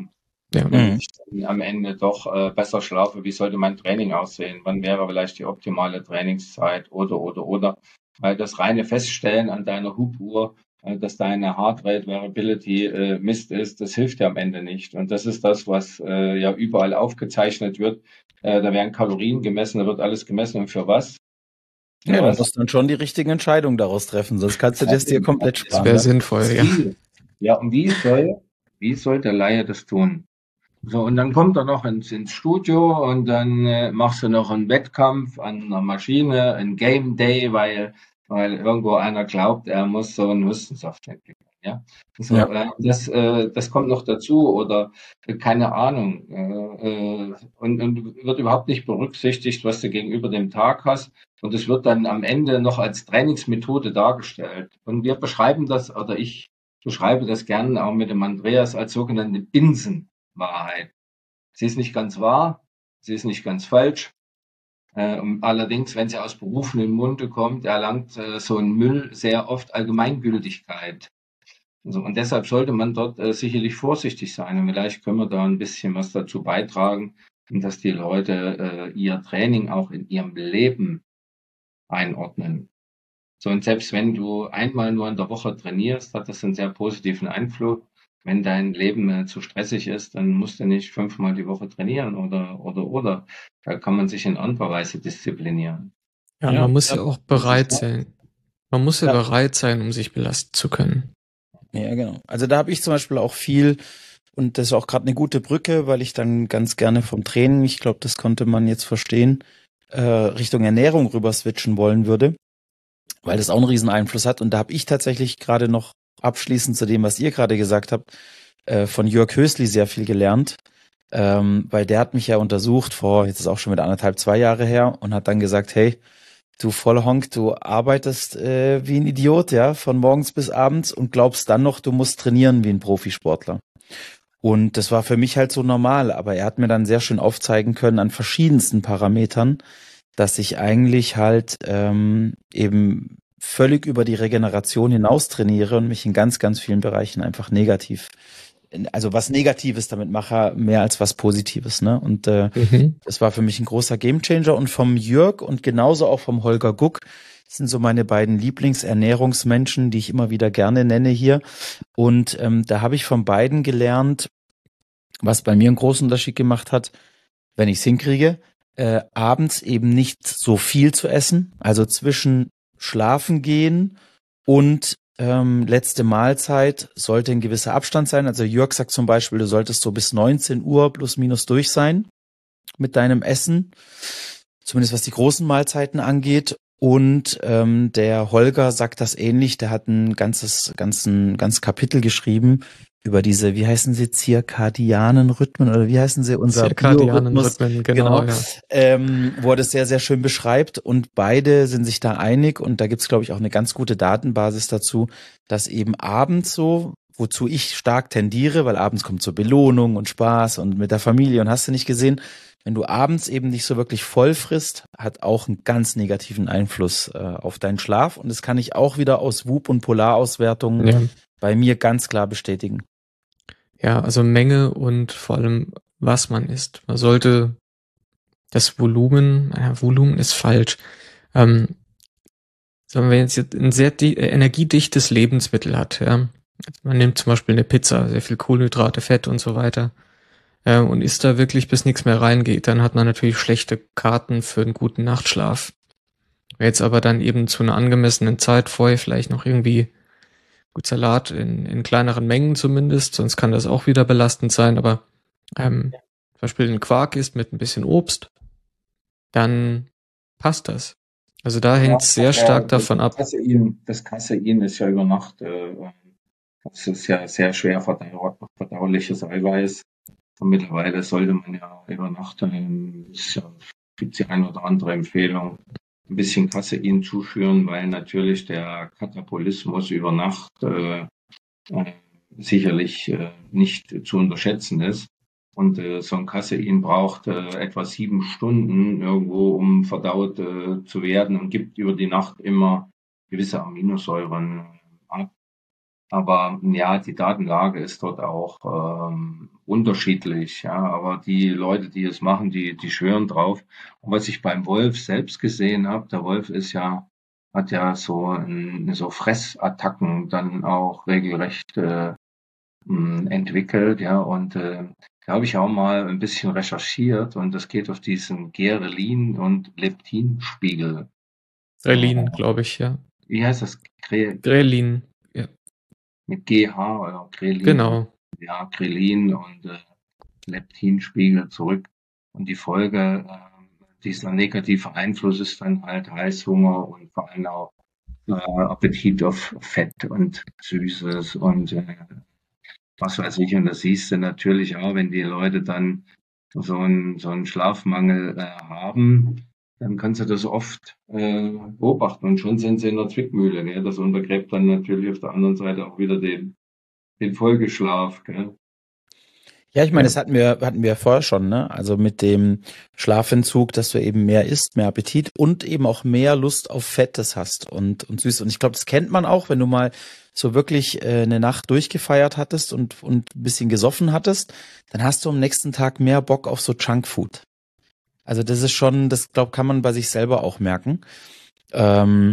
Ja.
Wenn
Mhm.
ich dann am Ende doch äh, besser schlafe, wie sollte mein Training aussehen? Wann wäre vielleicht die optimale Trainingszeit? Oder, oder, oder. Weil das reine Feststellen an deiner Hubuhr, äh, dass deine Heart Rate Variability äh, Mist ist, das hilft dir am Ende nicht. Und das ist das, was äh, ja überall aufgezeichnet wird. Äh, da werden Kalorien gemessen, da wird alles gemessen. Und für was? Für
Ja, du
was?
musst dann schon die richtigen Entscheidungen daraus treffen, sonst kannst du das dir komplett
Das
sparen.
wäre
Ne?
sinnvoll, ja.
Wie? Ja, und wie soll, wie soll der Laie das tun? So, und dann kommt er noch ins, ins Studio und dann äh, machst du noch einen Wettkampf an einer Maschine, ein Game Day, weil, weil irgendwo einer glaubt, er muss so einen Hustensaft entwickeln. Ja, so,
Ja.
äh, das, äh, das kommt noch dazu oder äh, keine Ahnung. Äh, äh, und, und wird überhaupt nicht berücksichtigt, was du gegenüber dem Tag hast. Und es wird dann am Ende noch als Trainingsmethode dargestellt. Und wir beschreiben das, oder ich beschreibe das gerne auch mit dem Andreas als sogenannte Binsenwahrheit. Sie ist nicht ganz wahr, sie ist nicht ganz falsch. Äh, allerdings, wenn sie aus berufenem Munde kommt, erlangt äh, so ein Müll sehr oft Allgemeingültigkeit. Also, und deshalb sollte man dort äh, sicherlich vorsichtig sein. Und vielleicht können wir da ein bisschen was dazu beitragen, dass die Leute äh, ihr Training auch in ihrem Leben einordnen. So, und selbst wenn du einmal nur in der Woche trainierst, hat das einen sehr positiven Einfluss. Wenn dein Leben äh, zu stressig ist, dann musst du nicht fünfmal die Woche trainieren oder, oder, oder. Da kann man sich in anderer Weise disziplinieren.
Ja,
Ja,
man muss
ja.
ja auch
Das ist
bereit
das.
sein. Man muss ja,
Ja.
bereit sein, um sich belasten zu können.
Ja, genau. Also da habe ich zum Beispiel auch viel, und das ist auch gerade eine gute Brücke, weil ich dann ganz gerne vom Training, ich glaube, das konnte man jetzt verstehen, äh, Richtung Ernährung rüber switchen wollen würde, weil das auch einen riesen Einfluss hat. Und da habe ich tatsächlich gerade noch abschließend zu dem, was ihr gerade gesagt habt, äh, von Jörg Hösli sehr viel gelernt, ähm, weil der hat mich ja untersucht vor, jetzt ist auch schon wieder anderthalb, zwei Jahre her, und hat dann gesagt, hey, du Vollhonk, du arbeitest äh, wie ein Idiot, ja, von morgens bis abends und glaubst dann noch, du musst trainieren wie ein Profisportler. Und das war für mich halt so normal, aber er hat mir dann sehr schön aufzeigen können an verschiedensten Parametern, dass ich eigentlich halt ähm, eben völlig über die Regeneration hinaus trainiere und mich in ganz, ganz vielen Bereichen einfach negativ, also was Negatives damit mache, mehr als was Positives, ne? Und äh,
Mhm.
das war für mich ein großer Gamechanger. Und vom Jörg und genauso auch vom Holger Guck, das sind so meine beiden Lieblingsernährungsmenschen, die ich immer wieder gerne nenne hier. Und ähm, da habe ich von beiden gelernt, was bei mir einen großen Unterschied gemacht hat, wenn ich es hinkriege, äh, abends eben nicht so viel zu essen, also zwischen Schlafen gehen und ähm, letzte Mahlzeit sollte ein gewisser Abstand sein. Also Jörg sagt zum Beispiel, du solltest so bis neunzehn Uhr plus minus durch sein mit deinem Essen, zumindest was die großen Mahlzeiten angeht. Und ähm, der Holger sagt das ähnlich, der hat ein ganzes, ganzen, ganz Kapitel geschrieben über diese, wie heißen sie, zirkadianen Rhythmen oder wie heißen sie, unser
Zirkadianen
Biorhythmus,
Rhythmen, genau,
genau,
ja.
ähm, wo er das sehr, sehr schön beschreibt, und beide sind sich da einig, und da gibt's, glaube ich, auch eine ganz gute Datenbasis dazu, dass eben abends so, wozu ich stark tendiere, weil abends kommt so Belohnung und Spaß und mit der Familie und hast du nicht gesehen, wenn du abends eben nicht so wirklich voll frisst, hat auch einen ganz negativen Einfluss äh, auf deinen Schlaf, und das kann ich auch wieder aus W U P und Polarauswertungen
Ja.
bei mir ganz klar bestätigen.
Ja, also Menge und vor allem, was man isst. Man sollte das Volumen, ja, Volumen ist falsch. Ähm, sagen wir jetzt ein sehr di- äh, energiedichtes Lebensmittel hat, ja. Also man nimmt zum Beispiel eine Pizza, sehr viel Kohlenhydrate, Fett und so weiter, äh, und isst da wirklich, bis nichts mehr reingeht, dann hat man natürlich schlechte Karten für einen guten Nachtschlaf. Wer jetzt aber dann eben zu einer angemessenen Zeit vorher vielleicht noch irgendwie gut Salat in, in kleineren Mengen zumindest, sonst kann das auch wieder belastend sein, aber ähm, zum Beispiel ein Quark isst mit ein bisschen Obst, dann passt das. Also da
Ja,
hängt es sehr stark davon ab.
das Casein, das Casein ist ja über Nacht, äh, das ist ja sehr schwer verdau verdauliches Eiweiß. Und mittlerweile sollte man ja über Nacht, ähm, es ja, gibt die eine oder andere Empfehlung, ein bisschen Casein zuführen, weil natürlich der Katabolismus über Nacht äh, äh, sicherlich äh, nicht zu unterschätzen ist. Und äh, so ein Casein braucht äh, etwa sieben Stunden irgendwo, um verdaut äh, zu werden, und gibt über die Nacht immer gewisse Aminosäuren ab. Aber ja, die Datenlage ist dort auch ähm, unterschiedlich. Ja, aber die Leute, die es machen, die die schwören drauf. Und was ich beim Wolf selbst gesehen habe, der Wolf ist ja hat ja so ein, so Fressattacken dann auch regelrecht äh, mh, entwickelt. Ja, und äh, da habe ich auch mal ein bisschen recherchiert und das geht auf diesen Ghrelin- und Leptinspiegel.
Grelin, glaube ich, ja.
Wie heißt das? Gre
Grelin, ja.
mit G H oder Grelin?
Genau.
Ja, Grelin und äh, Leptinspiegel zurück. Und die Folge äh, dieser negative Einfluss ist dann halt Heißhunger und vor allem auch äh, Appetit auf Fett und Süßes und äh, was weiß ich. Und das siehst du natürlich auch, wenn die Leute dann so einen, so einen Schlafmangel äh, haben, dann kannst du das oft äh, beobachten und schon sind sie in der Zwickmühle. Gell? Das untergräbt dann natürlich auf der anderen Seite auch wieder den, den Folgeschlaf. Gell?
Ja, ich meine,
Ja.
das hatten wir, hatten wir vorher schon, ne? Also mit dem Schlafentzug, dass du eben mehr isst, mehr Appetit und eben auch mehr Lust auf Fettes hast und, und süß. Und ich glaube, das kennt man auch, wenn du mal so wirklich äh, eine Nacht durchgefeiert hattest und, und ein bisschen gesoffen hattest, dann hast du am nächsten Tag mehr Bock auf so Junkfood. Also das ist schon, das glaube, kann man bei sich selber auch merken. Ähm,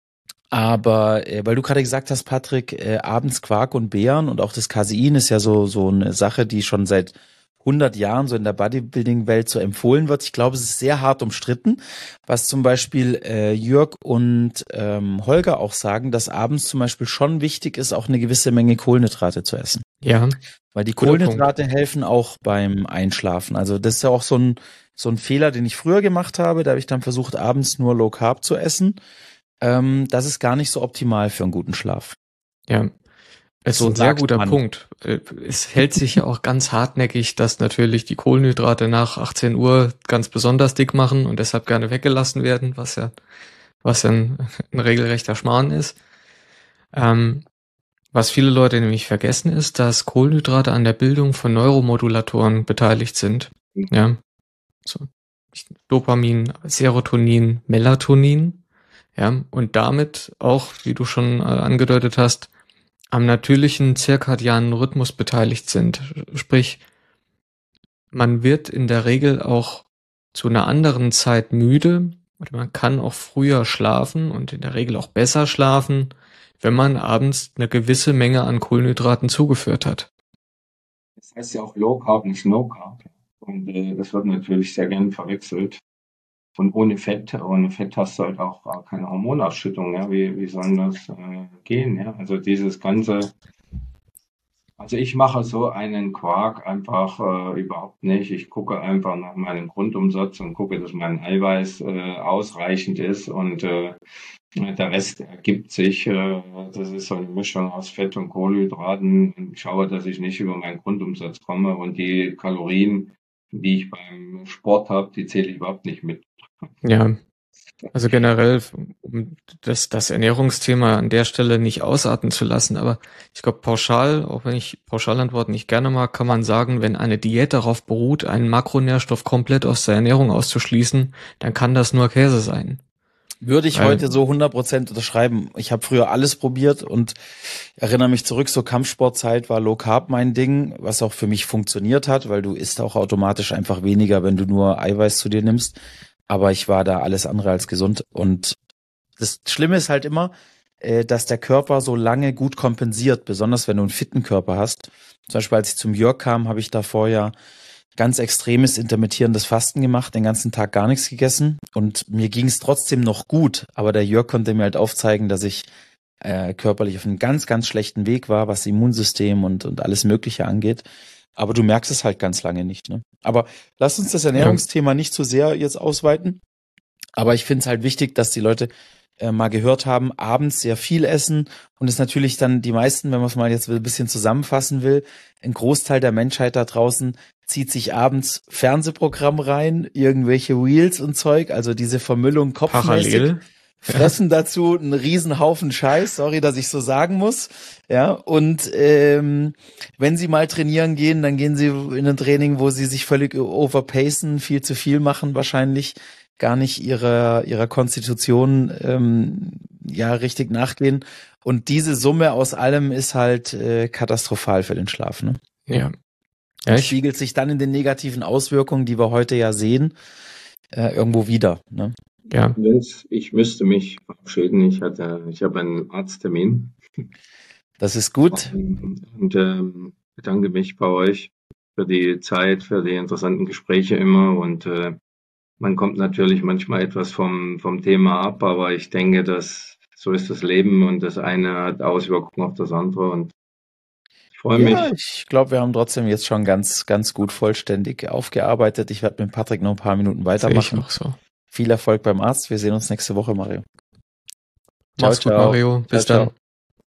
Aber äh, weil du gerade gesagt hast, Patrick, äh, abends Quark und Beeren und auch das Casein ist ja so so eine Sache, die schon seit hundert Jahren so in der Bodybuilding-Welt so empfohlen wird. Ich glaube, es ist sehr hart umstritten, was zum Beispiel äh, Jörg und ähm, Holger auch sagen, dass abends zum Beispiel schon wichtig ist, auch eine gewisse Menge Kohlenhydrate zu essen.
Ja,
Weil die
guter
Kohlenhydrate helfen auch beim Einschlafen. Also das ist ja auch so ein so ein Fehler, den ich früher gemacht habe. Da habe ich dann versucht, abends nur Low Carb zu essen. Ähm, das ist gar nicht so optimal für einen guten Schlaf.
ja. Es ist
So
ein sehr
sagt
guter
man.
Punkt. Äh, Es hält sich ja auch ganz hartnäckig, dass natürlich die Kohlenhydrate nach achtzehn Uhr ganz besonders dick machen und deshalb gerne weggelassen werden, was ja, was ja ein, ein regelrechter Schmarrn ist. Ähm, was viele Leute nämlich vergessen ist, dass Kohlenhydrate an der Bildung von Neuromodulatoren beteiligt sind. Ja, so Dopamin, Serotonin, Melatonin. Ja, und damit auch, wie du schon äh, angedeutet hast, am natürlichen zirkadianen Rhythmus beteiligt sind. Sprich, man wird in der Regel auch zu einer anderen Zeit müde oder man kann auch früher schlafen und in der Regel auch besser schlafen, wenn man abends eine gewisse Menge an Kohlenhydraten zugeführt hat.
Das heißt ja auch Low Carb, nicht No Carb. Und äh, das wird natürlich sehr gern verwechselt. Und ohne Fett, ohne Fett hast du halt auch äh, keine Hormonausschüttung. Ja? Wie, wie soll das äh, gehen? Ja? Also dieses ganze, also ich mache so einen Quark einfach äh, überhaupt nicht. Ich gucke einfach nach meinem Grundumsatz und gucke, dass mein Eiweiß äh, ausreichend ist und äh, der Rest ergibt sich. Äh, das ist so eine Mischung aus Fett und Kohlenhydraten. Und ich schaue, dass ich nicht über meinen Grundumsatz komme und die Kalorien, die ich beim Sport habe, die zähle ich überhaupt nicht mit.
Ja, also generell, um das, das Ernährungsthema an der Stelle nicht ausarten zu lassen, aber ich glaube pauschal, auch wenn ich Pauschalantworten nicht gerne mag, kann man sagen, wenn eine Diät darauf beruht, einen Makronährstoff komplett aus der Ernährung auszuschließen, dann kann das nur Käse sein.
Würde ich
Weil-
heute so hundert Prozent unterschreiben. Ich habe früher alles probiert und erinnere mich zurück, so Kampfsportzeit war Low Carb mein Ding, was auch für mich funktioniert hat, weil du isst auch automatisch einfach weniger, wenn du nur Eiweiß zu dir nimmst. Aber ich war da alles andere als gesund. Und das Schlimme ist halt immer, äh, dass der Körper so lange gut kompensiert, besonders wenn du einen fitten Körper hast. Zum Beispiel, als ich zum Jörg kam, habe ich davor ja ganz extremes intermittierendes Fasten gemacht, den ganzen Tag gar nichts gegessen und mir ging es trotzdem noch gut, aber der Jörg konnte mir halt aufzeigen, dass ich äh, körperlich auf einem ganz, ganz schlechten Weg war, was Immunsystem und, und alles Mögliche angeht. Aber du merkst es halt ganz lange nicht, ne? Aber lass uns das Ernährungsthema nicht zu sehr jetzt ausweiten. Aber ich finde es halt wichtig, dass die Leute äh, mal gehört haben, abends sehr viel essen und es natürlich dann die meisten, wenn man es mal jetzt ein bisschen zusammenfassen will, ein Großteil der Menschheit da draußen zieht sich abends Fernsehprogramm rein, irgendwelche Reels und Zeug, also diese Vermüllung kopfmäßig,
Parallel.
fressen dazu einen riesen Haufen Scheiß, sorry, dass ich so sagen muss, ja, und ähm, wenn sie mal trainieren gehen, dann gehen sie in ein Training, wo sie sich völlig overpacen, viel zu viel machen wahrscheinlich, gar nicht ihrer ihrer Konstitution ähm, ja richtig nachgehen. Und diese Summe aus allem ist halt äh, katastrophal für den Schlaf, ne?
Ja.
Ja,
ich,
spiegelt sich dann in den negativen Auswirkungen, die wir heute ja sehen, äh, irgendwo wieder, ne?
ja.
Vince, ich müsste mich verabschieden. Ich hatte, ich habe einen Arzttermin.
Das ist gut.
Und, und ähm, bedanke mich bei euch für die Zeit, für die interessanten Gespräche immer. Und äh, man kommt natürlich manchmal etwas vom, vom Thema ab, aber ich denke, dass so ist das Leben und das eine hat Auswirkungen auf das andere. Und ich freue
Ja,
mich.
ich glaube, wir haben trotzdem jetzt schon ganz, ganz gut vollständig aufgearbeitet. Ich werde mit Patrick noch ein paar Minuten
Sehe ich
weitermachen.
auch so.
Viel Erfolg beim Arzt. Wir sehen uns nächste Woche, Mario.
Mach's gut, Mario. Bis
Ciao,
dann.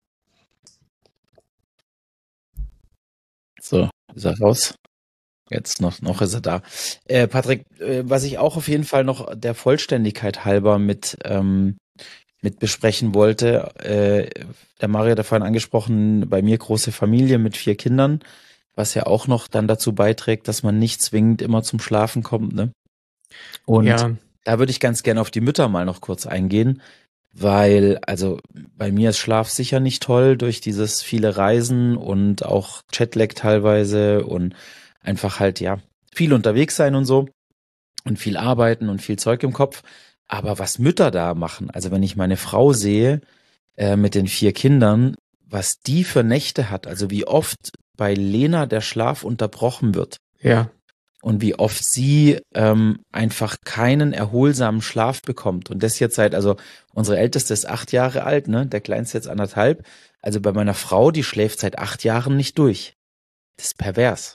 ciao. So, ist er raus? Jetzt noch, noch ist er da. Äh, Patrick, äh, was ich auch auf jeden Fall noch der Vollständigkeit halber mit, ähm, mit besprechen wollte, äh, der Mario hat ja vorhin angesprochen, bei mir große Familie mit vier Kindern, was ja auch noch dann dazu beiträgt, dass man nicht zwingend immer zum Schlafen kommt, ne? Und
Ja,
da würde ich ganz gerne auf die Mütter mal noch kurz eingehen, weil, also bei mir ist Schlaf sicher nicht toll durch dieses viele Reisen und auch Jetlag teilweise und einfach halt, ja, viel unterwegs sein und so und viel arbeiten und viel Zeug im Kopf. Aber was Mütter da machen, also wenn ich meine Frau sehe äh, mit den vier Kindern, was die für Nächte hat, also wie oft bei Lena der Schlaf unterbrochen wird.
ja,
Und wie oft sie ähm, einfach keinen erholsamen Schlaf bekommt. Und das jetzt seit, also unsere Älteste ist acht Jahre alt, ne? Der Kleinste jetzt anderthalb. Also bei meiner Frau, die schläft seit acht Jahren nicht durch. Das ist pervers.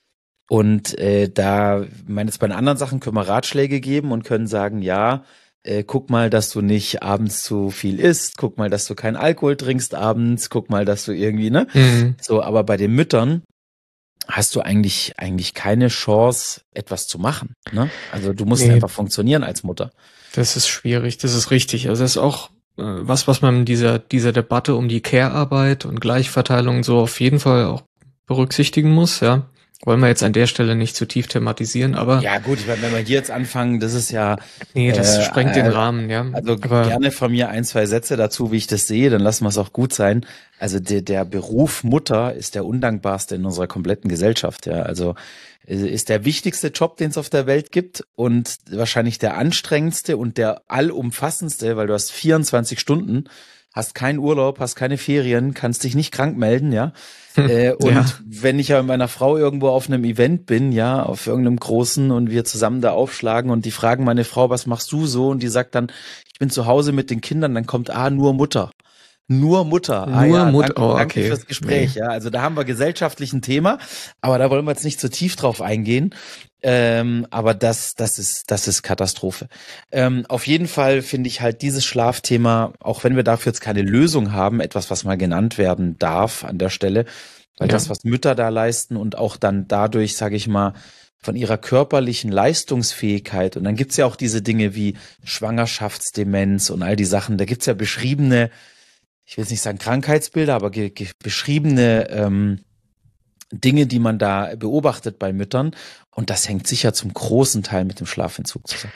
Und äh, da, ich meine, jetzt bei den anderen Sachen können wir Ratschläge geben und können sagen, ja, äh, guck mal, dass du nicht abends zu viel isst, guck mal, dass du keinen Alkohol trinkst abends, guck mal, dass du irgendwie, ne?
mhm.
So, aber bei den Müttern hast du eigentlich eigentlich keine Chance, etwas zu machen, ne? Also du musst
Nee.
einfach funktionieren als Mutter.
Das ist schwierig, das ist richtig. Also das ist auch äh, was, was man in dieser, dieser Debatte um die Care-Arbeit und Gleichverteilung so auf jeden Fall auch berücksichtigen muss, ja. Wollen wir jetzt an der Stelle nicht zu tief thematisieren, aber
Ja gut, ich meine, wenn wir hier jetzt anfangen, das ist ja
nee, das
äh,
sprengt den
äh,
Rahmen, ja.
Also
aber
gerne von mir ein, zwei Sätze dazu, wie ich das sehe, dann lassen wir es auch gut sein. Also der, der Beruf Mutter ist der undankbarste in unserer kompletten Gesellschaft, ja. Also äh, ist der wichtigste Job, den es auf der Welt gibt und wahrscheinlich der anstrengendste und der allumfassendste, weil du hast vierundzwanzig Stunden, hast keinen Urlaub, hast keine Ferien, kannst dich nicht krank melden, ja. Äh, und
ja.
wenn ich ja mit meiner Frau irgendwo auf einem Event bin, ja, auf irgendeinem großen und wir zusammen da aufschlagen und die fragen meine Frau, was machst du so? Und die sagt dann, ich bin zu Hause mit den Kindern, dann kommt, ah, nur Mutter. Nur Mutter. Ah,
Nur
ja,
Mutter,
danke,
oh,
danke
okay.
fürs Gespräch,
Nee.
ja. Also da haben wir gesellschaftlich ein Thema, aber da wollen wir jetzt nicht zu tief drauf eingehen. Ähm, aber das, das ist, das ist Katastrophe. Ähm, auf jeden Fall finde ich halt dieses Schlafthema, auch wenn wir dafür jetzt keine Lösung haben, etwas, was mal genannt werden darf an der Stelle, weil
Ja.
das, was Mütter da leisten und auch dann dadurch, sage ich mal, von ihrer körperlichen Leistungsfähigkeit. Und dann gibt's ja auch diese Dinge wie Schwangerschaftsdemenz und all die Sachen. Da gibt's ja beschriebene, ich will jetzt nicht sagen Krankheitsbilder, aber ge- ge- beschriebene ähm, Dinge, die man da beobachtet bei Müttern. Und das hängt sicher zum großen Teil mit dem Schlafentzug zusammen.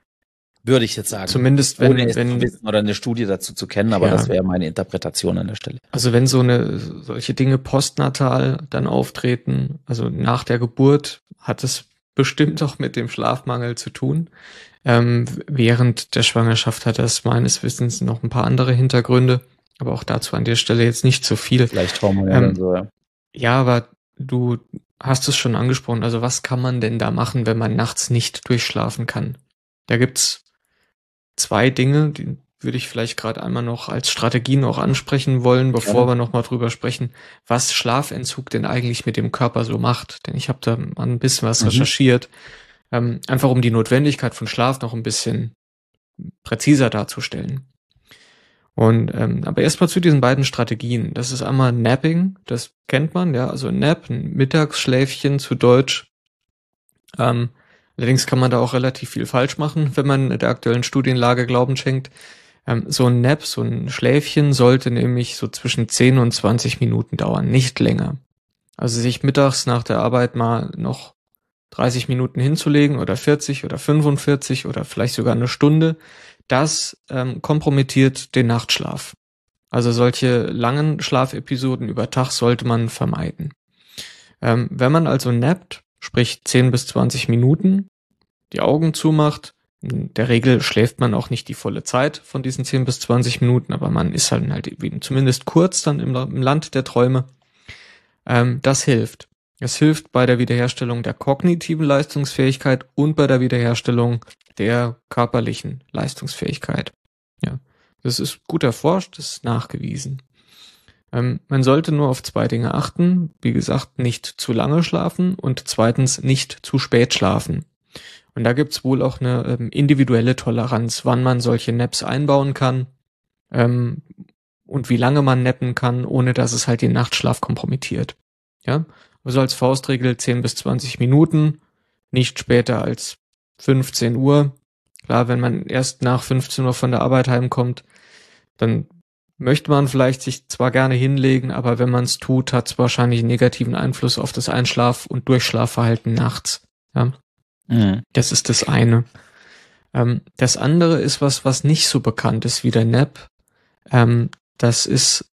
Würde ich jetzt sagen.
Zumindest wenn,
Ohne es
wenn
zu wissen oder eine Studie dazu zu kennen, aber
Ja.
das wäre meine Interpretation an der Stelle.
Also wenn so eine solche Dinge postnatal dann auftreten, also nach der Geburt, hat es bestimmt auch mit dem Schlafmangel zu tun. Ähm, während der Schwangerschaft hat das meines Wissens noch ein paar andere Hintergründe, aber auch dazu an der Stelle jetzt nicht so viel.
Vielleicht hormonell
Ähm,
und so, ja.
Ja, aber du hast es schon angesprochen. Also was kann man denn da machen, wenn man nachts nicht durchschlafen kann? Da gibt's zwei Dinge, die würde ich vielleicht gerade einmal noch als Strategien auch ansprechen wollen, bevor
Gerne.
wir nochmal drüber sprechen, was Schlafentzug denn eigentlich mit dem Körper so macht. Denn ich habe da mal ein bisschen was
Mhm.
recherchiert, ähm, einfach um die Notwendigkeit von Schlaf noch ein bisschen präziser darzustellen. Und ähm, aber erstmal zu diesen beiden Strategien. Das ist einmal Napping, das kennt man, ja, also Nap, ein Mittagsschläfchen zu Deutsch. Ähm, allerdings kann man da auch relativ viel falsch machen, wenn man der aktuellen Studienlage Glauben schenkt. Ähm, so ein Nap, so ein Schläfchen sollte nämlich so zwischen zehn und zwanzig Minuten dauern, nicht länger. Also sich mittags nach der Arbeit mal noch dreißig Minuten hinzulegen oder vierzig oder fünfundvierzig oder vielleicht sogar eine Stunde, das ähm, kompromittiert den Nachtschlaf. Also solche langen Schlafepisoden über Tag sollte man vermeiden. Ähm, wenn man also nappt, sprich zehn bis zwanzig Minuten, die Augen zumacht, in der Regel schläft man auch nicht die volle Zeit von diesen zehn bis zwanzig Minuten, aber man ist halt, halt eben zumindest kurz dann im, im Land der Träume. Ähm, das hilft. Es hilft bei der Wiederherstellung der kognitiven Leistungsfähigkeit und bei der Wiederherstellung der körperlichen Leistungsfähigkeit. Ja, das ist gut erforscht, das ist nachgewiesen. Ähm, man sollte nur auf zwei Dinge achten. Wie gesagt, nicht zu lange schlafen und zweitens nicht zu spät schlafen. Und da gibt's wohl auch eine ähm, individuelle Toleranz, wann man solche Naps einbauen kann ähm, und wie lange man nappen kann, ohne dass es halt den Nachtschlaf kompromittiert. Ja, also als Faustregel zehn bis zwanzig Minuten, nicht später als fünfzehn Uhr. Klar, wenn man erst nach fünfzehn Uhr von der Arbeit heimkommt, dann möchte man vielleicht sich zwar gerne hinlegen, aber wenn man es tut, hat es wahrscheinlich einen negativen Einfluss auf das Einschlaf- und Durchschlafverhalten nachts. Ja, mhm. Das ist das eine. Ähm, das andere ist was, was nicht so bekannt ist wie der Nap. Ähm, das ist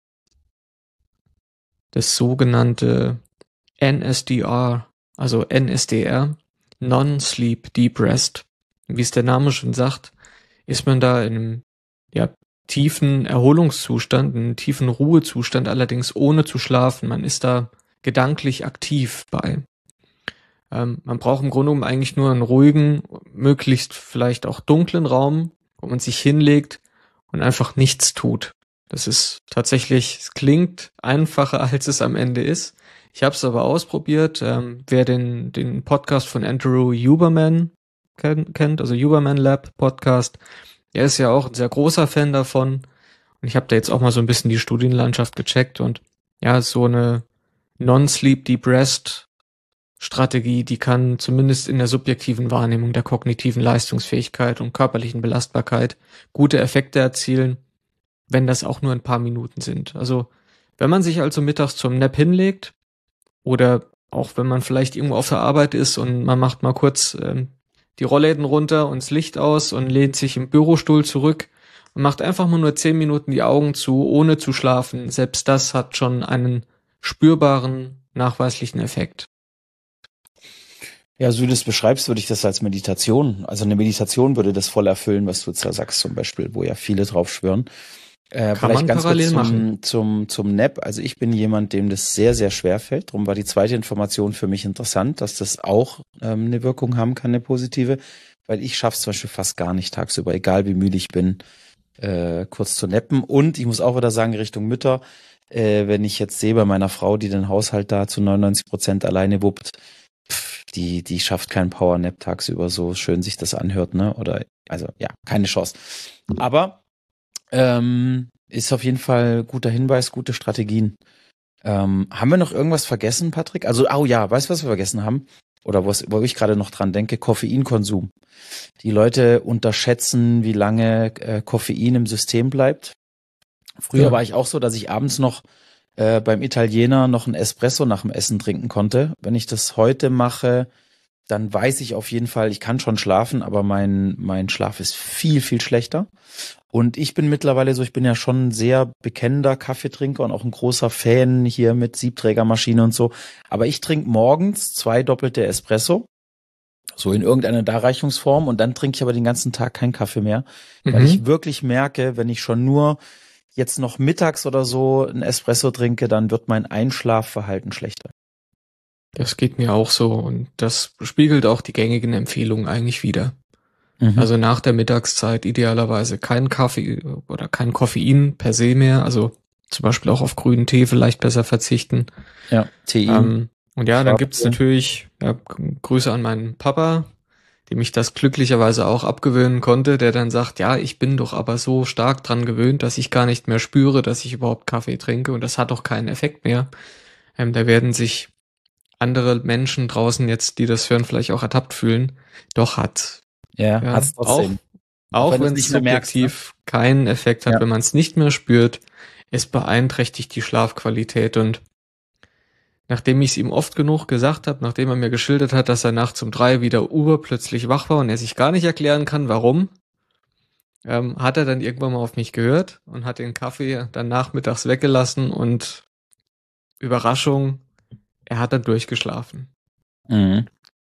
das sogenannte N S D R, also N S D R, Non-Sleep Deep Rest. Wie es der Name schon sagt, ist man da in einem ja, tiefen Erholungszustand, einen tiefen Ruhezustand, allerdings ohne zu schlafen. Man ist da gedanklich aktiv bei. Ähm, man braucht im Grunde genommen eigentlich nur einen ruhigen, möglichst vielleicht auch dunklen Raum, wo man sich hinlegt und einfach nichts tut. Das ist tatsächlich, es klingt einfacher, als es am Ende ist. Ich habe es aber ausprobiert. Ähm, wer den den Podcast von Andrew Huberman kenn, kennt, also Huberman Lab Podcast, er ist ja auch ein sehr großer Fan davon. Und ich habe da jetzt auch mal so ein bisschen die Studienlandschaft gecheckt. Und ja, so eine Non-Sleep Deep Rest Strategie, die kann zumindest in der subjektiven Wahrnehmung der kognitiven Leistungsfähigkeit und körperlichen Belastbarkeit gute Effekte erzielen, wenn das auch nur ein paar Minuten sind. Also wenn man sich also mittags zum Nap hinlegt oder auch wenn man vielleicht irgendwo auf der Arbeit ist und man macht mal kurz ähm, die Rollläden runter und das Licht aus und lehnt sich im Bürostuhl zurück und macht einfach mal nur zehn Minuten die Augen zu, ohne zu schlafen. Selbst das hat schon einen spürbaren, nachweislichen Effekt.
Ja, so wie du das beschreibst, würde ich das als Meditation, also eine Meditation würde das voll erfüllen, was du jetzt da sagst zum Beispiel, wo ja viele drauf schwören. Äh,
Kann man parallel
zum,
machen.
Zum, zum Nap. Also ich bin jemand, dem das sehr, sehr schwer fällt. Darum war die zweite Information für mich interessant, dass das auch ähm, eine Wirkung haben kann, eine positive. Weil ich schaffe es zum Beispiel fast gar nicht tagsüber, egal wie müde ich bin, äh, kurz zu nappen. Und ich muss auch wieder sagen, Richtung Mütter, äh, wenn ich jetzt sehe bei meiner Frau, die den Haushalt da zu neunundneunzig Prozent alleine wuppt, pff, die, die schafft keinen Power-Nap tagsüber, so schön sich das anhört, ne? Oder, also ja, keine Chance. Aber Ähm, ist auf jeden Fall guter Hinweis, gute Strategien. Ähm, haben wir noch irgendwas vergessen, Patrick? Also, oh ja, weißt du, was wir vergessen haben? Oder was, wo ich gerade noch dran denke? Koffeinkonsum. Die Leute unterschätzen, wie lange äh, Koffein im System bleibt. Früher ja. war ich auch so, dass ich abends noch äh, beim Italiener noch ein Espresso nach dem Essen trinken konnte. Wenn ich das heute mache, dann weiß ich auf jeden Fall, ich kann schon schlafen, aber mein mein Schlaf ist viel, viel schlechter. Und ich bin mittlerweile so, ich bin ja schon ein sehr bekennender Kaffeetrinker und auch ein großer Fan hier mit Siebträgermaschine und so. Aber ich trinke morgens zwei doppelte Espresso, so in irgendeiner Darreichungsform, und dann trinke ich aber den ganzen Tag keinen Kaffee mehr, mhm. weil ich wirklich merke, wenn ich schon nur jetzt noch mittags oder so ein Espresso trinke, dann wird mein Einschlafverhalten schlechter.
Das geht mir auch so und das spiegelt auch die gängigen Empfehlungen eigentlich wider. Mhm. Also nach der Mittagszeit idealerweise kein Kaffee oder kein Koffein per se mehr, also zum Beispiel auch auf grünen Tee vielleicht besser verzichten.
Ja, Tein.
Ähm, und ja, dann gibt's natürlich ja, Grüße an meinen Papa, dem ich das glücklicherweise auch abgewöhnen konnte, der dann sagt, ja, ich bin doch aber so stark dran gewöhnt, dass ich gar nicht mehr spüre, dass ich überhaupt Kaffee trinke und das hat doch keinen Effekt mehr. Ähm, da werden sich andere Menschen draußen jetzt, die das hören, vielleicht auch ertappt fühlen. Doch hat.
Ja, ja hat's trotzdem.
Auch, auch wenn es subjektiv merkst, ne? keinen Effekt hat, ja. wenn man es nicht mehr spürt, es beeinträchtigt die Schlafqualität und nachdem ich es ihm oft genug gesagt habe, nachdem er mir geschildert hat, dass er nachts um drei wieder urplötzlich wach war und er sich gar nicht erklären kann, warum, ähm, hat er dann irgendwann mal auf mich gehört und hat den Kaffee dann nachmittags weggelassen und Überraschung, er hat dann durchgeschlafen.
Mhm.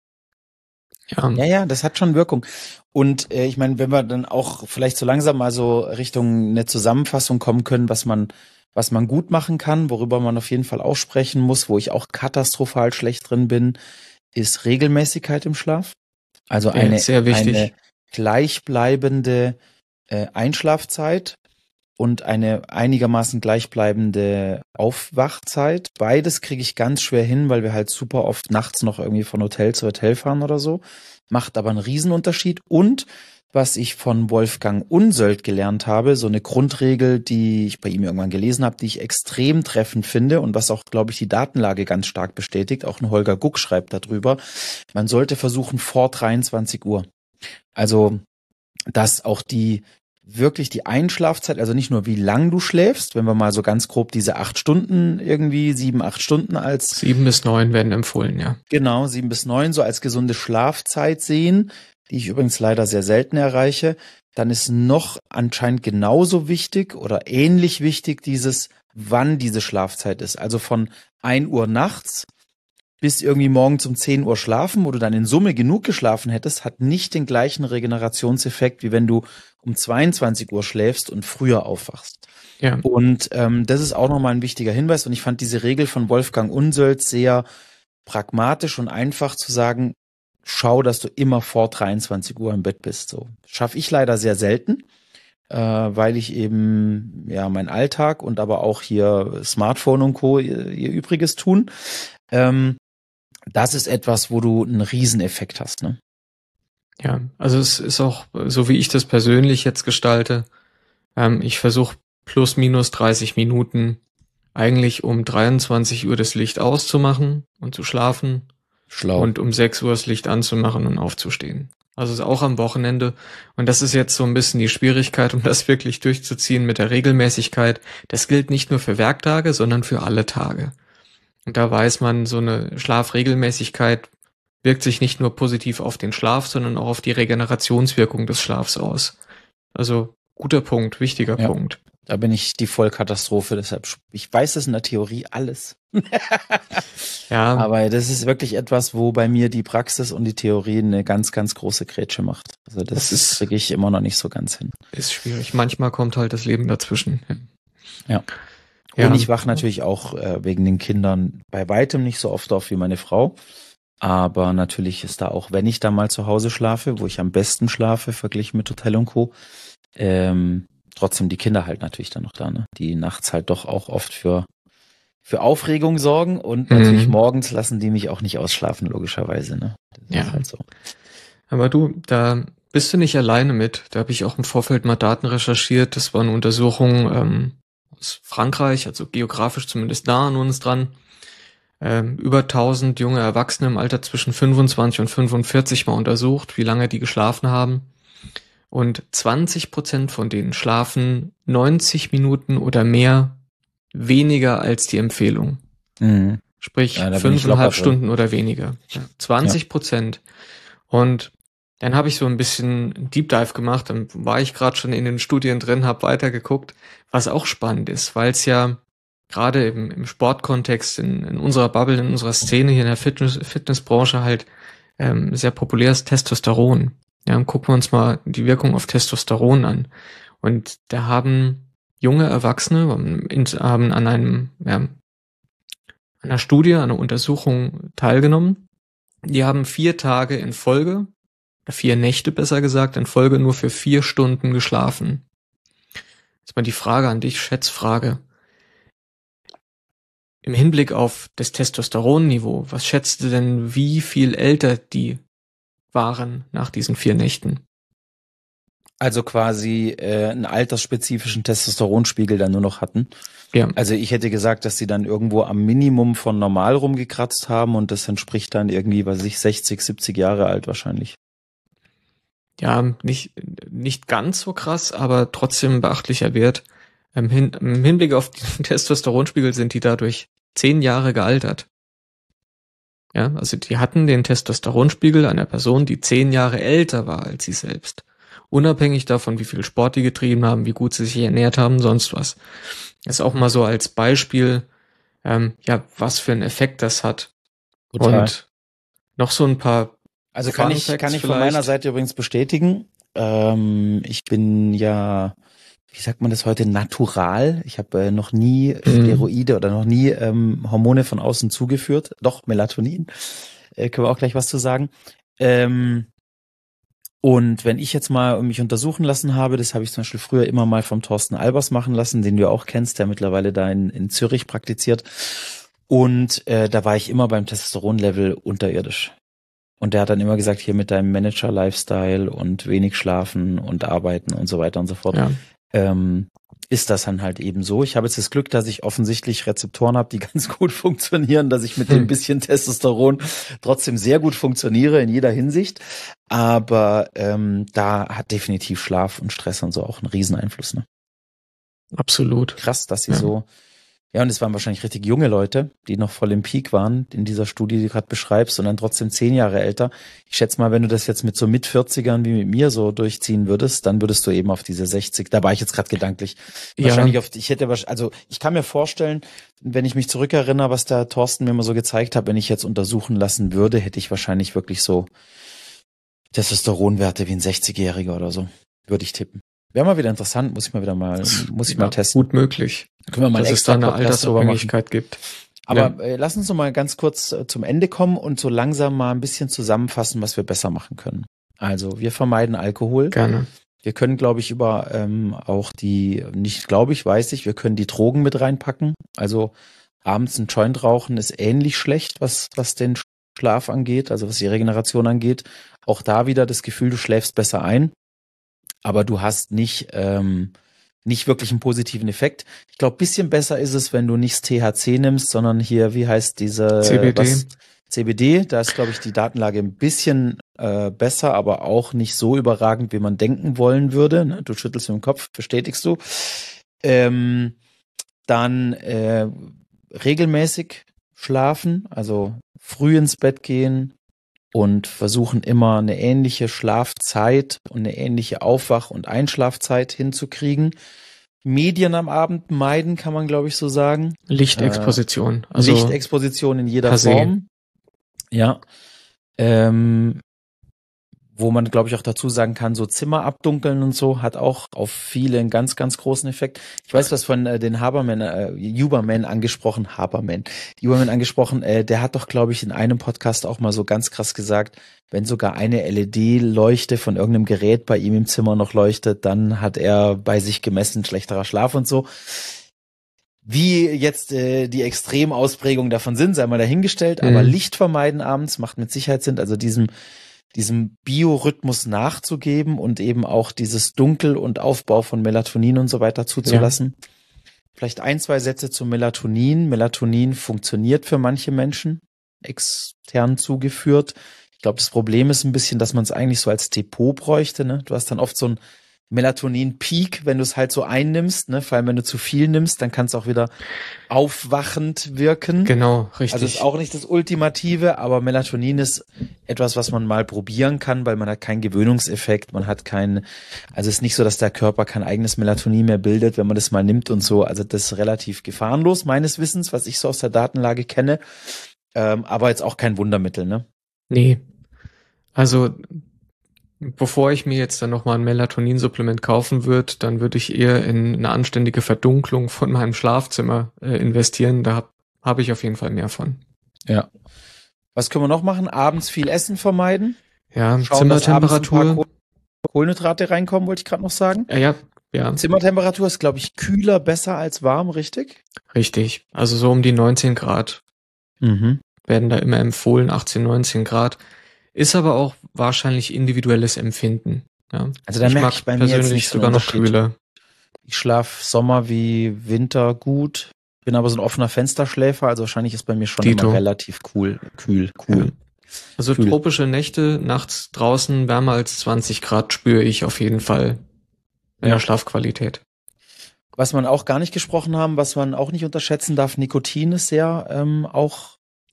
Ja.
ja, ja, das hat schon Wirkung. Und äh, ich meine, wenn wir dann auch vielleicht so langsam mal so Richtung eine Zusammenfassung kommen können, was man was man gut machen kann, worüber man auf jeden Fall auch sprechen muss, wo ich auch katastrophal schlecht drin bin, ist Regelmäßigkeit im Schlaf. Also
Ja,
eine,
sehr wichtig.
eine gleichbleibende äh, Einschlafzeit und eine einigermaßen gleichbleibende Aufwachzeit. Beides kriege ich ganz schwer hin, weil wir halt super oft nachts noch irgendwie von Hotel zu Hotel fahren oder so. Macht aber einen Riesenunterschied. Und was ich von Wolfgang Unsöld gelernt habe, so eine Grundregel, die ich bei ihm irgendwann gelesen habe, die ich extrem treffend finde und was auch, glaube ich, die Datenlage ganz stark bestätigt. Auch ein Holger Guck schreibt darüber. Man sollte versuchen vor dreiundzwanzig Uhr. Also, dass auch die wirklich die Einschlafzeit, also nicht nur wie lang du schläfst, wenn wir mal so ganz grob diese acht Stunden irgendwie, sieben, acht Stunden als
Sieben bis neun werden empfohlen, ja.
Genau, sieben bis neun so als gesunde Schlafzeit sehen, die ich übrigens leider sehr selten erreiche, dann ist noch anscheinend genauso wichtig oder ähnlich wichtig dieses, wann diese Schlafzeit ist. Also von ein Uhr nachts bis irgendwie morgens um zehn Uhr schlafen, wo du dann in Summe genug geschlafen hättest, hat nicht den gleichen Regenerationseffekt, wie wenn du um zweiundzwanzig Uhr schläfst und früher aufwachst.
Ja.
Und ähm, das ist auch nochmal ein wichtiger Hinweis. Und ich fand diese Regel von Wolfgang Unsöld sehr pragmatisch und einfach zu sagen, schau, dass du immer vor dreiundzwanzig Uhr im Bett bist. So schaffe ich leider sehr selten, äh, weil ich eben ja meinen Alltag und aber auch hier Smartphone und Co. ihr, ihr Übriges tun. Ähm, das ist etwas, wo du einen Rieseneffekt hast, ne?
Ja, also es ist auch, so wie ich das persönlich jetzt gestalte, ähm, ich versuche plus minus dreißig Minuten eigentlich um dreiundzwanzig Uhr das Licht auszumachen und zu schlafen.
Schlau.
Und um sechs Uhr das Licht anzumachen und aufzustehen. Also ist auch am Wochenende. Und das ist jetzt so ein bisschen die Schwierigkeit, um das wirklich durchzuziehen mit der Regelmäßigkeit. Das gilt nicht nur für Werktage, sondern für alle Tage. Und da weiß man, so eine Schlafregelmäßigkeit wirkt sich nicht nur positiv auf den Schlaf, sondern auch auf die Regenerationswirkung des Schlafs aus. Also guter Punkt, wichtiger
Ja.
Punkt.
Da bin ich die Vollkatastrophe, deshalb, ich weiß es in der Theorie alles.
Ja,
Aber das ist wirklich etwas, wo bei mir die Praxis und die Theorie eine ganz, ganz große Grätsche macht. Also das,
Das ist-
kriege ich immer noch nicht so ganz hin.
ist schwierig. Manchmal kommt halt das Leben dazwischen.
Ja.
Ja.
Und ich wache natürlich auch äh, wegen den Kindern bei weitem nicht so oft auf wie meine Frau. Aber natürlich ist da auch, wenn ich da mal zu Hause schlafe, wo ich am besten schlafe, verglichen mit Hotel und Co., ähm, trotzdem die Kinder halt natürlich dann noch da, ne? Die nachts halt doch auch oft für für Aufregung sorgen und
Mhm.
natürlich morgens lassen die mich auch nicht ausschlafen, logischerweise, ne? Das
Ja.
ist halt so.
Aber du, da bist du nicht alleine mit. Da habe ich auch im Vorfeld mal Daten recherchiert. Das war eine Untersuchung ähm, aus Frankreich, also geografisch zumindest nah an uns dran. Ähm, über tausend junge Erwachsene im Alter zwischen fünfundzwanzig und fünfundvierzig mal untersucht, wie lange die geschlafen haben. Und zwanzig Prozent von denen schlafen neunzig Minuten oder mehr weniger als die Empfehlung.
Mhm.
Sprich,
Ja, da bin ich
fünfeinhalb
locker drin.
Stunden oder weniger. Ja, zwanzig Prozent. Und dann habe ich so ein bisschen Deep Dive gemacht, dann war ich gerade schon in den Studien drin, habe weitergeguckt, was auch spannend ist, weil es ja gerade im, im Sportkontext, in, in unserer Bubble, in unserer Szene hier in der Fitness, Fitnessbranche halt ähm, sehr populär ist Testosteron. Ja, und gucken wir uns mal die Wirkung auf Testosteron an. Und da haben junge Erwachsene haben an einem, ja, einer Studie, einer Untersuchung teilgenommen. Die haben vier Tage in Folge, oder vier Nächte besser gesagt, in Folge nur für vier Stunden geschlafen. Jetzt mal die Frage an dich, Schätzfrage. Im Hinblick auf das Testosteronniveau, was schätzt du denn, wie viel älter die waren nach diesen vier Nächten?
Also quasi äh, einen altersspezifischen Testosteronspiegel dann nur noch hatten.
Ja.
Also ich hätte gesagt, dass sie dann irgendwo am Minimum von normal rumgekratzt haben und das entspricht dann irgendwie, weiß ich, sechzig, siebzig Jahre alt wahrscheinlich.
Ja, nicht, nicht ganz so krass, aber trotzdem beachtlicher Wert. Im, Hin- im Hinblick auf den Testosteronspiegel sind die dadurch zehn Jahre gealtert. Ja, also die hatten den Testosteronspiegel einer Person, die zehn Jahre älter war als sie selbst. Unabhängig davon, wie viel Sport die getrieben haben, wie gut sie sich ernährt haben, sonst was. Das ist auch mal so als Beispiel, ähm, ja, was für einen Effekt das hat.
Total.
Und noch so ein paar
Also kann
Fun
ich,
Facts
kann ich von
vielleicht.
meiner Seite übrigens bestätigen. Ähm, ich bin ja, wie sagt man das heute, natural. Ich habe äh, noch nie Steroide oder noch nie ähm, Hormone von außen zugeführt. Doch, Melatonin. Äh, können wir auch gleich was zu sagen. Ähm, und wenn ich jetzt mal mich untersuchen lassen habe, das habe ich zum Beispiel früher immer mal vom Thorsten Albers machen lassen, den du ja auch kennst, der mittlerweile da in, in Zürich praktiziert. Und äh, da war ich immer beim Testosteronlevel unterirdisch. Und der hat dann immer gesagt, hier mit deinem Manager-Lifestyle und wenig schlafen und arbeiten und so weiter und so fort,
Ja.
ähm, ist das dann halt eben so. Ich habe jetzt das Glück, dass ich offensichtlich Rezeptoren habe, die ganz gut funktionieren, dass ich mit
Hm.
dem bisschen Testosteron trotzdem sehr gut funktioniere in jeder Hinsicht. Aber ähm, da hat definitiv Schlaf und Stress und so auch einen riesen Einfluss. Ne?
Absolut.
Krass, dass sie
Ja.
so... Ja, und es waren wahrscheinlich richtig junge Leute, die noch voll im Peak waren, in dieser Studie, die du gerade beschreibst, und dann trotzdem zehn Jahre älter. Ich schätze mal, wenn du das jetzt mit so mit vierzigern wie mit mir so durchziehen würdest, dann würdest du eben auf diese sechzig, da war ich jetzt gerade gedanklich,
Ja.
wahrscheinlich auf, ich hätte, wahrsch- also ich kann mir vorstellen, wenn ich mich zurückerinnere, was der Thorsten mir mal so gezeigt hat, wenn ich jetzt untersuchen lassen würde, hätte ich wahrscheinlich wirklich so Testosteronwerte wie ein sechzigjähriger oder so, würde ich tippen. Wäre mal wieder interessant, muss ich mal wieder mal, muss ich
Ja,
mal testen.
Gut möglich,
Können wir mal
dass
einen
es da
extra
eine
Podcast drüber machen.
Altersabhängigkeit gibt.
Aber äh, lass uns noch mal ganz kurz äh, zum Ende kommen und so langsam mal ein bisschen zusammenfassen, was wir besser machen können. Also wir vermeiden Alkohol.
Gerne.
Wir können, glaube ich, über ähm, auch die, nicht glaube ich, weiß ich, wir können die Drogen mit reinpacken. Also abends ein Joint rauchen ist ähnlich schlecht, was was den Schlaf angeht, also was die Regeneration angeht. Auch da wieder das Gefühl, du schläfst besser ein, aber du hast nicht ähm, nicht wirklich einen positiven Effekt. Ich glaube, bisschen besser ist es, wenn du nicht das T H C nimmst, sondern hier, wie heißt diese
C B D.
was, C B D. Da ist, glaube ich, die Datenlage ein bisschen äh, besser, aber auch nicht so überragend, wie man denken wollen würde. Ne? Du schüttelst mit dem Kopf, bestätigst du. Ähm, dann äh, regelmäßig schlafen, also früh ins Bett gehen und versuchen immer eine ähnliche Schlafzeit und eine ähnliche Aufwach- und Einschlafzeit hinzukriegen. Medien am Abend meiden, kann man, glaube ich, so sagen.
Lichtexposition. Also
Lichtexposition in jeder
per se.
Form. Ja. Ähm, wo man, glaube ich, auch dazu sagen kann, so Zimmer abdunkeln und so, hat auch auf viele einen ganz, ganz großen Effekt. Ich weiß, was von äh, den Haberman, äh, Huberman angesprochen, Haberman, Huberman angesprochen, äh, der hat doch, glaube ich, in einem Podcast auch mal so ganz krass gesagt, wenn sogar eine L E D-Leuchte von irgendeinem Gerät bei ihm im Zimmer noch leuchtet, dann hat er bei sich gemessen schlechterer Schlaf und so. Wie jetzt äh, die Extremausprägungen davon sind, sei mal dahingestellt,
Mhm.
aber Licht vermeiden abends macht mit Sicherheit Sinn, also diesem diesem Biorhythmus nachzugeben und eben auch dieses Dunkel und Aufbau von Melatonin und so weiter zuzulassen. Vielleicht ein, zwei Sätze zu Melatonin. Melatonin funktioniert für manche Menschen, extern zugeführt. Ich glaube, das Problem ist ein bisschen, dass man es eigentlich so als Depot bräuchte. Ne? Du hast dann oft so ein Melatonin-Peak, wenn du es halt so einnimmst, ne? Vor allem, wenn du zu viel nimmst, dann kann es auch wieder aufwachend wirken.
Genau, richtig.
Also ist auch nicht das Ultimative, aber Melatonin ist etwas, was man mal probieren kann, weil man hat keinen Gewöhnungseffekt, man hat keinen, also es ist nicht so, dass der Körper kein eigenes Melatonin mehr bildet, wenn man das mal nimmt und so. Also das ist relativ gefahrenlos, meines Wissens, was ich so aus der Datenlage kenne, ähm, aber jetzt auch kein Wundermittel, ne?
Nee. Also, bevor ich mir jetzt dann nochmal ein Melatonin-Supplement kaufen würde, dann würde ich eher in eine anständige Verdunklung von meinem Schlafzimmer äh, investieren. Da habe hab ich auf jeden Fall mehr von.
Ja. Was können wir noch machen? Abends viel Essen vermeiden.
Ja,
Schauen, dass abends ein paar
Zimmertemperatur.
Koh- Kohlenhydrate reinkommen, wollte ich gerade noch sagen.
Ja, ja, ja,
Zimmertemperatur ist, glaube ich, kühler besser als warm, richtig?
richtig. Also so um die neunzehn Grad
Mhm.
werden da immer empfohlen, achtzehn, neunzehn Grad. Ist aber auch wahrscheinlich individuelles Empfinden. Ja.
Also da
ich
merke
mag
ich bei mir jetzt
persönlich
nicht so einen
sogar noch
Unterschied.
kühler.
Ich schlafe Sommer wie Winter gut, bin aber so ein offener Fensterschläfer, also wahrscheinlich ist bei mir schon
Dito.
immer relativ cool, kühl, cool.
Also
Kühl.
tropische Nächte, nachts draußen wärmer als zwanzig Grad spüre ich auf jeden Fall in
Ja.
der Schlafqualität.
Was man auch gar nicht gesprochen haben, was man auch nicht unterschätzen darf, Nikotin ist sehr ähm, auch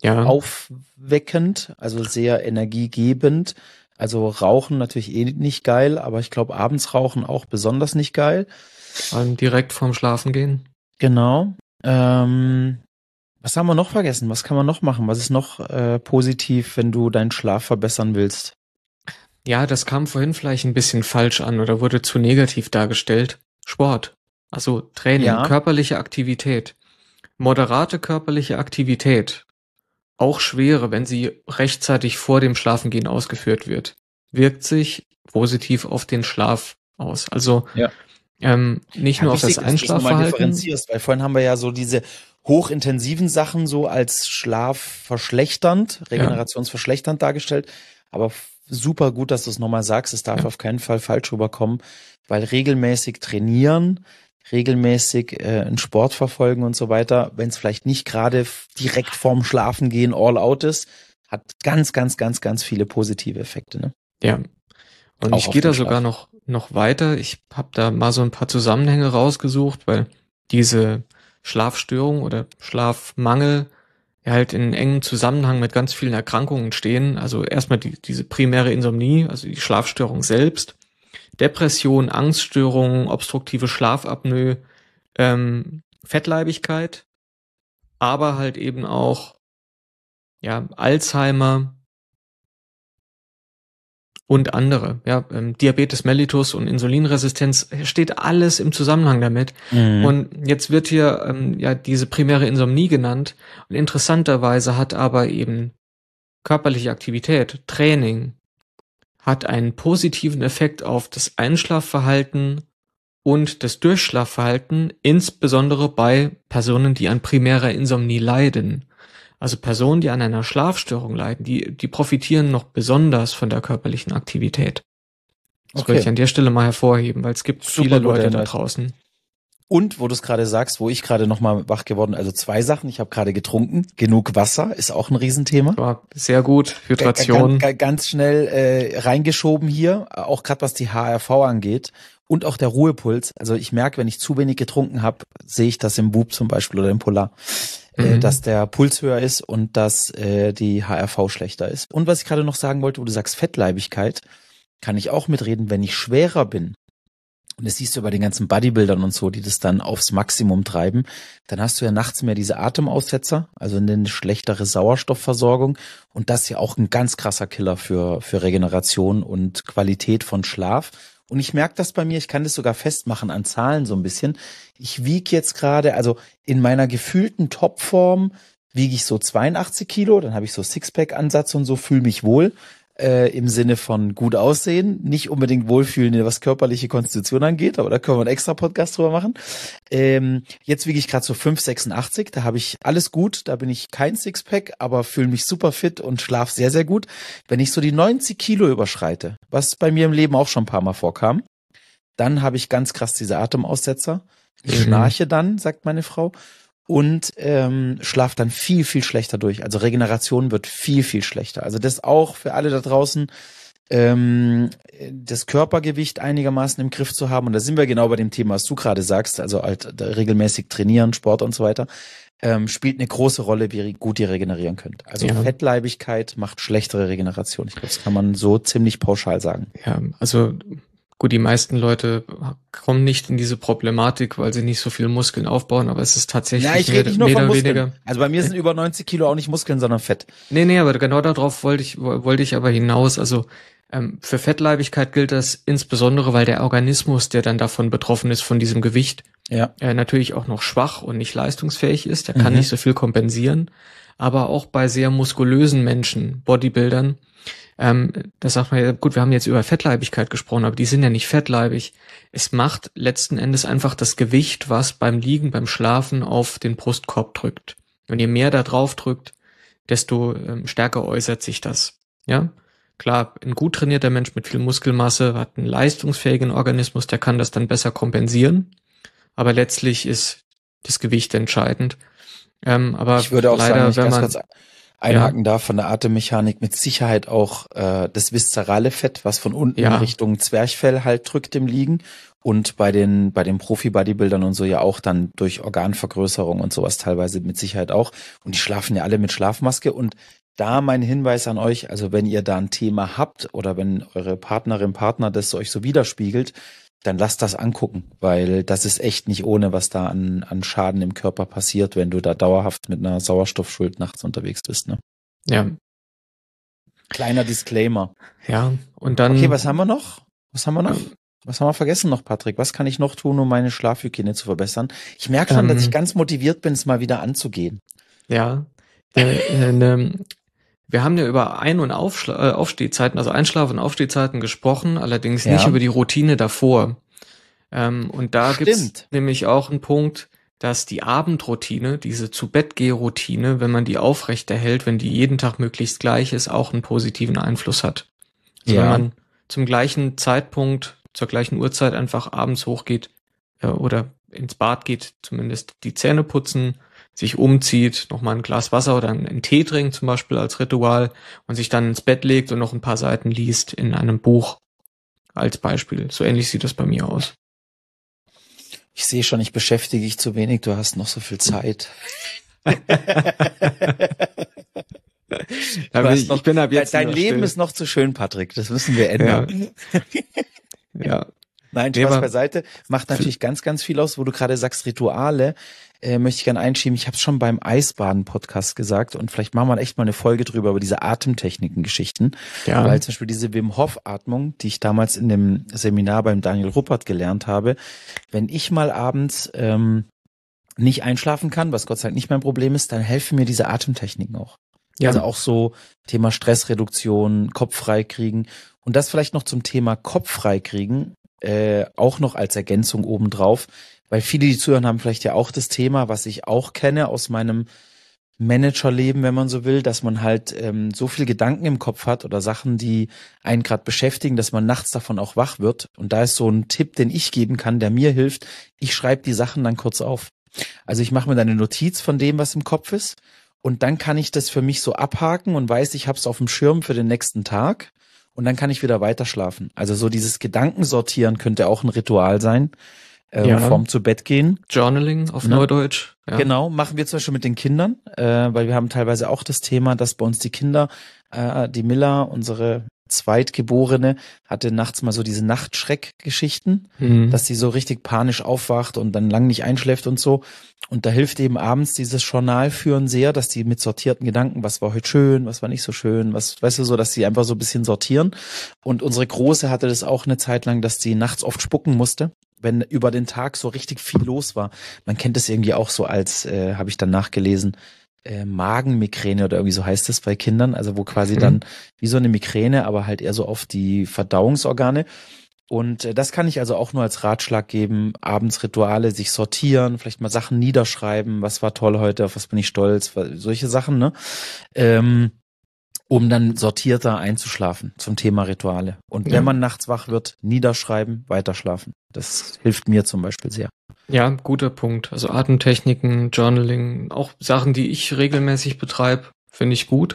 Ja.
aufweckend, also sehr energiegebend. Also Rauchen natürlich eh nicht geil, aber ich glaube abends Rauchen auch besonders nicht geil.
Vor allem direkt vorm Schlafen gehen.
Genau. Ähm, was haben wir noch vergessen? Was kann man noch machen? Was ist noch äh, positiv, wenn du deinen Schlaf verbessern willst?
Ja, das kam vorhin vielleicht ein bisschen falsch an oder wurde zu negativ dargestellt. Sport. Also Training,
Ja.
körperliche Aktivität. Moderate körperliche Aktivität, auch schwere, wenn sie rechtzeitig vor dem Schlafengehen ausgeführt wird, wirkt sich positiv auf den Schlaf aus. Also
Ja.
ähm, nicht
Ja,
nur auf
wichtig,
das
dass du das nochmal
Einschlafverhalten.
differenzierst, weil vorhin haben wir ja so diese hochintensiven Sachen so als schlafverschlechternd, regenerationsverschlechternd dargestellt, aber f- super gut, dass du es nochmal sagst, es darf
Ja.
auf keinen Fall falsch rüberkommen, weil regelmäßig trainieren, regelmäßig äh, einen Sport verfolgen und so weiter, wenn es vielleicht nicht gerade f- direkt vorm Schlafen gehen all out ist, hat ganz, ganz, ganz, ganz viele positive Effekte. Ne?
Ja. Und
Auch
ich
auf
gehe
den
da sogar
Schlaf.
noch noch weiter. Ich habe da mal so ein paar Zusammenhänge rausgesucht, weil diese Schlafstörung oder Schlafmangel ja halt in engem Zusammenhang mit ganz vielen Erkrankungen stehen. Also erstmal die, diese primäre Insomnie, also die Schlafstörung selbst, Depression, Angststörungen, obstruktive Schlafapnoe, ähm, Fettleibigkeit, aber halt eben auch ja Alzheimer und andere, ja, ähm, Diabetes mellitus und Insulinresistenz steht alles im Zusammenhang damit.
Mhm.
Und jetzt wird hier ähm, ja diese primäre Insomnie genannt und interessanterweise hat aber eben körperliche Aktivität, Training, hat einen positiven Effekt auf das Einschlafverhalten und das Durchschlafverhalten, insbesondere bei Personen, die an primärer Insomnie leiden. Also Personen, die an einer Schlafstörung leiden, die, die profitieren noch besonders von der körperlichen Aktivität. Das
Okay.
wollte ich an der Stelle mal hervorheben, weil es gibt
Super
viele
guter
Leute da
Hinweis.
draußen.
Und wo du es gerade sagst, wo ich gerade nochmal wach geworden, also zwei Sachen. Ich habe gerade getrunken. Genug Wasser ist auch ein Riesenthema.
War sehr gut,
Ga-
Hydration.
ga- ga- Ganz schnell äh, reingeschoben hier, auch gerade was die H R V angeht. Und auch der Ruhepuls. Also ich merke, wenn ich zu wenig getrunken habe, sehe ich das im Bub zum Beispiel oder im Polar, äh,
Mhm.
dass der Puls höher ist und dass äh, die H R V schlechter ist. Und was ich gerade noch sagen wollte, wo du sagst Fettleibigkeit, kann ich auch mitreden, wenn ich schwerer bin. Und das siehst du bei den ganzen Bodybuildern und so, die das dann aufs Maximum treiben. Dann hast du ja nachts mehr diese Atemaussetzer, also eine schlechtere Sauerstoffversorgung. Und das ist ja auch ein ganz krasser Killer für, für Regeneration und Qualität von Schlaf. Und ich merke das bei mir, ich kann das sogar festmachen an Zahlen so ein bisschen. Ich wiege jetzt gerade, also in meiner gefühlten Topform wiege ich so zweiundachtzig Kilo, dann habe ich so Sixpack-Ansatz und so, fühle mich wohl. Äh, im Sinne von gut aussehen, nicht unbedingt wohlfühlen, was körperliche Konstitution angeht, aber da können wir einen extra Podcast drüber machen. Ähm, jetzt wiege ich gerade so fünf Komma sechsundachtzig, da habe ich alles gut, da bin ich kein Sixpack, aber fühle mich super fit und schlaf sehr, sehr gut. Wenn ich so die neunzig Kilo überschreite, was bei mir im Leben auch schon ein paar Mal vorkam, dann habe ich ganz krass diese Atemaussetzer. Ich
Mhm.
schnarche dann, sagt meine Frau, und ähm, schlaft dann viel, viel schlechter durch. Also Regeneration wird viel, viel schlechter. Also das auch für alle da draußen, ähm, das Körpergewicht einigermaßen im Griff zu haben. Und da sind wir genau bei dem Thema, was du gerade sagst, also halt regelmäßig trainieren, Sport und so weiter, ähm, spielt eine große Rolle, wie gut ihr regenerieren könnt. Also
Ja.
Fettleibigkeit macht schlechtere Regeneration. Ich glaube, das kann man so ziemlich pauschal sagen.
Ja, also gut, die meisten Leute kommen nicht in diese Problematik, weil sie nicht so viel Muskeln aufbauen, aber es ist tatsächlich
Ja, ich rede nicht nur
mehr
von
oder
Muskeln.
weniger.
Also bei mir sind über neunzig Kilo auch nicht Muskeln, sondern Fett.
Nee, nee, aber genau darauf wollte ich, wollte ich aber hinaus. Also ähm, für Fettleibigkeit gilt das insbesondere, weil der Organismus, der dann davon betroffen ist, von diesem Gewicht,
Ja.
äh, natürlich auch noch schwach und nicht leistungsfähig ist. Der kann
Mhm.
nicht so viel kompensieren. Aber auch bei sehr muskulösen Menschen, Bodybuildern, ähm, da sagt man ja, gut, wir haben jetzt über Fettleibigkeit gesprochen, aber die sind ja nicht fettleibig. Es macht letzten Endes einfach das Gewicht, was beim Liegen, beim Schlafen auf den Brustkorb drückt. Und je mehr da drauf drückt, desto ähm, stärker äußert sich das. Ja, klar, ein gut trainierter Mensch mit viel Muskelmasse hat einen leistungsfähigen Organismus, der kann das dann besser kompensieren. Aber letztlich ist das Gewicht entscheidend. Ähm, aber
Ich würde auch
leider,
sagen, ich
wenn
ganz
man
kurz einhaken darf von der Atemmechanik, mit Sicherheit auch äh, das viszerale Fett, was von unten
Ja.
Richtung Zwerchfell halt drückt im Liegen. Und bei den bei den Profi-Bodybuildern und so ja auch dann durch Organvergrößerung und sowas teilweise mit Sicherheit auch. Und die schlafen ja alle mit Schlafmaske. Und da mein Hinweis an euch, also wenn ihr da ein Thema habt oder wenn eure Partnerin, Partner das euch so widerspiegelt, dann lasst das angucken, weil das ist echt nicht ohne, was da an an Schaden im Körper passiert, wenn du da dauerhaft mit einer Sauerstoffschuld nachts unterwegs bist. Ne?
Ja,
Kleiner Disclaimer.
ja. Und dann.
Okay, was haben wir noch? Was haben wir noch? Was haben wir vergessen noch, Patrick? Was kann ich noch tun, um meine Schlafhygiene zu verbessern? Ich merke schon,
Ähm,
dass ich ganz motiviert bin, es mal wieder anzugehen.
Ja. Äh, äh, ne, wir haben ja über Ein- und Aufschla- äh, Aufstehzeiten, also Einschlaf- und Aufstehzeiten gesprochen, allerdings
Ja.
nicht über die Routine davor. Ähm, und da
Stimmt.
gibt's nämlich auch einen Punkt, dass die Abendroutine, diese Zu-Bett-Geh-Routine, wenn man die aufrechterhält, wenn die jeden Tag möglichst gleich ist, auch einen positiven Einfluss hat. Also
Ja.
wenn man zum gleichen Zeitpunkt, zur gleichen Uhrzeit einfach abends hochgeht äh, oder ins Bad geht, zumindest die Zähne putzen, sich umzieht, nochmal ein Glas Wasser oder einen Tee trinkt zum Beispiel als Ritual und sich dann ins Bett legt und noch ein paar Seiten liest in einem Buch als Beispiel. So ähnlich sieht das bei mir aus.
Ich sehe schon, ich beschäftige dich zu wenig, du hast noch so viel Zeit.
Da
Du
bin
hast
ich,
noch-
ich bin ab jetzt
Dein
in der
Leben
Stille.
ist noch zu schön, Patrick. Das müssen wir ändern.
Ja.
Nein,
Nee,
Spaß
aber-
beiseite. Macht natürlich ganz, ganz viel aus, wo du gerade sagst, Rituale. Äh, möchte ich gerne einschieben. Ich habe es schon beim Eisbaden-Podcast gesagt und vielleicht machen wir echt mal eine Folge drüber, über diese Atemtechniken-Geschichten.
Ja.
Weil zum Beispiel diese Wim Hof-Atmung, die ich damals in dem Seminar beim Daniel Ruppert gelernt habe, wenn ich mal abends ähm, nicht einschlafen kann, was Gott sei Dank nicht mein Problem ist, dann helfen mir diese Atemtechniken auch.
Ja.
Also auch so Thema Stressreduktion, Kopf frei kriegen. Und das vielleicht noch zum Thema Kopf frei kriegen, äh, auch noch als Ergänzung obendrauf, weil viele, die zuhören, haben vielleicht ja auch das Thema, was ich auch kenne aus meinem Managerleben, wenn man so will, dass man halt ähm, so viel Gedanken im Kopf hat oder Sachen, die einen gerade beschäftigen, dass man nachts davon auch wach wird. Und da ist so ein Tipp, den ich geben kann, der mir hilft. Ich schreibe die Sachen dann kurz auf. Also ich mache mir dann eine Notiz von dem, was im Kopf ist. Und dann kann ich das für mich so abhaken und weiß, ich habe es auf dem Schirm für den nächsten Tag. Und dann kann ich wieder weiter schlafen. Also so dieses Gedankensortieren könnte auch ein Ritual sein, äh,
Ja.
vorm zu Bett gehen.
Journaling auf
Ne?
Neudeutsch. Ja.
Genau, machen wir zum Beispiel mit den Kindern, äh, weil wir haben teilweise auch das Thema, dass bei uns die Kinder, äh, die Milla, unsere Zweitgeborene, hatte nachts mal so diese Nachtschreck-Geschichten,
Mhm.
dass sie so richtig panisch aufwacht und dann lang nicht einschläft und so. Und da hilft eben abends dieses Journal führen sehr, dass die mit sortierten Gedanken, was war heute schön, was war nicht so schön, was, weißt du, so, dass sie einfach so ein bisschen sortieren. Und unsere Große hatte das auch eine Zeit lang, dass sie nachts oft spucken musste, wenn über den Tag so richtig viel los war. Man kennt es irgendwie auch so als, äh, habe ich dann nachgelesen, äh, Magenmigräne oder irgendwie so heißt es bei Kindern, also wo quasi
Mhm.
dann wie so eine Migräne, aber halt eher so auf die Verdauungsorgane. Und äh, das kann ich also auch nur als Ratschlag geben, abends Rituale, sich sortieren, vielleicht mal Sachen niederschreiben, was war toll heute, auf was bin ich stolz, solche Sachen, ne? Ähm, um dann sortierter einzuschlafen zum Thema Rituale. Und
Ja.
wenn man nachts wach wird, niederschreiben, weiterschlafen. Das hilft mir zum Beispiel sehr.
Ja, guter Punkt. Also Atemtechniken, Journaling, auch Sachen, die ich regelmäßig betreibe, finde ich gut.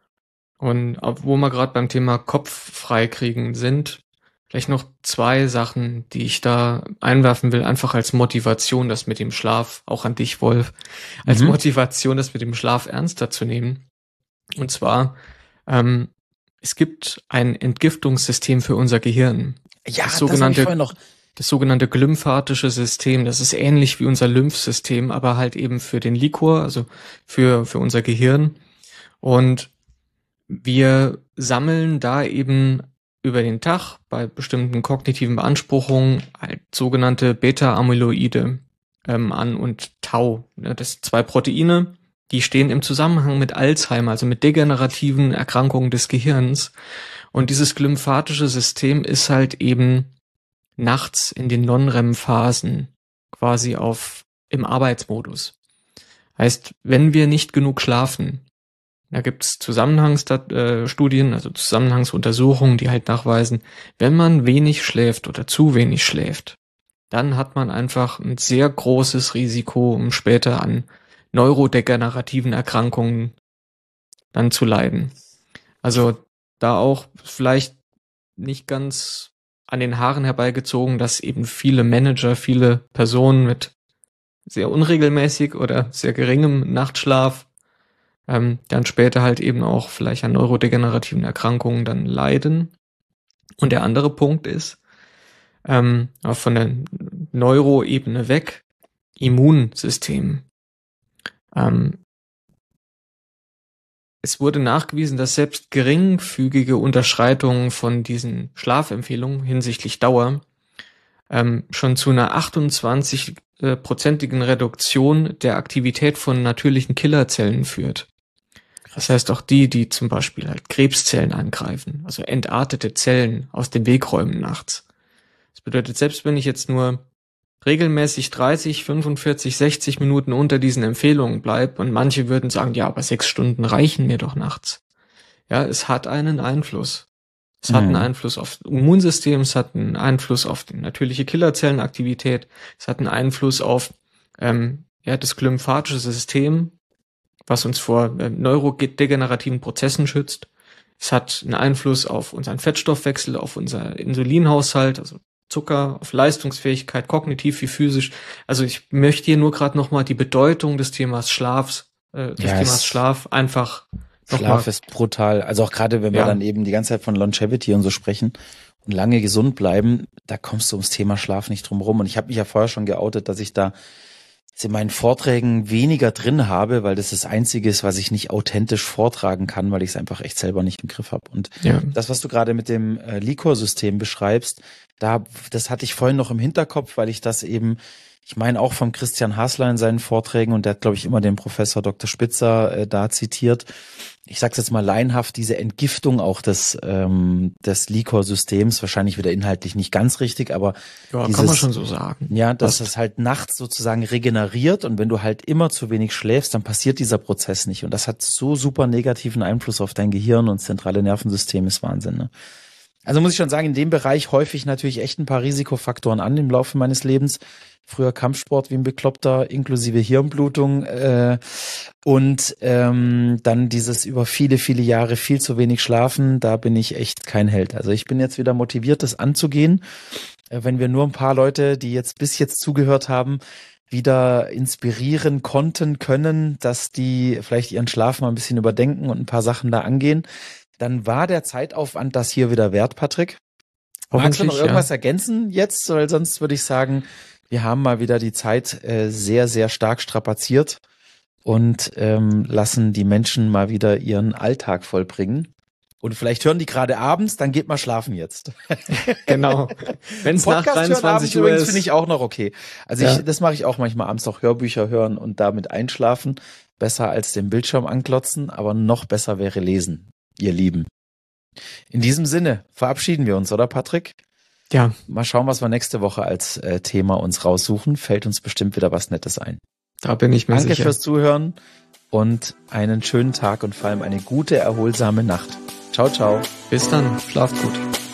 Und ob- wo wir gerade beim Thema Kopf freikriegen sind, vielleicht noch zwei Sachen, die ich da einwerfen will, einfach als Motivation, das mit dem Schlaf, auch an dich, Wolf, als
Mhm.
Motivation, das mit dem Schlaf ernster zu nehmen. Und zwar, ähm, es gibt ein Entgiftungssystem für unser Gehirn.
Ja,
Das
das,
sogenannte-
habe ich vorhin noch.
Das sogenannte glymphatische System, das ist ähnlich wie unser Lymphsystem, aber halt eben für den Liquor, also für, für unser Gehirn. Und wir sammeln da eben über den Tag bei bestimmten kognitiven Beanspruchungen halt sogenannte Beta-Amyloide ähm, an und Tau. Ja, das sind zwei Proteine, die stehen im Zusammenhang mit Alzheimer, also mit degenerativen Erkrankungen des Gehirns. Und dieses glymphatische System ist halt eben nachts in den Non-R E M-Phasen quasi auf im Arbeitsmodus. Heißt, wenn wir nicht genug schlafen, da gibt's Zusammenhangsstudien, also Zusammenhangsuntersuchungen, die halt nachweisen, wenn man wenig schläft oder zu wenig schläft, dann hat man einfach ein sehr großes Risiko, um später an neurodegenerativen Erkrankungen dann zu leiden. Also da auch vielleicht nicht ganz an den Haaren herbeigezogen, dass eben viele Manager, viele Personen mit sehr unregelmäßig oder sehr geringem Nachtschlaf ähm, dann später halt eben auch vielleicht an neurodegenerativen Erkrankungen dann leiden. Und der andere Punkt ist, ähm, auch von der Neuroebene weg, Immunsystem. Ähm, es wurde nachgewiesen, dass selbst geringfügige Unterschreitungen von diesen Schlafempfehlungen hinsichtlich Dauer ähm, schon zu einer achtundzwanzig-prozentigen Reduktion der Aktivität von natürlichen Killerzellen führt. Das heißt, auch die, die zum Beispiel halt Krebszellen angreifen, also entartete Zellen aus dem Weg räumen nachts. Das bedeutet, selbst wenn ich jetzt nur regelmäßig dreißig, fünfundvierzig, sechzig Minuten unter diesen Empfehlungen bleibe und manche würden sagen, ja, aber sechs Stunden reichen mir doch nachts. Ja, es hat einen Einfluss. Es mhm. hat einen Einfluss auf das Immunsystem, es hat einen Einfluss auf die natürliche Killerzellenaktivität, es hat einen Einfluss auf ähm, ja, das glymphatische System, was uns vor äh, neurodegenerativen Prozessen schützt. Es hat einen Einfluss auf unseren Fettstoffwechsel, auf unser Insulinhaushalt, also Zucker, auf Leistungsfähigkeit, kognitiv wie physisch. Also ich möchte hier nur gerade nochmal die Bedeutung des Themas Schlafs, äh, des
ja,
Themas Schlaf einfach
Schlaf ist brutal. Also auch gerade, wenn wir ja. dann eben die ganze Zeit von Longevity und so sprechen und lange gesund bleiben, da kommst du ums Thema Schlaf nicht drum rum. Und ich habe mich ja vorher schon geoutet, dass ich da in meinen Vorträgen weniger drin habe, weil das das Einzige ist, was ich nicht authentisch vortragen kann, weil ich es einfach echt selber nicht im Griff habe. Und ja. das, was du gerade mit dem äh, Liquor-System beschreibst, da, das hatte ich vorhin noch im Hinterkopf, weil ich das eben, ich meine auch vom Christian Hasler in seinen Vorträgen, und der hat, glaube ich, immer den Professor Doktor Spitzer äh, da zitiert. Ich sag's jetzt mal laienhaft, diese Entgiftung auch des ähm, des Liquor-Systems, wahrscheinlich wieder inhaltlich nicht ganz richtig, aber
ja,
dieses,
kann man schon so sagen.
Ja, dass es halt nachts sozusagen regeneriert, und wenn du halt immer zu wenig schläfst, dann passiert dieser Prozess nicht, und das hat so super negativen Einfluss auf dein Gehirn und das zentrale Nervensystem, ist Wahnsinn, ne? Also muss ich schon sagen, in dem Bereich häufig natürlich echt ein paar Risikofaktoren an im Laufe meines Lebens. Früher Kampfsport wie ein Bekloppter, inklusive Hirnblutung äh, und ähm, dann dieses über viele, viele Jahre viel zu wenig Schlafen, da bin ich echt kein Held. Also ich bin jetzt wieder motiviert, das anzugehen. Äh, wenn wir nur ein paar Leute, die jetzt bis jetzt zugehört haben, wieder inspirieren konnten, können, dass die vielleicht ihren Schlaf mal ein bisschen überdenken und ein paar Sachen da angehen, dann war der Zeitaufwand das hier wieder wert, Patrick. Magst du noch irgendwas ja. ergänzen jetzt? Weil sonst würde ich sagen, wir haben mal wieder die Zeit äh, sehr, sehr stark strapaziert und ähm, lassen die Menschen mal wieder ihren Alltag vollbringen. Und vielleicht hören die gerade abends, dann geht mal schlafen jetzt.
Genau. Wenn es nach dreiundzwanzig Uhr ist.
Finde ich auch noch okay. Also ja. ich, das mache ich auch manchmal abends noch, Hörbücher hören und damit einschlafen. Besser als den Bildschirm anklotzen, aber noch besser wäre lesen, ihr Lieben. In diesem Sinne verabschieden wir uns, oder Patrick?
Ja.
Mal schauen, was wir nächste Woche als äh, Thema uns raussuchen. Fällt uns bestimmt wieder was Nettes ein.
Da bin ich mir
Danke
sicher.
Danke fürs Zuhören und einen schönen Tag und vor allem eine gute, erholsame Nacht. Ciao, ciao.
Bis dann. Schlaft gut.